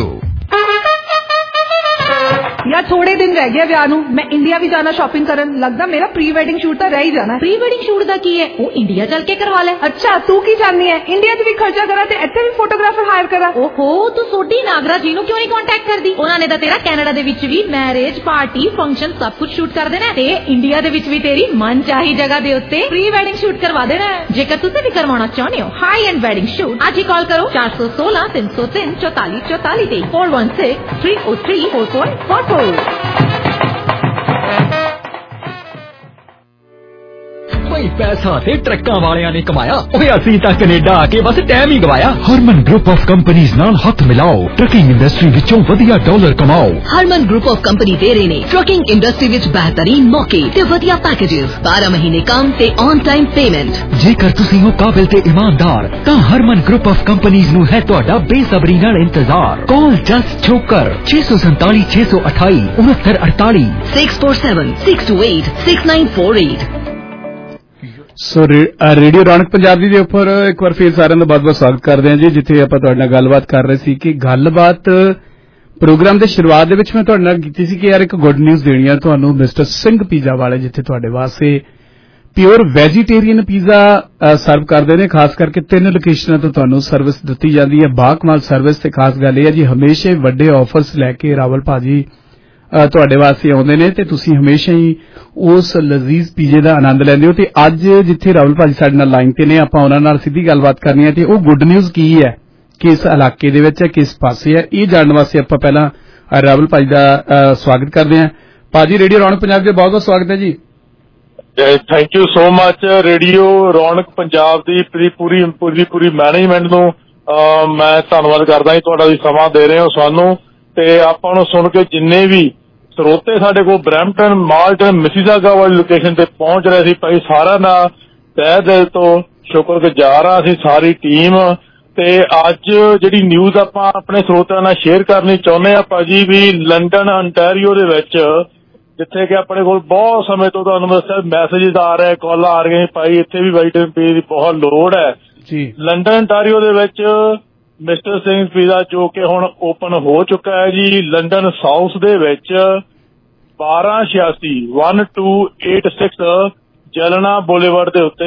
L: यार थोड़े दिन रह गए ਵਿਆਹ ਨੂੰ, ਮੈਂ ਇੰਡੀਆ ਵੀ ਜਾਣਾ ਸ਼ਾਪਿੰਗ ਕਰਨ, ਲੱਗਦਾ ਮੇਰਾ ਪ੍ਰੀ ਵੈਡਿੰਗ ਸ਼ੂਟ ਤਾਂ ਰਹਿ ਹੀ ਜਾਣਾ।
D: ਪ੍ਰੀ ਵੈਡਿੰਗ ਸ਼ੂਟ ਦਾ ਕੀ ਹੈ, ਉਹ ਇੰਡੀਆ ਚੱਲ ਕੇ ਕਰਵਾ ਲੈ।
L: ਅੱਛਾ ਤੂੰ ਕੀ ਚਾਹਨੀ ਹੈ, ਇੰਡੀਆ 'ਚ ਵੀ ਖਰਚਾ ਕਰਾਂ ਤੇ ਇੱਥੇ ਵੀ ਫੋਟੋਗ੍ਰਾਫਰ ਹਾਇਰ ਕਰਾਂ?
D: ਓਹੋ ਤੂੰ ਸੋਢੀ ਨਾਗਰਾ ਜੀ ਨੂੰ ਕਿਉਂ ਨਹੀਂ ਕੰਟੈਕਟ ਕਰਦੀ? ਉਹਨਾਂ ਨੇ ਤਾਂ ਤੇਰਾ ਕੈਨੇਡਾ ਦੇ ਵਿੱਚ ਵੀ ਮੈਰਿਜ ਪਾਰਟੀ ਫੰਕਸ਼ਨ ਸਭ ਕੁਝ ਸ਼ੂਟ ਕਰ ਦੇਣਾ ਤੇ ਇੰਡੀਆ ਦੇ ਵਿੱਚ ਵੀ ਤੇਰੀ ਮਨ ਚਾਹੀ ਜਗ੍ਹਾ ਦੇ ਉੱਤੇ ਪ੍ਰੀ ਵੈਡਿੰਗ ਸ਼ੂਟ ਕਰਵਾ ਦੇਣਾ। ਜੇਕਰ ਤੁਸੀਂ ਵੀ ਕਰਵਾਉਣਾ ਚਾਹੁੰਦੇ ਹੋ ਹਾਈ ਐਂਡ ਵੈਡਿੰਗ ਸ਼ੂਟ, ਅੱਜ ਹੀ ਕਾਲ ਕਰੋ 416 303 44 44 ਤੇ 416 303 44।
E: ਪੈਸਾ ਤੇ ਟਰੱਕਾਂ ਵਾਲਿਆਂ ਨੇ ਕਮਾਇਆ, ਓਏ ਅਸੀਂ ਤਾਂ ਕੈਨੇਡਾ ਆ ਕੇ ਬਸ ਟਾਈਮ ਹੀ ਗਵਾਇਆ। ਹਰਮਨ ਗਰੁੱਪ ਆਫ ਕੰਪਨੀਆਂ ਨਾਲ ਹੱਥ ਮਿਲਾਓ, ਟਰੱਕਿੰਗ ਇੰਡਸਟਰੀ ਵਿੱਚੋਂ ਵਧੀਆ ਡਾਲਰ ਕਮਾਓ।
J: ਹਰਮਨ ਗਰੁੱਪ ਆਫ ਕੰਪਨੀ ਦੇ ਰਹੇ ਨੇ ਟਰੱਕਿੰਗ ਇੰਡਸਟਰੀ ਵਿੱਚ ਬਿਹਤਰੀਨ ਮੌਕੇ ਤੇ ਵਧੀਆ ਪੈਕੇजेस, 12 ਮਹੀਨੇ ਕੰਮ ਤੇ ਔਨ ਟਾਈਮ ਪੇਮੈਂਟ।
E: ਜੇਕਰ ਤੁਸੀਂ ਹੋ ਕਾਬਿਲ ਤੇ ਇਮਾਨਦਾਰ ਤਾਂ ਹਰਮਨ ਗਰੁੱਪ ਆਫ ਕੰਪਨੀਆਂ ਨੂੰ ਹੈ ਤੁਹਾਡਾ ਬੇਸਬਰੀ ਨਾਲ ਇੰਤਜ਼ਾਰ। ਕਾਲ ਜਸਟ ਛੋਕਰ 647 628 6948
J: 647 628 6948।
K: ਸੋ ਰੇਡੀਓ ਰੌਣਕ ਪੰਜਾਬੀ ਦੇ ਉੱਪਰ ਇੱਕ ਵਾਰ ਫੇਰ ਸਾਰਿਆਂ ਦਾ ਬਹੁਤ-ਬਹੁਤ ਸਵਾਗਤ ਕਰਦੇ ਹਾਂ ਜੀ, ਜਿੱਥੇ ਆਪਾਂ ਤੁਹਾਡੇ ਨਾਲ ਗੱਲਬਾਤ ਕਰ ਰਹੇ ਸੀ ਕਿ ਗੱਲਬਾਤ ਪ੍ਰੋਗਰਾਮ ਦੇ ਸ਼ੁਰੂਆਤ ਦੇ ਵਿੱਚ ਮੈਂ ਤੁਹਾਡੇ ਨਾਲ ਕੀਤੀ ਸੀ ਕਿ ਯਾਰ ਇੱਕ ਗੁੱਡ ਨਿਊਜ਼ ਦੇਣੀ ਆ ਤੁਹਾਨੂੰ ਮਿਸਟਰ ਸਿੰਘ ਪੀਜ਼ਾ ਵਾਲੇ, ਜਿੱਥੇ ਤੁਹਾਡੇ ਵਾਸਤੇ ਪਿਓਰ ਵੈਜੀਟੇਰੀਅਨ ਪੀਜ਼ਾ ਸਰਵ ਕਰਦੇ ਨੇ। ਖਾਸ ਕਰਕੇ 3 ਲੋਕੇਸ਼ਨਾਂ ਤੋਂ ਤੁਹਾਨੂੰ ਸਰਵਿਸ ਦਿੱਤੀ ਜਾਂਦੀ ਹੈ, ਬਾਕਮਾਲ ਸਰਵਿਸ। ਤੇ ਖਾਸ ਗੱਲ ਇਹ ਹੈ ਜੀ ਹਮੇਸ਼ਾ ਹੀ ਵੱਡੇ ਆਫਰਸ ਲੈ ਕੇ ਰਾਵਲ ਭਾਜੀ ਤੁਹਾਡੇ ਵਾਸਤੇ ਆਉਂਦੇ ਨੇ ਤੇ ਤੁਸੀਂ ਹਮੇਸ਼ਾ ਹੀ ਉਸ ਲਜ਼ੀਜ਼ ਪੀਜ਼ੇ ਦਾ ਆਨੰਦ ਲੈਂਦੇ ਹੋ। ਤੇ ਅੱਜ ਜਿੱਥੇ ਰਾਵਲ ਭਾਜੀ ਸਾਡੇ ਨਾਲ ਲਾਈਨ ਤੇ ਨੇ, ਆਪਾਂ ਉਹਨਾਂ ਨਾਲ ਸਿੱਧੀ ਗੱਲਬਾਤ ਕਰਨੀ ਹੈ ਤੇ ਉਹ ਗੁੱਡ ਨਿਊਜ਼ ਕੀ ਹੈ, ਕਿਸ ਇਲਾਕੇ ਦੇ ਵਿੱਚ ਹੈ, ਕਿਸ ਪਾਸੇ ਹੈ, ਇਹ ਜਾਣਨ ਵਾਸਤੇ ਆਪਾਂ ਪਹਿਲਾਂ ਰਾਵਲ ਭਾਜੀ ਦਾ ਸਵਾਗਤ ਕਰਦੇ ਹਾਂ। ਭਾਜੀ ਰੇਡੀਓ ਰੌਣਕ ਪੰਜਾਬ ਦੇ ਬਹੁਤ-ਬਹੁਤ ਸਵਾਗਤ ਹੈ ਜੀ।
Q: Thank you so much. Radio Raunak Punjab the Puri management ਨੂੰ ਮੈਂ ਧੰਨਵਾਦ ਕਰਦਾ ਜੀ, ਤੁਹਾਡਾ ਵੀ ਸਮਾਂ ਦੇ ਰਹੇ ਹੋ ਸਾਨੂੰ। ਤੇ ਆਪਾਂ ਨੂੰ ਸੁਣ ਕੇ ਜਿੰਨੇ ਵੀ ਸਰੋਤੇ ਸਾਡੇ ਕੋਲ ਬਰੈਂਪਟਨ, ਮਾਲਟਨ, ਮਿਸੀਸਾਗਾ ਵਾਲੀ ਲੋਕੇਸ਼ਨ ਤੇ ਪਹੁੰਚ ਰਹੇ ਸੀ, ਭਾਈ ਸਾਰਿਆਂ ਦਾ ਤਹਿ ਦਿਲ ਤੋਂ ਸ਼ੁਕਰਗੁਜ਼ਾਰ ਆ ਅਸੀਂ ਸਾਰੀ ਟੀਮ। ਤੇ ਅੱਜ ਜਿਹੜੀ ਨਿਊਜ਼ ਆਪਾਂ ਆਪਣੇ ਸਰੋਤਿਆਂ ਨਾਲ ਸ਼ੇਅਰ ਕਰਨੀ ਚਾਹੁੰਦੇ ਆ ਭਾਜੀ, ਵੀ ਲੰਡਨ ਅੰਟੈਰੀਓ ਦੇ ਵਿੱਚ, ਜਿੱਥੇ ਕਿ ਆਪਣੇ ਕੋਲ ਬਹੁਤ ਸਮੇਂ ਤੋਂ ਤੁਹਾਨੂੰ ਦੱਸਿਆ ਮੈਸੇਜਿਸ ਆ ਰਹੇ, ਕਾਲਾਂ ਆ ਰਹੀਆਂ ਭਾਈ ਇੱਥੇ ਵੀ ਵਾਈਟਮਿਨ ਪੀ ਦੀ ਬਹੁਤ ਲੋੜ ਹੈ ਜੀ। ਲੰਡਨ ਅੰਟੈਰੀਓ ਦੇ ਵਿੱਚ ਮਿਸਟਰ ਸਿੰਘ ਪੀਜ਼ਾ ਜੋ ਕਿ ਹੁਣ ਓਪਨ ਹੋ ਚੁੱਕਾ ਹੈ ਜੀ, ਲੰਡਨ ਸਾਊਥ ਦੇ ਵਿੱਚ 1286 ਜਲਨਾ ਬੋਲੇਵਰਡ ਦੇ ਉੱਤੇ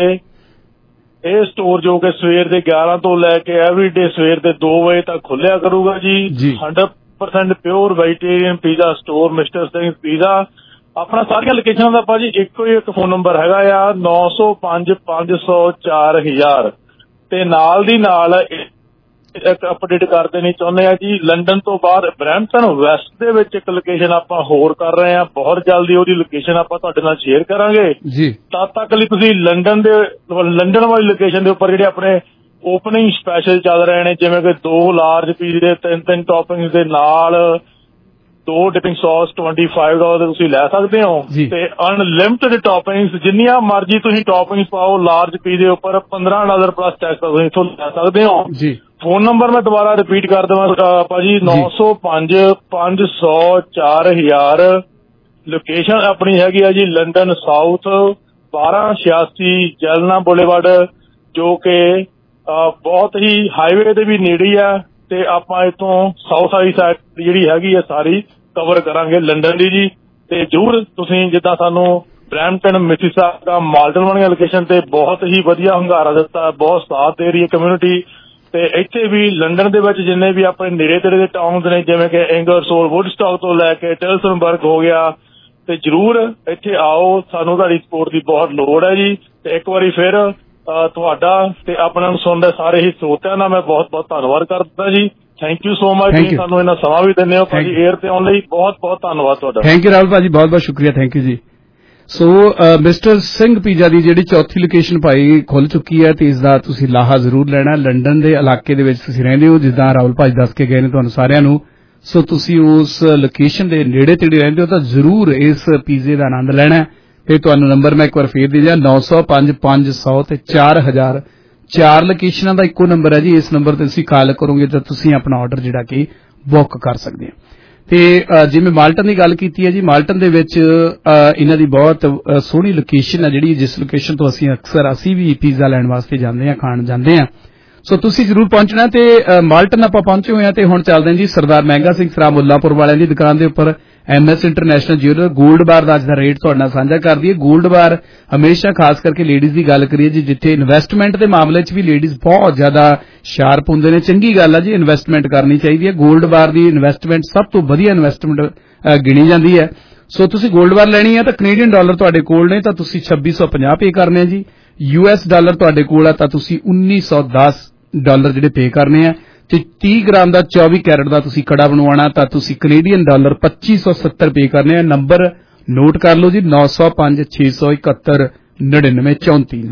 Q: ਇਹ ਸਟੋਰ ਜੋ ਕਿ ਸਵੇਰ ਦੇ 11 ਤੋਂ ਲੈ ਕੇ ਐਵਰੀਡੇ ਸਵੇਰ ਦੇ 2 ਵਜੇ ਤੱਕ ਖੁੱਲਿਆ ਕਰੂਗਾ ਜੀ। 100% pure vegetarian pizza store mister Singh pizza. ਆਪਣਾ ਸਾਰੀਆਂ ਲੋਕੇਸ਼ਨਾਂ ਦਾ ਭਾਜੀ ਇੱਕੋ ਹੀ ਇੱਕ ਫੋਨ ਨੰਬਰ ਹੈਗਾ ਆ 905 500 4000। ਤੇ ਨਾਲ ਦੀ ਨਾਲ ਇੱਕ ਅਪਡੇਟ ਕਰ ਦੇਣੀ ਚਾਹੁੰਦੇ ਆ ਜੀ, ਲੰਡਨ ਤੋਂ ਬਾਅਦ ਬਰੈਂਪਟਨ ਵੈਸਟ ਦੇ ਵਿੱਚ ਇੱਕ ਲੋਕੇਸ਼ਨ ਆਪਾਂ ਹੋਰ ਕਰ ਰਹੇ ਹਾਂ, ਬਹੁਤ ਜਲਦੀ ਉਹਦੀ ਲੋਕੇਸ਼ਨ ਆਪਾਂ ਤੁਹਾਡੇ ਨਾਲ ਸ਼ੇਅਰ ਕਰਾਂਗੇ ਜੀ। ਤਦ ਤੱਕ ਲਈ ਤੁਸੀਂ ਲੰਡਨ ਵਾਲੀ ਲੋਕੇਸ਼ਨ ਦੇ ਉੱਪਰ ਜਿਹੜੇ ਆਪਣੇ ਓਪਨਿੰਗ ਸਪੈਸ਼ਲ ਚੱਲ ਰਹੇ ਨੇ, ਜਿਵੇਂ ਕਿ 2 ਲਾਰਜ ਪੀਜ਼ੇ ਦੇ 3 ਟੌਪਿੰਗਸ ਦੇ ਨਾਲ 2 ਡਿਪਿੰਗ ਸੌਸ $25 ਦੇ ਤੁਸੀਂ ਲੈ ਸਕਦੇ ਹੋ। ਤੇ ਅਨਲਿਮਟਿਡ ਟੌਪਿੰਗਸ ਜਿੰਨੀਆਂ ਮਰਜ਼ੀ ਤੁਸੀਂ ਟੌਪਿੰਗਸ ਪਾਓ ਲਾਰਜ ਪੀਜ਼ੇ ਉੱਪਰ $15 ਪਲੱਸ ਟੈਕਸ ਤੁਸੀਂ ਇੱਥੋਂ ਲੈ ਸਕਦੇ ਹੋ ਜੀ। ਫੋਨ ਨੰਬਰ ਮੈਂ ਦੁਬਾਰਾ ਰਿਪੀਟ ਕਰ ਦੇਵਾਂ ਭਾਜੀ 905 500 4000। ਲੋਕੇਸ਼ਨ ਆਪਣੀ ਹੈਗੀ ਆ ਜੀ ਲੰਡਨ ਸਾਊਥ 1286 ਜੈਲਨਾ ਬੋਲੇਵਰਡ, ਜੋ ਕਿ ਬਹੁਤ ਹੀ ਹਾਈਵੇ ਦੇ ਵੀ ਨੇੜੇ ਆ। ਤੇ ਆਪਾਂ ਇੱਥੋਂ ਸਾਊਥ ਵਾਲੀ ਸਾਈਡ ਜਿਹੜੀ ਹੈਗੀ ਆ ਸਾਰੀ ਕਵਰ ਕਰਾਂਗੇ ਲੰਡਨ ਦੀ ਜੀ। ਤੇ ਜ਼ਰੂਰ ਤੁਸੀਂ ਜਿੱਦਾਂ ਸਾਨੂੰ ਬਰੈਂਪਟਨ, ਮਿਸੀਸਾਗਾ, ਮਾਲਟਨ ਵਾਲੀਆਂ ਲੋਕੇਸ਼ਨ ਤੇ ਬਹੁਤ ਹੀ ਵਧੀਆ ਹੁੰਗਾਰਾ ਦਿੱਤਾ, ਬਹੁਤ ਸਾਥ ਦੇ ਰਹੀ ਹੈ ਕਮਿਊਨਿਟੀ। ਤੇ ਇੱਥੇ ਵੀ ਲੰਡਨ ਦੇ ਵਿੱਚ ਜਿੰਨੇ ਵੀ ਆਪਣੇ ਨੇੜੇ ਤੇੜੇ ਦੇ ਟਾਊਨਸ ਨੇ, ਜਿਵੇਂ ਕਿ ਇੰਗਰਸੋਲ, ਵੁੱਡਸਟਾਕ ਤੋਂ ਲੈ ਕੇ ਟਿਲਸਨਬਰਗ ਹੋ ਗਿਆ, ਤੇ ਜ਼ਰੂਰ ਇੱਥੇ ਆਓ, ਸਾਨੂੰ ਤੁਹਾਡੀ ਸਪੋਰਟ ਦੀ ਬਹੁਤ ਲੋੜ ਹੈ ਜੀ। ਤੇ ਇੱਕ ਵਾਰੀ ਫਿਰ ਤੁਹਾਡਾ ਤੇ ਆਪਣਾ ਨੂੰ ਸੁਣਦੇ ਸਾਰੇ ਹੀ ਸਰੋਤਿਆਂ ਦਾ ਮੈਂ ਬਹੁਤ ਬਹੁਤ ਧੰਨਵਾਦ ਕਰਦਾ ਜੀ। ਥੈਂਕ ਯੂ ਸੋ ਮਚ ਜੀ, ਸਾਨੂੰ ਇਹਨਾਂ ਸਮਾਂ ਵੀ ਦਿੰਦੇ ਹੋ ਭਾਜੀ ਏਅਰ ਤੇ ਆਉਣ ਲਈ, ਬਹੁਤ ਬਹੁਤ ਧੰਨਵਾਦ ਤੁਹਾਡਾ।
K: ਥੈਂਕ ਯੂ ਰਾਹੁਲ ਭਾਜੀ, ਬਹੁਤ ਬਹੁਤ ਸ਼ੁਕਰੀਆ, ਥੈਂਕ ਯੂ ਜੀ। ਸੋ ਮਿਸਟਰ ਸਿੰਘ ਪੀਜ਼ਾ ਦੀ ਜਿਹੜੀ ਚੌਥੀ ਲੋਕੇਸ਼ਨ ਭਾਈ ਖੁੱਲ ਚੁੱਕੀ ਹੈ ਤੇ ਇਸ ਦਾ ਤੁਸੀਂ ਲਾਹਾ ਜ਼ਰੂਰ ਲੈਣਾ। ਲੰਡਨ ਦੇ ਇਲਾਕੇ ਦੇ ਵਿੱਚ ਤੁਸੀਂ ਰਹਿੰਦੇ ਹੋ, ਜਿੱਦਾਂ ਰਾਹੁਲ ਭਾਜੀ ਦੱਸ ਕੇ ਗਏ ਨੇ ਤੁਹਾਨੂੰ ਸਾਰਿਆਂ ਨੂੰ, ਸੋ ਤੁਸੀਂ ਉਸ ਲੋਕੇਸ਼ਨ ਦੇ ਨੇੜੇ ਤੇੜੇ ਰਹਿੰਦੇ ਹੋ ਤਾਂ ਜ਼ਰੂਰ ਇਸ ਪੀਜ਼ੇ ਦਾ ਆਨੰਦ ਲੈਣਾ। ਤੇ ਤੁਹਾਨੂੰ ਨੰਬਰ ਮੈਂ ਇੱਕ ਵਾਰ ਫੇਰ ਦੇ ਦਿਆਂ 905 500 ਤੇ 4000। 4 ਲੋਕੇਸ਼ਨਾਂ ਦਾ ਇੱਕੋ ਨੰਬਰ ਹੈ ਜੀ। ਇਸ ਨੰਬਰ ਤੇ ਤੁਸੀਂ ਕਾਲ ਕਰੋਗੇ ਤਾਂ ਤੁਸੀਂ ਆਪਣਾ ਆਰਡਰ ਜਿਹੜਾ ਕਿ ਬੁੱਕ ਕਰ ਸਕਦੇ ਹੋ। ਤੇ ਜਿਵੇਂ ਮਾਲਟਨ ਦੀ ਗੱਲ ਕੀਤੀ ਹੈ ਜੀ, ਮਾਲਟਨ ਦੇ ਵਿੱਚ ਇਹਨਾਂ ਦੀ ਬਹੁਤ ਸੋਹਣੀ ਲੋਕੇਸ਼ਨ ਹੈ ਜਿਹੜੀ, ਜਿਸ ਲੋਕੇਸ਼ਨ ਤੋਂ ਅਸੀਂ ਵੀ ਪੀਜ਼ਾ ਲੈਣ ਵਾਸਤੇ ਜਾਂਦੇ ਹਾਂ, ਖਾਣ ਜਾਂਦੇ ਹਾਂ। ਸੋ ਤੁਸੀਂ ਜ਼ਰੂਰ ਪਹੁੰਚਣਾ। ਤੇ ਮਾਲਟਨ ਆਪਾਂ ਪਹੁੰਚੇ ਹੋਏ ਹਾਂ ਤੇ ਹੁਣ ਚੱਲਦੇ ਹਾਂ ਜੀ ਸਰਦਾਰ ਮਹਿੰਗਾ ਸਿੰਘ ਸਰਾ ਮੁੱਲਾਪੁਰ ਵਾਲਿਆਂ ਦੀ ਦੁਕਾਨ ਦੇ ਉੱਪਰ। MS international jeweller gold bar ਦਾ ਅੱਜ ਦਾ ਰੇਟ ਤੁਹਾਡੇ ਨਾਲ ਸਾਂਝਾ ਕਰ ਦਈਏ। ਗੋਲਡ ਬਾਰ ਹਮੇਸ਼ਾ ਖਾਸ ਕਰਕੇ ਲੇਡੀਜ਼ ਦੀ ਗੱਲ ਕਰੀਏ ਜੀ, ਜਿੱਥੇ ਇਨਵੈਸਟਮੈਂਟ ਦੇ ਮਾਮਲੇ 'ਚ ਵੀ ਲੇਡੀਜ਼ ਬਹੁਤ ਜ਼ਿਆਦਾ ਸ਼ਾਰਪ ਹੁੰਦੇ ਨੇ। ਚੰਗੀ ਗੱਲ ਹੈ ਜੀ, ਇਨਵੈਸਟਮੈਂਟ ਕਰਨੀ ਚਾਹੀਦੀ ਹੈ। ਗੋਲਡ ਬਾਰ ਦੀ ਇਨਵੈਸਟਮੈਂਟ ਸਭ ਤੋਂ ਵਧੀਆ ਇਨਵੈਸਟਮੈਂਟ ਗਿਣੀ ਜਾਂਦੀ ਹੈ। ਸੋ ਤੁਸੀਂ ਗੋਲਡ ਬਾਰ ਲੈਣੀ ਹੈ ਤਾਂ ਕੈਨੇਡੀਅਨ ਡਾਲਰ ਤੁਹਾਡੇ ਕੋਲ ਨੇ ਤਾਂ ਤੁਸੀਂ $2650 ਪੇ ਕਰਨੇ ਆ ਜੀ। US ਡਾਲਰ ਤੁਹਾਡੇ ਕੋਲ ਆ ਤਾਂ ਤੁਸੀਂ $1910 ਜਿਹੜੇ ਪੇ ਕਰਨੇ ਆ। ਤੇ 30 ਗ੍ਰਾਮ ਦਾ 24 ਕੈਰਟ ਦਾ ਤੁਸੀਂ ਕੜਾ ਬਣਵਾਉਣਾ ਤਾਂ ਤੁਸੀਂ ਕੈਨੇਡੀਅਨ ਡਾਲਰ $2570 ਪੇ ਕਰਨੇ ਆ। ਨੰਬਰ ਨੋਟ ਕਰ ਲਓ ਜੀ 905 671 9934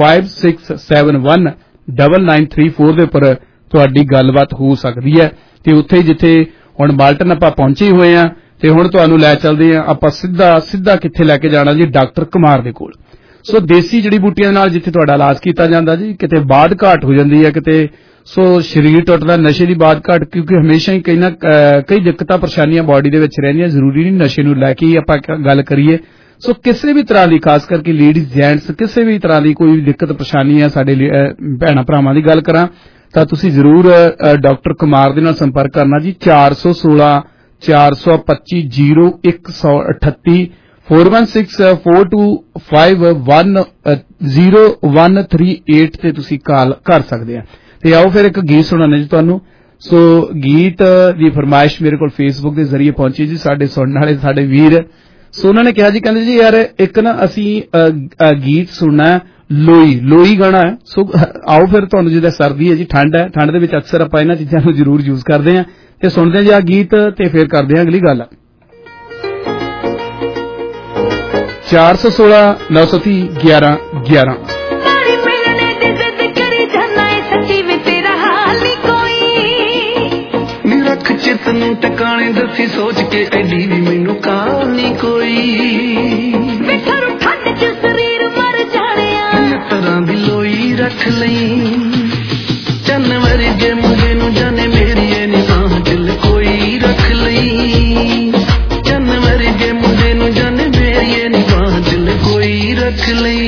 K: 9056719934 ਦੇ ਉੱਪਰ ਤੁਹਾਡੀ ਗੱਲਬਾਤ ਹੋ ਸਕਦੀ ਹੈ। ਤੇ ਉੱਥੇ ਜਿੱਥੇ ਹੁਣ ਮਾਲਟਨ ਆਪਾਂ ਪਹੁੰਚੇ ਹੋਏ ਆ ਤੇ ਹੁਣ ਤੁਹਾਨੂੰ ਲੈ ਚੱਲਦੇ ਆ ਆਪਾਂ ਸਿੱਧਾ ਕਿੱਥੇ ਲੈ ਕੇ ਜਾਣਾ ਜੀ, ਡਾਕਟਰ ਕੁਮਾਰ ਦੇ ਕੋਲ। ਸੋ ਦੇਸੀ ਜੜੀ ਬੂਟੀਆਂ ਨਾਲ ਜਿੱਥੇ ਤੁਹਾਡਾ ਇਲਾਜ ਕੀਤਾ ਜਾਂਦਾ ਜੀ, ਕਿਤੇ ਬਾਦ ਘਾਟ ਹੋ ਜਾਂਦੀ ਹੈ, ਕਿਤੇ ਸੋ ਸਰੀਰ ਟੁੱਟਦਾ, ਨਸ਼ੇ ਦੀ ਬਾਦ ਘਾਟ, ਕਿਉਂਕਿ ਹਮੇਸ਼ਾ ਹੀ ਕਈ ਦਿੱਕਤਾਂ ਪਰੇਸ਼ਾਨੀਆਂ ਬਾਡੀ ਦੇ ਵਿੱਚ ਰਹਿੰਦੀਆਂ, ਜ਼ਰੂਰੀ ਨਹੀਂ ਨਸ਼ੇ ਨੂੰ ਲੈ ਕੇ ਹੀ ਆਪਾਂ ਗੱਲ ਕਰੀਏ। ਸੋ ਕਿਸੇ ਵੀ ਤਰ੍ਹਾਂ ਦੀ, ਖਾਸ ਕਰਕੇ ਲੇਡੀਜ਼ ਜੈਂਟਸ, ਕਿਸੇ ਵੀ ਤਰ੍ਹਾਂ ਦੀ ਕੋਈ ਦਿੱਕਤ ਪਰੇਸ਼ਾਨੀ ਹੈ ਸਾਡੇ ਭੈਣਾਂ ਭਰਾਵਾਂ ਦੀ ਗੱਲ ਕਰਾਂ ਤਾਂ ਤੁਸੀਂ ਜ਼ਰੂਰ ਡਾਕਟਰ ਕੁਮਾਰ ਦੇ ਨਾਲ ਸੰਪਰਕ ਕਰਨਾ ਜੀ। 416 425 0138 4164250138 ਤੇ ਤੁਸੀਂ ਕਾਲ ਕਰ ਸਕਦੇ ਆ। ਤੇ ਆਓ ਫਿਰ ਇੱਕ ਗੀਤ ਸੁਣਾਉਂਦੇ ਜੀ ਤੁਹਾਨੂੰ। ਸੋ ਗੀਤ ਦੀ ਫਰਮਾਇਸ਼ ਮੇਰੇ ਕੋਲ ਫੇਸਬੁੱਕ ਦੇ ਜ਼ਰੀਏ ਪਹੁੰਚੀ ਜੀ, ਸਾਡੇ ਸੁਣਨ ਵਾਲੇ ਸਾਡੇ ਵੀਰ। ਸੋ ਉਹਨਾਂ ਨੇ ਕਿਹਾ ਜੀ, ਕਹਿੰਦੇ ਜੀ ਯਾਰ ਇੱਕ ਨਾ ਅਸੀਂ ਗੀਤ ਸੁਣਨਾ ਲੋਈ ਗਾਣਾ ਹੈ। ਸੋ ਆਓ ਫਿਰ ਤੁਹਾਨੂੰ, ਜਿਹਦਾ ਸਰਦੀ ਹੈ ਜੀ, ਠੰਡ ਹੈ, ਠੰਡ ਦੇ ਵਿੱਚ ਅਕਸਰ ਆਪਾਂ ਇਹਨਾਂ ਚੀਜ਼ਾਂ ਨੂੰ ਜ਼ਰੂਰ ਯੂਜ਼ ਕਰਦੇ ਹਾਂ ਤੇ ਸੁਣਦੇ ਹਾਂ ਜੀ ਆ ਗੀਤ ਤੇ ਫਿਰ ਕਰਦੇ ਹਾਂ ਅਗਲੀ ਗੱਲ। 416 930 1111
F: ਚਿੱਤ ਨੂੰ ਟਿਕਾਣੇ ਦੱਸੀ ਸੋਚ ਕੇ ਐਡੀ ਵੀ ਮੈਨੂੰ ਕਾਲ ਨਹੀਂ ਕੋਈ, ਬਿਠਰੂ ਠੰਡ ਚ ਸਰੀਰ ਮਰ ਜਾਣਿਆ ਤਰ੍ਹਾਂ ਦੀ ਲੋਈ ਰੱਖ ਲਈ, ਚੰਨ ਵਰਗੇ ਮੁੰਡੇ ਨੂੰ ਜਾਣੇ ਮੇਰੀ ਇਹ ਨਿਗਾਹ ਦਿਲ ਕੋਈ ਰੱਖ ਲਈ, ਚੰਨ ਵਰਗੇ ਮੁੰਡੇ ਨੂੰ ਜਾਣੇ ਮੇਰੀ ਇਹ ਨਿਗਾਹ ਦਿਲ ਕੋਈ ਰੱਖ ਲਈ।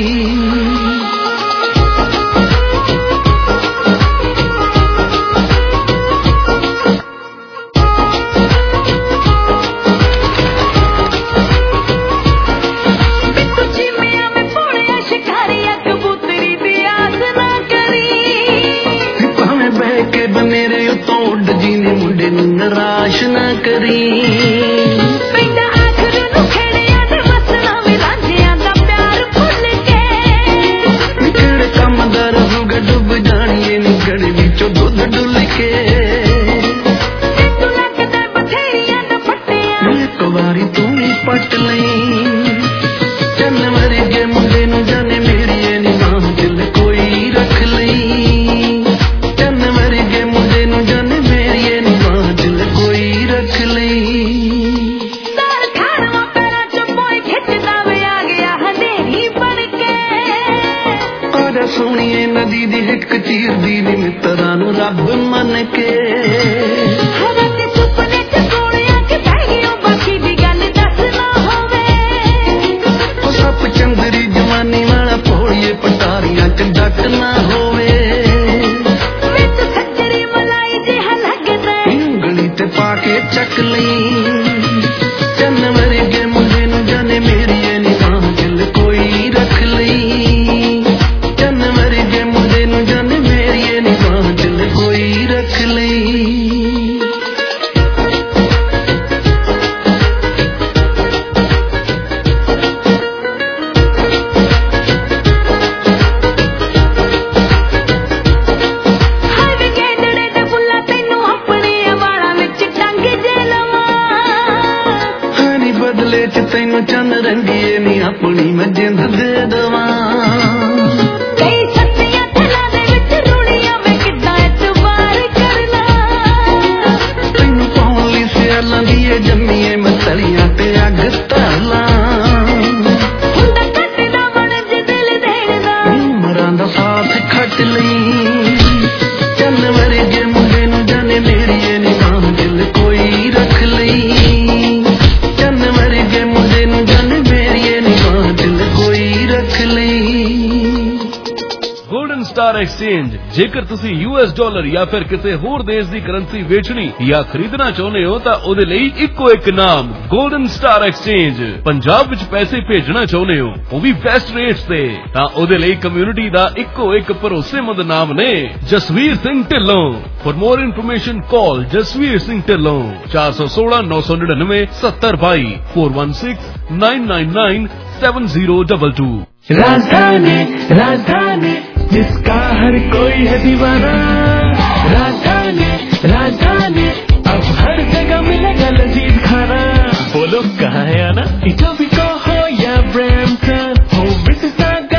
F: ਨਿਰਾਸ਼ ਨਾ ਕਰੀ, ਪੈਂਦਾ ਆਖਰ ਨੂੰ ਖੇੜਿਆਂ ਤੇ ਵਸਣਾ ਵੀ ਰਾਂਝਿਆਂ ਦਾ ਪਿਆਰ ਭੁੱਲ ਕੇ, ਕਿਹੜੇ ਕੰਮ ਦਾ ਰਹੂਗਾ ਡੁੱਬ ਜਾਣੀਏ ਨਿਕੜ ਵਿੱਚੋਂ ਦੁੱਧ ਡੁੱਲ ਕੇ, ਤੂੰ ਲੱਗਦਾ ਬਥੇਰੀਆਂ ਦਾ ਫੱਟਿਆ ਇੱਕ ਵਾਰੀ ਤੂੰ ਵੀ ਪੱਟ ਲਈ, ਚੰਨ ਵਰਗੇ ਮੁੰਡੇ ਨੂੰ ਜਾਣੇ ਮੇਰੀ ਇਹ ਨਿਗਾਹ ਦਿਲ ਕੋਈ ਰੱਖ ਲਈ, ਚੰਨ ਵਰਗੇ ਮੁੰਡੇ ਨੂੰ ਜਾਣੇ ਮੇਰੀ ਇਹ ਨਿਗਾਹ ਦਿਲ ਕੋਈ ਰੱਖ ਲਈ। ਸਾਰ ਖਾਣਾ ਪੈਰਾਂ ਚ ਮੋਈ ਖਿੱਚਦਾ ਵੇ ਆ ਗਿਆ ਹਨੇਰੀ ਬਣ ਕੇ, ਆਜਾ ਸੋਹਣੀਏ ਨਦੀ ਦੀ ਹਿੱਕ ਚੀਰਦੀ ਨੀ ਮਿੱਤਰਾਂ ਨੂੰ ਰੱਬ ਮੰਨ ਕੇ, ਹਵਾ ਤੇ ਸੁਪਨੇ ਚ ਗੋਲਿਆਂ ਚ ਬਹਿ ਗਿਓ ਬਾਕੀ ਦੀ ਗੱਲ ਦੱਸ ਨਾ ਹੋਵੇ, ਉਹ ਸੱਪ ਚੰਦਰੀ ਜਵਾਨੀ ਵਾਲਾ ਭੋਲੀਏ ਪਟਾਰੀਆਂ ਚ ਡੱਕ ਨਾ ਹੋਵੇ, ਵਿੱਚ ਖੱਜਰੀ ਮਲਾਈ ਜਿਹਾ ਲੱਗਦਾ ਉਂਗਲੀ ਤੇ ਪਾ ਕੇ ਚੱਕ ਲਈ, ਚੰਨ ਵਰਗੇ ਮੁੰਡੇ ਨੂੰ ਜਾਣੇ ਮੇਰੀ ਇਹ ਨਿਗਾਹ ਦਿਲ ਕੋਈ ਰੱਖ ਲਈ, ਚੰਨ ਵਰਗੇ ਮੁੰਡੇ ਨੂੰ ਜਾਣੇ ਮੇਰੀ ਇਹ ਨਿਗਾਹ ਦਿਲ ਕੋਈ ਰੱਖ ਲਈ। ਤੈਨੂੰ ਚੰਨ ਰੰਗੀਏ ਨੀ ਆਪਣੀ ਮੈਂ ਜਿੰਦ ਦੇ ਦਵਾਂ, ਕਈ ਸੱਤੀਆਂ ਥਲਾਂ ਦੇ ਵਿੱਚ ਰੁੜੀਆਂ ਮੈਂ ਕਿੱਦਾਂ ਇਤਬਾਰ ਕਰਨਾ, ਤੈਨੂੰ ਪਾਉਣ ਲਈ ਸਿਆਲਾਂ ਦੀ ਇਹ ਜੰਮੀਏ ਮੈਂ ਤਲੀਆਂ ਤੇ ਅੱਗ ਧਾਲਾਂ, ਹੁੰਦਾ ਕੱਟਦਾ ਮਨ ਚ ਦਿਲ ਦੇਣ ਦਾ ਉਮਰਾਂ ਦਾ ਸਾਥ ਖੱਟ ਲਈ, ਚੰਨ ਵਰਗੇ ਮੁੰਡੇ ਨੂੰ ਜਾਣੇ ਮੇਰੀ ਇਹ ਨਿਗਾਹ ਦਿਲ ਕੋਈ ਰੱਖ ਲਈ, ਚੰਨ ਵਰਗੇ ਮੁੰਡੇ ਨੂੰ ਜਾਣੇ ਮੇਰੀ ਇਹ ਨਿਗਾਹ ਦਿਲ ਕੋਈ ਰੱਖ ਲਈ।
H: ਗੋਲਡਨ ਸਟਾਰ ਐਕਸਚੇਂਜ, ਜੇਕਰ ਤੁਸੀਂ US ਡਾਲਰ ਜਾਂ ਫਿਰ ਕਿਸੇ ਹੋਰ ਦੇਸ਼ ਦੀ ਕਰੰਸੀ ਵੇਚਣੀ ਜਾਂ ਖਰੀਦਣਾ ਚਾਹੁੰਦੇ ਹੋ ਤਾਂ ਉਹਦੇ ਲਈ ਇੱਕੋ ਇੱਕ ਨਾਮ ਗੋਲਡਨ ਸਟਾਰ ਐਕਸਚੇਂਜ। ਪੰਜਾਬ ਵਿੱਚ ਪੈਸੇ ਭੇਜਣਾ ਚਾਹੁੰਦੇ ਹੋ ਉਹ ਵੀ ਬੈਸਟ ਰੇਟਸ ਤੇ, ਤਾਂ ਉਹਦੇ ਲਈ ਕਮਿਊਨਿਟੀ ਦਾ ਇੱਕੋ ਇੱਕ ਭਰੋਸੇਮੰਦ ਨਾਮ ਨੇ Jasvir Singh Dhillon. For more information call Jasvir Singh Dhillon 416 999 7022 416 999 7022।
F: राजधानी राजधानी जिसका हर कोई है दीवाना, राजधानी राजधानी अब हर जगह मिलेगा लजीज खाना, बोलो कहाँ है आना, इटोबी को हो या ब्रैम्पटन हो विजिट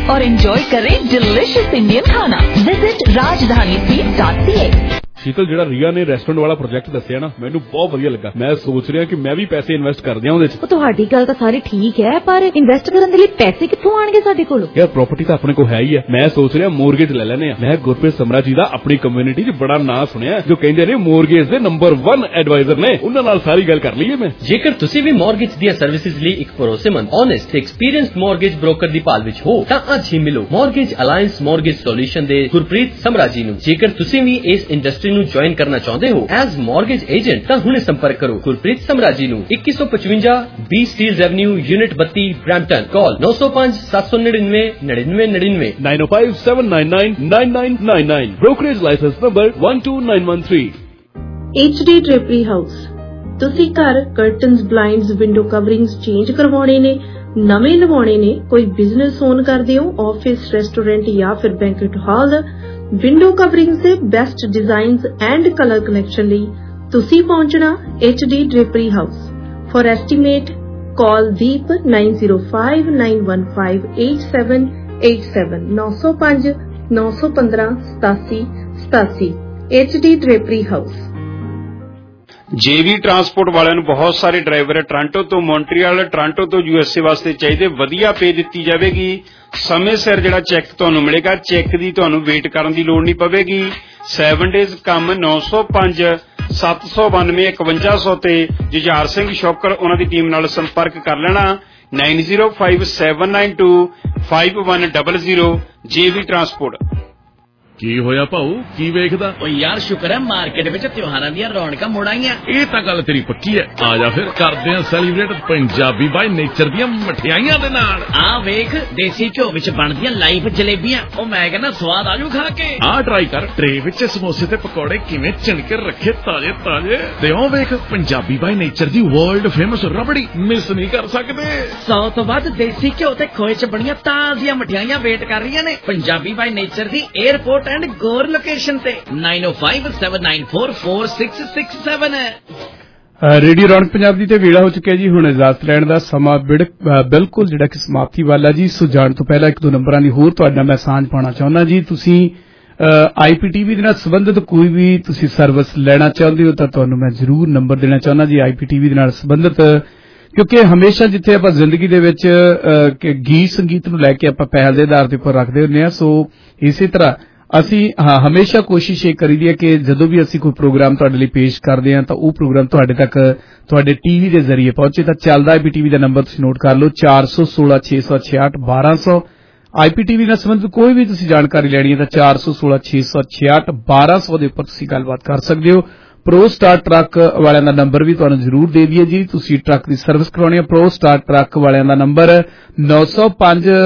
J: और एंजॉय करें डिलिशियस इंडियन खाना। Visit rajdhanifeed.ca।
K: शीतल ਜਿਹੜਾ ਰੀਆ ਨੇ ਰੈਸਟੋਰੈਂਟ ਵਾਲਾ ਪ੍ਰੋਜੈਕਟ ਦੱਸਿਆ ਨਾ ਮੈਨੂੰ ਬਹੁਤ ਵਧੀਆ ਲੱਗਾ। ਮੈਂ ਸੋਚ ਰਿਹਾ ਕਿ ਮੈਂ ਵੀ ਪੈਸੇ ਇਨਵੈਸਟ ਕਰ ਦਿਆਂ ਉਹਦੇ 'ਚ।
D: ਉਹ ਤੁਹਾਡੀ ਗੱਲ ਤਾਂ ਸਾਰੀ ਠੀਕ ਹੈ, ਪਰ ਇਨਵੈਸਟ ਕਰਨ ਦੇ ਲਈ ਪੈਸੇ ਕਿੱਥੋਂ ਆਣਗੇ ਸਾਡੇ ਕੋਲ?
K: ਯਾਰ ਪ੍ਰਾਪਰਟੀ ਤਾਂ ਆਪਣੇ ਕੋਲ ਹੈ ਹੀ ਹੈ। ਮੈਂ ਸੋਚ ਰਿਹਾ ਮੋਰਗੇਜ ਲੈ ਲੈਨੇ ਆ। ਮੈਂ ਗੁਰਪ੍ਰੀਤ ਸਮਰਾ ਜੀ ਦਾ ਆਪਣੀ ਕਮਿਊਨਿਟੀ 'ਚ ਬੜਾ ਨਾਂ ਸੁਣਿਆ ਜੋ ਕਹਿੰਦੇ ਨੇ ਮੋਰਗੇਜ ਦੇ ਨੰਬਰ 1 ਐਡਵਾਈਜ਼ਰ ਨੇ। ਉਹਨਾਂ ਨਾਲ ਸਾਰੀ ਗੱਲ ਕਰ ਲਈਏ ਮੈਂ।
R: ਜੇਕਰ ਤੁਸੀਂ ਵੀ ਮੋਰਗੇਜ ਦੀਆਂ ਸਰਵਿਸਿਜ਼ ਲਈ ਇੱਕ ਭਰੋਸੇਮੰਦ, ਓਨੈਸਟ ਤੇ ਐਕਸਪੀਰੀਅੰਸਡ ਮੋਰਗੇਜ ਬ੍ਰੋਕਰ ਦੀ ਭਾਲ ਵਿੱਚ ਹੋ ਤਾਂ ਅੱਜ ਹੀ ਮਿਲੋ ਮੋਰਗੇਜ ਅਲਾਈਅੰਸ ਮੋਰਗੇਜ ਸੋਲੂਸ਼ਨ ਦੇ ਗੁਰਪ੍ਰੀਤ ਸਮਰਾ ਜੀ ਨੂੰ। ਜੇਕਰ ਤੁਸੀਂ ਵੀ ਇਸ ਇੰਡਸਟਰੀ ਨੂੰ ਜੁਆਇਨ ਕਰਨਾ ਚਾਹੁੰਦੇ ਹੋ ਐਜ਼ ਮੋਰਗੇਜ ਏਜੰਟ ਤਾਂ ਹੁਣੇ ਸੰਪਰਕ ਕਰੋ ਗੁਰਪ੍ਰੀਤ ਸਮਰਾ ਜੀ ਨੂੰ। 2155 B Steeles avenue unit 32 Brampton. Call 905 799 9999
K: 905 799 9999। Brokerage licence number 12913।
S: HD drapery house. ਤੁਸੀਂ ਘਰ curtains, blinds, window coverings change ਕਰਵਾਉਣੇ ਨੇ, ਨਵੇਂ ਲਵਾਉਣੇ ਨੇ, ਕੋਈ ਬਿਜ਼ਨਸ ਓਨ ਕਰਦੇ ਹੋ, ਆਫਿਸ, ਰੈਸਟੋਰੈਂਟ ਜਾਂ ਫਿਰ ਬੈਂਕਟ ਹਾਲ, ਵਿੰਡੋ ਕਵਰਿੰਗਸ ਦੇ best designs and colour collection ਲਈ ਤੁਸੀਂ ਪਹੁੰਚਣਾ HD drapery house. For estimate call Deep 9059158787 905 915 8787। HD drapery house.
T: JV transport ਵਾਲਿਆਂ ਨੂੰ ਬਹੁਤ ਸਾਰੇ ਡਰਾਈਵਰ ਟੋਰਾਂਟੋ ਤੋਂ ਮੌਂਟਰੀਅਲ, ਟੋਰਾਂਟੋ ਤੋਂ USA ਵਾਸਤੇ ਚਾਹੀਦੇ। ਵਧੀਆ ਪੇ ਦਿੱਤੀ ਜਾਵੇਗੀ। ਸਮੇਂ ਸਿਰ ਜਿਹੜਾ ਚੈੱਕ ਤੁਹਾਨੂੰ ਮਿਲੇਗਾ, ਚੈੱਕ ਦੀ ਤੁਹਾਨੂੰ ਵੇਟ ਕਰਨ ਦੀ ਲੋੜ ਨਹੀਂ ਪਵੇਗੀ। 7 ਡੇਜ਼ ਕੰਮ 905 792 5100 ਤੇ ਜੁਝਾਰ ਸਿੰਘ ਸ਼ੌਕਰ ਉਹਨਾਂ ਦੀ ਟੀਮ ਨਾਲ ਸੰਪਰਕ ਕਰ ਲੈਣਾ। 905792 5100। JV transport.
H: ਕੀ ਹੋਇਆ ਭਾਊ, ਕੀ ਵੇਖਦਾ?
G: ਓ ਯਾਰ ਸ਼ੁਕਰ ਹੈ ਮਾਰਕੀਟ ਵਿੱਚ ਤਿਉਹਾਰਾਂ ਦੀਆਂ ਰੌਣਕਾਂ ਮੁੜ ਆਈਆਂ।
H: ਇਹ ਤਾਂ ਗੱਲ ਤੇਰੀ ਪੱਕੀ ਹੈ। ਆ ਜਾ ਫਿਰ ਕਰਦੇ ਆ ਸੈਲੀਬ੍ਰੇਟ ਪੰਜਾਬੀ ਬਾਈ ਨੇਚਰ ਦੀਆਂ ਮਠਿਆਈਆਂ ਦੇ ਨਾਲ।
G: ਆ ਵੇਖ ਦੇਸੀ ਘਿਓ ਵਿੱਚ ਬਣਦੀਆਂ ਲਾਈਵ ਜਲੇਬੀਆਂ। ਉਹ ਮੈਂ ਕਹਿੰਦਾ ਸਵਾਦ ਆਜੂ ਖਾ ਕੇ।
H: ਆ ਟਰਾਈ ਕਰ। ਟਰੇ ਵਿੱਚ ਸਮੋਸੇ ਤੇ ਪਕੌੜੇ ਕਿਵੇਂ ਚਿਣਕੇ ਰੱਖੇ ਤਾਜ਼ੇ ਤਾਜ਼ੇ। ਤੇ ਉਹ ਵੇਖ ਪੰਜਾਬੀ ਬਾਈ ਨੇਚਰ ਦੀ ਵਰਲਡ ਫੇਮਸ ਰਬੜੀ ਮਿਸ ਨਹੀਂ ਕਰ ਸਕਦੇ।
G: 100 ਤੋਂ ਵੱਧ ਦੇਸੀ ਘਿਓ ਤੇ ਖੋਏ ਚ ਬਣੀਆਂ ਤਾਜ਼ੀਆਂ ਮਠਿਆਈਆਂ ਵੇਟ ਕਰ ਰਹੀਆਂ ਨੇ ਪੰਜਾਬੀ ਬਾਈ ਨੇਚਰ ਦੀ 에ਅਰਪੋਰਟ ਐਂਡ ਗੋਰ ਲੋਕੇਸ਼ਨ ਤੇ। 9057944667 ਹੈ।
K: ਰੇਡੀਓ ਰੌਣਕ ਪੰਜਾਬ ਦੀ ਤੇ ਵੇਲਾ ਹੋ ਚੁੱਕਿਆ ਜੀ। ਹੁਣ ਇਜਾਜ਼ਤ ਲੈਣ ਦਾ ਸਮਾਂ ਬਿਲਕੁਲ ਜਿਹੜਾ ਕਿ ਸਮਾਪਤੀ ਵਾਲਾ ਜੀ। ਸੋ ਜਾਣ ਤੋਂ ਪਹਿਲਾਂ ਇੱਕ ਦੋ ਨੰਬਰਾਂ ਦੀ ਹੋਰ ਤੁਹਾਡੇ ਨਾਲ ਮੈਂ ਸਾਂਝ ਪਾਉਣਾ ਚਾਹੁੰਦਾ ਜੀ। ਤੁਸੀਂ IPTV ਦੇ ਨਾਲ ਸੰਬੰਧਿਤ ਕੋਈ ਵੀ ਤੁਸੀਂ ਸਰਵਿਸ ਲੈਣਾ ਚਾਹੁੰਦੇ ਹੋ ਤਾਂ ਤੁਹਾਨੂੰ ਮੈਂ ਜ਼ਰੂਰ ਨੰਬਰ ਦੇਣਾ ਚਾਹੁੰਦਾ ਜੀ IPTV ਦੇ ਨਾਲ ਸੰਬੰਧਿਤ, ਕਿਉਂਕਿ ਹਮੇਸ਼ਾ ਜਿੱਥੇ ਆਪਾਂ ਜ਼ਿੰਦਗੀ ਦੇ ਵਿੱਚ ਗੀਤ ਸੰਗੀਤ ਨੂੰ ਲੈ ਕੇ ਆਪਾਂ ਪਹਿਲ ਦੇ ਆਧਾਰ ਤੇ ਉੱਪਰ ਰੱਖਦੇ ਹੁੰਦੇ ਹਾਂ, ਸੋ ਇਸੇ ਤਰ੍ਹਾਂ ਅਸੀਂ ਹਮੇਸ਼ਾ ਕੋਸ਼ਿਸ਼ ਇਹ ਕਰੀਦੀ ਹੈ ਕਿ ਜਦੋਂ ਵੀ ਅਸੀਂ ਕੋਈ ਪ੍ਰੋਗਰਾਮ ਤੁਹਾਡੇ ਲਈ ਪੇਸ਼ ਕਰਦੇ ਹਾਂ ਤਾਂ ਉਹ ਪ੍ਰੋਗਰਾਮ ਤੁਹਾਡੇ ਤੱਕ ਤੁਹਾਡੇ ਟੀਵੀ ਦੇ ਜ਼ਰੀਏ ਪਹੁੰਚੇ। ਤਾਂ ਚੱਲਦਾ IPTV ਦਾ ਨੰਬਰ ਤੁਸੀਂ ਨੋਟ ਕਰ ਲਓ 416 666 1200। IPTV ਨਾਲ ਸੰਬੰਧਿਤ ਕੋਈ ਵੀ ਤੁਸੀਂ ਜਾਣਕਾਰੀ ਲੈਣੀ ਹੈ ਤਾਂ 416 666 1200 ਦੇ ਉੱਪਰ ਤੁਸੀਂ ਗੱਲਬਾਤ ਕਰ ਸਕਦੇ ਹੋ। ਪ੍ਰੋ ਸਟਾਰ ਟਰੱਕ ਵਾਲਿਆਂ ਦਾ ਨੰਬਰ ਵੀ ਤੁਹਾਨੂੰ ਜ਼ਰੂਰ ਦੇ ਦਈਏ ਜੀ। ਤੁਸੀਂ ਟਰੱਕ ਦੀ ਸਰਵਿਸ ਕਰਾਉਣੀ ਹੈ, ਪ੍ਰੋ ਸਟਾਰ ਟਰੱਕ ਵਾਲਿਆਂ ਦਾ ਨੰਬਰ 905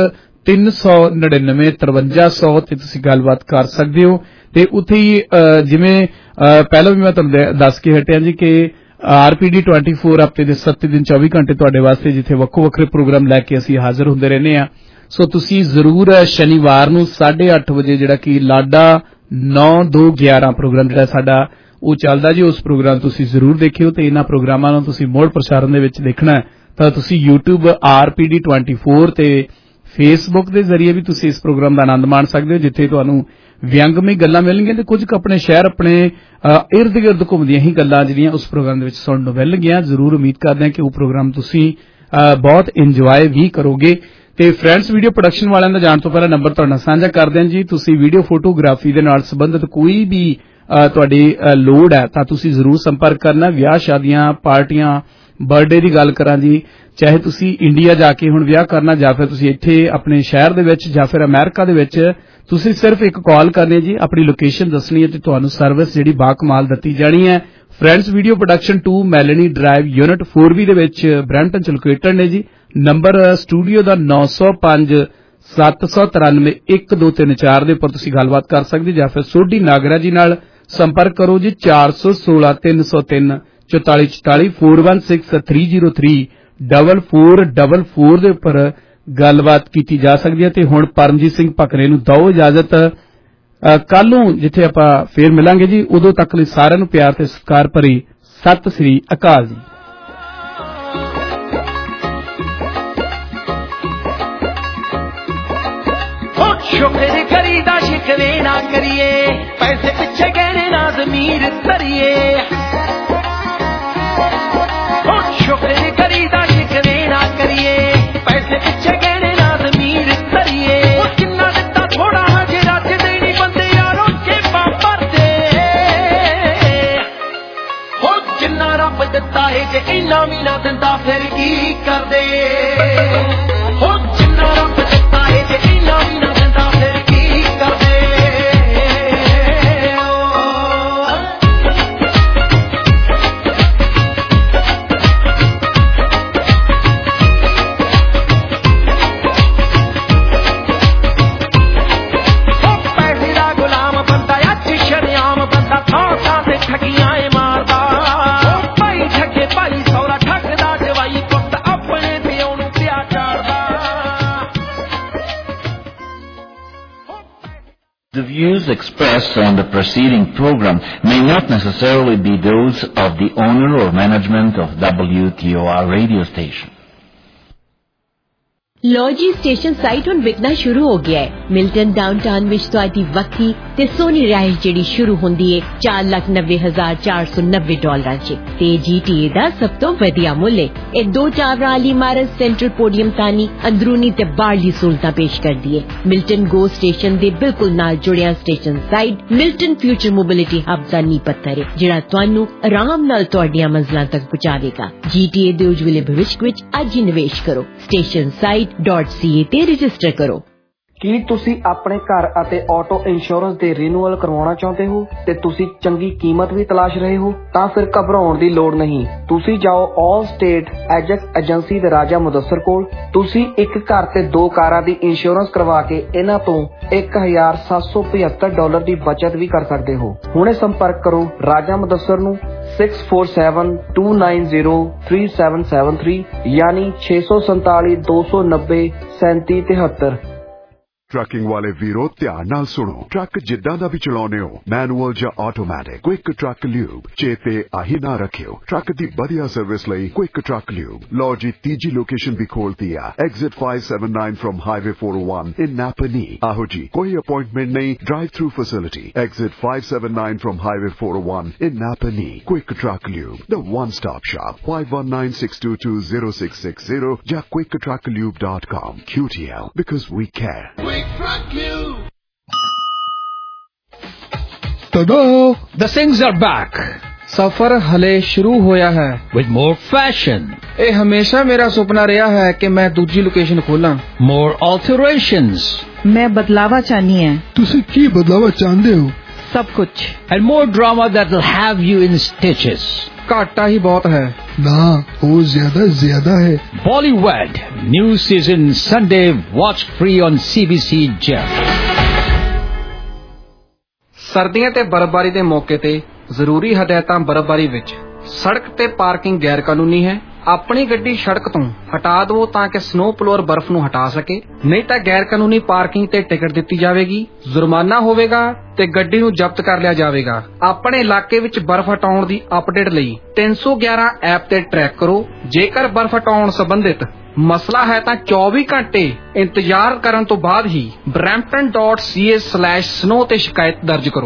K: 399 5300 ਤੇ ਤੁਸੀਂ ਗੱਲਬਾਤ ਕਰ ਸਕਦੇ ਹੋ। ਤੇ ਉੱਥੇ ਹੀ ਜਿਵੇਂ ਪਹਿਲਾਂ ਵੀ ਮੈਂ ਤੁਹਾਨੂੰ ਦੱਸ ਕੇ ਹਟਿਆ ਜੀ ਕਿ RPD 24 ਹਫ਼ਤੇ ਦੇ 7 ਦਿਨ 24 ਘੰਟੇ ਤੁਹਾਡੇ ਵਾਸਤੇ ਜਿੱਥੇ ਵੱਖੋ ਵੱਖਰੇ ਪ੍ਰੋਗਰਾਮ ਲੈ ਕੇ ਅਸੀਂ ਹਾਜ਼ਰ ਹੁੰਦੇ ਰਹਿੰਦੇ ਹਾਂ। ਸੋ ਤੁਸੀਂ ਜ਼ਰੂਰ ਸ਼ਨੀਵਾਰ ਨੂੰ 8:30 ਵਜੇ ਜਿਹੜਾ ਕਿ ਲਾਡਾ 9-2-11 ਪ੍ਰੋਗਰਾਮ ਜਿਹੜਾ ਸਾਡਾ ਉਹ ਚੱਲਦਾ ਜੀ, ਉਸ ਪ੍ਰੋਗਰਾਮ ਤੁਸੀਂ ਜ਼ਰੂਰ ਦੇਖਿਓ। ਤੇ ਇਹਨਾਂ ਪ੍ਰੋਗਰਾਮਾਂ ਨੂੰ ਤੁਸੀਂ ਮੁੜ ਪ੍ਰਸਾਰਣ ਦੇ ਵਿੱਚ ਦੇਖਣਾ ਤਾਂ ਤੁਸੀਂ YouTube RPD 24 ਤੇ ਫੇਸਬੁੱਕ ਦੇ ਜ਼ਰੀਏ ਵੀ ਤੁਸੀਂ ਇਸ ਪ੍ਰੋਗਰਾਮ ਦਾ ਆਨੰਦ ਮਾਣ ਸਕਦੇ ਹੋ, ਜਿੱਥੇ ਤੁਹਾਨੂੰ ਵਿਅੰਗਮਈ ਗੱਲਾਂ ਮਿਲਣਗੀਆਂ ਤੇ ਕੁਝ ਆਪਣੇ ਸ਼ਹਿਰ ਆਪਣੇ ਇਰਦ ਗਿਰਦ ਘੁੰਮਦੀਆਂ ਹੀ ਗੱਲਾਂ ਜਿਹੜੀਆਂ ਉਸ ਪ੍ਰੋਗਰਾਮ ਦੇ ਵਿੱਚ ਸੁਣਨ ਨੂੰ ਮਿਲਣਗੀਆਂ। ਜ਼ਰੂਰ ਉਮੀਦ ਕਰਦੇ ਹਾਂ ਕਿ ਉਹ ਪ੍ਰੋਗਰਾਮ ਤੁਸੀਂ ਬਹੁਤ ਇੰਜੋਏ ਵੀ ਕਰੋਗੇ। ਤੇ ਫਰੈਂਡਸ ਵੀਡੀਓ ਪ੍ਰੋਡਕਸ਼ਨ ਵਾਲਿਆਂ ਦਾ ਜਾਣ ਤੋਂ ਪਹਿਲਾਂ ਨੰਬਰ ਤੁਹਾਡੇ ਨਾਲ ਸਾਂਝਾ ਕਰਦੇ ਹਾਂ ਜੀ। ਤੁਸੀਂ ਵੀਡੀਓ ਫੋਟੋਗ੍ਰਾਫੀ ਦੇ ਨਾਲ ਸੰਬੰਧਿਤ ਕੋਈ ਵੀ ਤੁਹਾਡੀ ਲੋੜ ਹੈ ਤਾਂ ਤੁਸੀਂ ਜ਼ਰੂਰ ਸੰਪਰਕ ਕਰਨਾ। ਵਿਆਹ ਸ਼ਾਦੀਆਂ, ਪਾਰਟੀਆਂ, ਬਰਥਡੇ ਦੀ ਗੱਲ ਕਰਾਂ ਜੀ, ਚਾਹੇ ਤੁਸੀਂ ਇੰਡੀਆ ਜਾ ਕੇ ਹੁਣ ਵਿਆਹ ਕਰਨਾ ਜਾਂ ਫਿਰ ਤੁਸੀਂ ਇੱਥੇ ਆਪਣੇ ਸ਼ਹਿਰ ਦੇ ਵਿੱਚ ਜਾਂ ਫਿਰ ਅਮਰੀਕਾ ਦੇ ਵਿੱਚ, ਤੁਸੀਂ ਸਿਰਫ ਇੱਕ ਕਾਲ ਕਰਨੀ ਜੀ, ਆਪਣੀ ਲੋਕੇਸ਼ਨ ਦੱਸਣੀ ਹੈ ਤੇ ਤੁਹਾਨੂੰ ਸਰਵਿਸ ਜਿਹੜੀ ਬਾਕਮਾਲ ਦਿੱਤੀ ਜਾਣੀ ਹੈ। Friends video production 2 Melanie Drive unit 4B ਦੇ ਵਿੱਚ ਬ੍ਰੈਂਪਟਨ ਚ ਲੋਕੇਟਡ ਨੇ ਜੀ। ਨੰਬਰ ਸਟੂਡੀਓ ਦਾ 905 793 1234 ਦੇ ਉੱਪਰ ਤੁਸੀਂ ਗੱਲਬਾਤ ਕਰ ਸਕਦੇ ਜਾਂ ਫਿਰ ਸੋਢੀ ਨਾਗਰਾ ਜੀ ਨਾਲ ਸੰਪਰਕ ਕਰੋ ਜੀ 416 303 4444 416 303 4444 ਦੇ ਉੱਪਰ ਗੱਲਬਾਤ ਕੀਤੀ ਜਾ ਸਕਦੀ ਹੈ। ਤੇ ਹੁਣ ਪਰਮਜੀਤ ਸਿੰਘ ਭਕਰੇ ਨੂੰ ਦਿਓ ਇਜਾਜ਼ਤ। ਕੱਲ ਨੂੰ ਜਿੱਥੇ ਆਪਾਂ ਫੇਰ ਮਿਲਾਂਗੇ ਜੀ, ਉਦੋਂ ਤੱਕ ਲਈ ਸਾਰਿਆਂ ਨੂੰ ਪਿਆਰ ਤੇ ਸਤਿਕਾਰ ਭਰੀ ਸਤਿ ਸ੍ਰੀ ਅਕਾਲ ਜੀ।
F: शुक्र करीदा शिकवे ना करिए, पैसे पिछे कहने ना ज़मीर तरिए। शुक्र करीदा शिकवे ना करिए, पैसे पिछे कहने ना ज़मीर तरिए। जिन्ना दिता थोड़ा हजे रज देनी बंदे यारों के बापर दे। हो जिन्ना रब दिता है जे इन्ना भी ना दिंदा फिर की कर दे। हो जिन्ना रब दिता है जे इन्ना भी ना दिंदा फिर की कर दे।
U: The views expressed on the preceding program may not necessarily be those of the owner or management of WTOR radio station.
V: ਲੋ ਜੀ ਸਟੇਸ਼ਨ ਸਾਈਟ ਹੁਣ ਵਿਕਣਾ ਸ਼ੁਰੂ ਹੋ ਗਿਆ ਹੈ। ਮਿਲਟਨ ਡਾਊਨਟਾਊਨ ਵਿੱਚ ਤੁਹਾਡੀ ਵੱਖਰੀ ਤੇ ਸੋਹਣੀ ਰਿਹਾਇਸ਼ ਜਿਹੜੀ ਸ਼ੁਰੂ ਹੁੰਦੀ ਹੈ $4,90,490 'ਚ ਤੇ GTA ਦਾ ਸਭ ਤੋਂ ਵਧੀਆ ਮੁੱਲ ਹੈ। ਇਹ 2 ਟਾਵਰਾਂ ਵਾਲੀ ਇਮਾਰਤ ਸੈਂਟਰਲ ਪੋਡੀਅਮ ਤਾਨੀ ਅੰਦਰੂਨੀ ਤੇ ਬਾਹਰਲੀ ਸਹੂਲਤਾਂ ਪੇਸ਼ ਕਰਦੀ ਹੈ। ਮਿਲਟਨ ਗੋ ਸਟੇਸ਼ਨ ਦੇ ਬਿਲਕੁਲ ਨਾਲ ਜੁੜਿਆ Station Site Milton future mobility hub ਦਾ ਨੀਂਹ ਪੱਥਰ ਹੈ, ਜਿਹੜਾ ਤੁਹਾਨੂੰ ਆਰਾਮ ਨਾਲ ਤੁਹਾਡੀਆਂ ਮੰਜ਼ਲਾਂ ਤੱਕ ਪਹੁੰਚਾਵੇਗਾ। GTA ਦੇ ਉਜਵਲੇ ਭਵਿੱਖ ਵਿੱਚ ਅੱਜ ਹੀ ਨਿਵੇਸ਼ ਕਰੋ। ਸਟੇਸ਼ਨ ਸਾਈਟ .ca ਤੇ ਰਜਿਸਟਰ ਕਰੋ।
W: ਕੀ ਤੁਸੀਂ ਆਪਣੇ ਘਰ ਅਤੇ ਆਟੋ ਇੰਸ਼ੋਰੈਂਸ ਦੇ ਰੀਨਿਊਅਲ ਕਰਵਾਉਣਾ ਚਾਹੁੰਦੇ ਹੋ ਤੇ ਤੁਸੀਂ ਚੰਗੀ ਕੀਮਤ ਵੀ ਤਲਾਸ਼ ਰਹੇ ਹੋ? ਤਾਂ ਫਿਰ ਘਬਰਾਉਣ ਦੀ ਲੋੜ ਨਹੀਂ। ਤੁਸੀਂ ਜਾਓ ਆਲ ਸਟੇਟ ਐਜੈਕਟ ਏਜੰਸੀ ਦੇ ਰਾਜਾ ਮੁਦੱਸਰ ਕੋਲ। ਤੁਸੀਂ ਇੱਕ ਘਰ ਤੇ 2 ਕਾਰਾਂ ਦੀ ਇੰਸ਼ੋਰੈਂਸ ਕਰਵਾ ਕੇ ਇਹਨਾਂ ਤੋਂ $1,775 ਦੀ ਬਚਤ ਵੀ ਕਰ ਸਕਦੇ ਹੋ। ਹੁਣੇ ਸੰਪਰਕ ਕਰੋ ਰਾਜਾ ਮੁਦੱਸਰ ਨੂੰ 6472903773 ਯਾਨੀ 647-290-3773।
X: ਟਰੱਕਿੰਗ ਵਾਲੇ ਵੀਰੋ ਧਿਆਨ ਨਾਲ ਸੁਣੋ। ਟਰੱਕ ਜਿੱਦਾਂ ਦਾ ਵੀ ਚਲਾਉਣੇ ਹੋ, ਮੈਨੂਅਲ ਜਾਂ ਆਟੋਮੈਟਿਕ, ਕੁਇਕ ਟਰੱਕ ਲਿਊਬ ਚੇਤੇ ਆਹੀ ਨਾ ਰੱਖਿਓ। ਟਰੱਕ ਦੀ ਵਧੀਆ ਸਰਵਿਸ ਲਈ ਕੁਇਕ ਟਰੱਕ ਲਿਊਬ। ਲਓ ਜੀ ਤੀਜੀ ਲੋਕੇਸ਼ਨ ਵੀ ਖੋਲਤੀ ਆ, exit 579 from highway 401 in Napanee. ਆਹੋ ਜੀ ਕੋਈ ਅਪਾਇੰਟਮੈਂਟ ਨਹੀਂ, drive through facility. Exit 579 from highway 401 in Napanee. Quick Truck Lube, the one stop shop, 5196220660 ਜਾਂ quicktruckliube.com। QTL, because we care.
Y: Tada! The things are back. ਸਫ਼ਰ ਹਲੇ ਸ਼ੁਰੂ ਹੋਇਆ ਹੈ with more fashion. ਇਹ ਹਮੇਸ਼ਾ ਮੇਰਾ ਸੁਪਨਾ ਰਿਹਾ ਹੈ ਕਿ ਮੈਂ ਦੂਜੀ ਲੋਕੇਸ਼ਨ ਖੋਲਾਂ। More alterations.
Z: ਮੈਂ ਬਦਲਾਵਾ ਚਾਹਨੀ ਹੈ।
Y: ਤੁਸੀਂ ਕੀ ਬਦਲਾਵਾ ਚਾਹੁੰਦੇ ਹੋ?
Z: ਸਭ ਕੁਝ।
Y: And more drama that will have you in stitches. ਘਾਟਾ ਹੀ ਬਹੁਤ ਹੈ। ਨਾ, ਉਹ ਜ਼ਿਆਦਾ ਹੈ। Bollywood new season Sunday, watch free on CBC Gem. ਸਰਦੀਆਂ ਤੇ ਬਰਫ਼ਬਾਰੀ ਦੇ ਮੌਕੇ ਤੇ ਜ਼ਰੂਰੀ ਹਦਾਇਤਾਂ। ਬਰਫ਼ਬਾਰੀ ਵਿੱਚ ਸੜਕ ਤੇ ਪਾਰਕਿੰਗ ਗੈਰ ਕਾਨੂੰਨੀ ਹੈ। ਆਪਣੀ ਗੱਡੀ ਸੜਕ ਤੋਂ ਹਟਾ ਦਿਓ ਤਾਂ ਕਿ ਸਨੋ ਪਲੋਅਰ ਬਰਫ਼ ਨੂੰ ਹਟਾ ਸਕੇ, ਨਹੀਂ ਤਾਂ ਗੈਰ ਕਾਨੂੰਨੀ ਪਾਰਕਿੰਗ ਤੇ ਟਿਕਟ ਦਿੱਤੀ ਜਾਵੇਗੀ, ਜੁਰਮਾਨਾ ਹੋਵੇਗਾ ਤੇ ਗੱਡੀ ਨੂੰ ਜ਼ਬਤ ਕਰ ਲਿਆ ਜਾਵੇਗਾ। ਆਪਣੇ ਇਲਾਕੇ ਵਿੱਚ ਬਰਫ਼ ਹਟਾਉਣ ਦੀ ਅਪਡੇਟ ਲਈ 311 ਐਪ ਤੇ ਟਰੈਕ ਕਰੋ। ਜੇਕਰ ਬਰਫ਼ ਹਟਾਉਣ ਸੰਬੰਧਿਤ ਮਸਲਾ ਹੈ ਤਾਂ 24 ਘੰਟੇ ਇੰਤਜ਼ਾਰ ਕਰਨ ਤੋਂ ਬਾਅਦ ਹੀ brampton.ca/snow ਤੇ ਸ਼ਿਕਾਇਤ ਦਰਜ ਕਰੋ।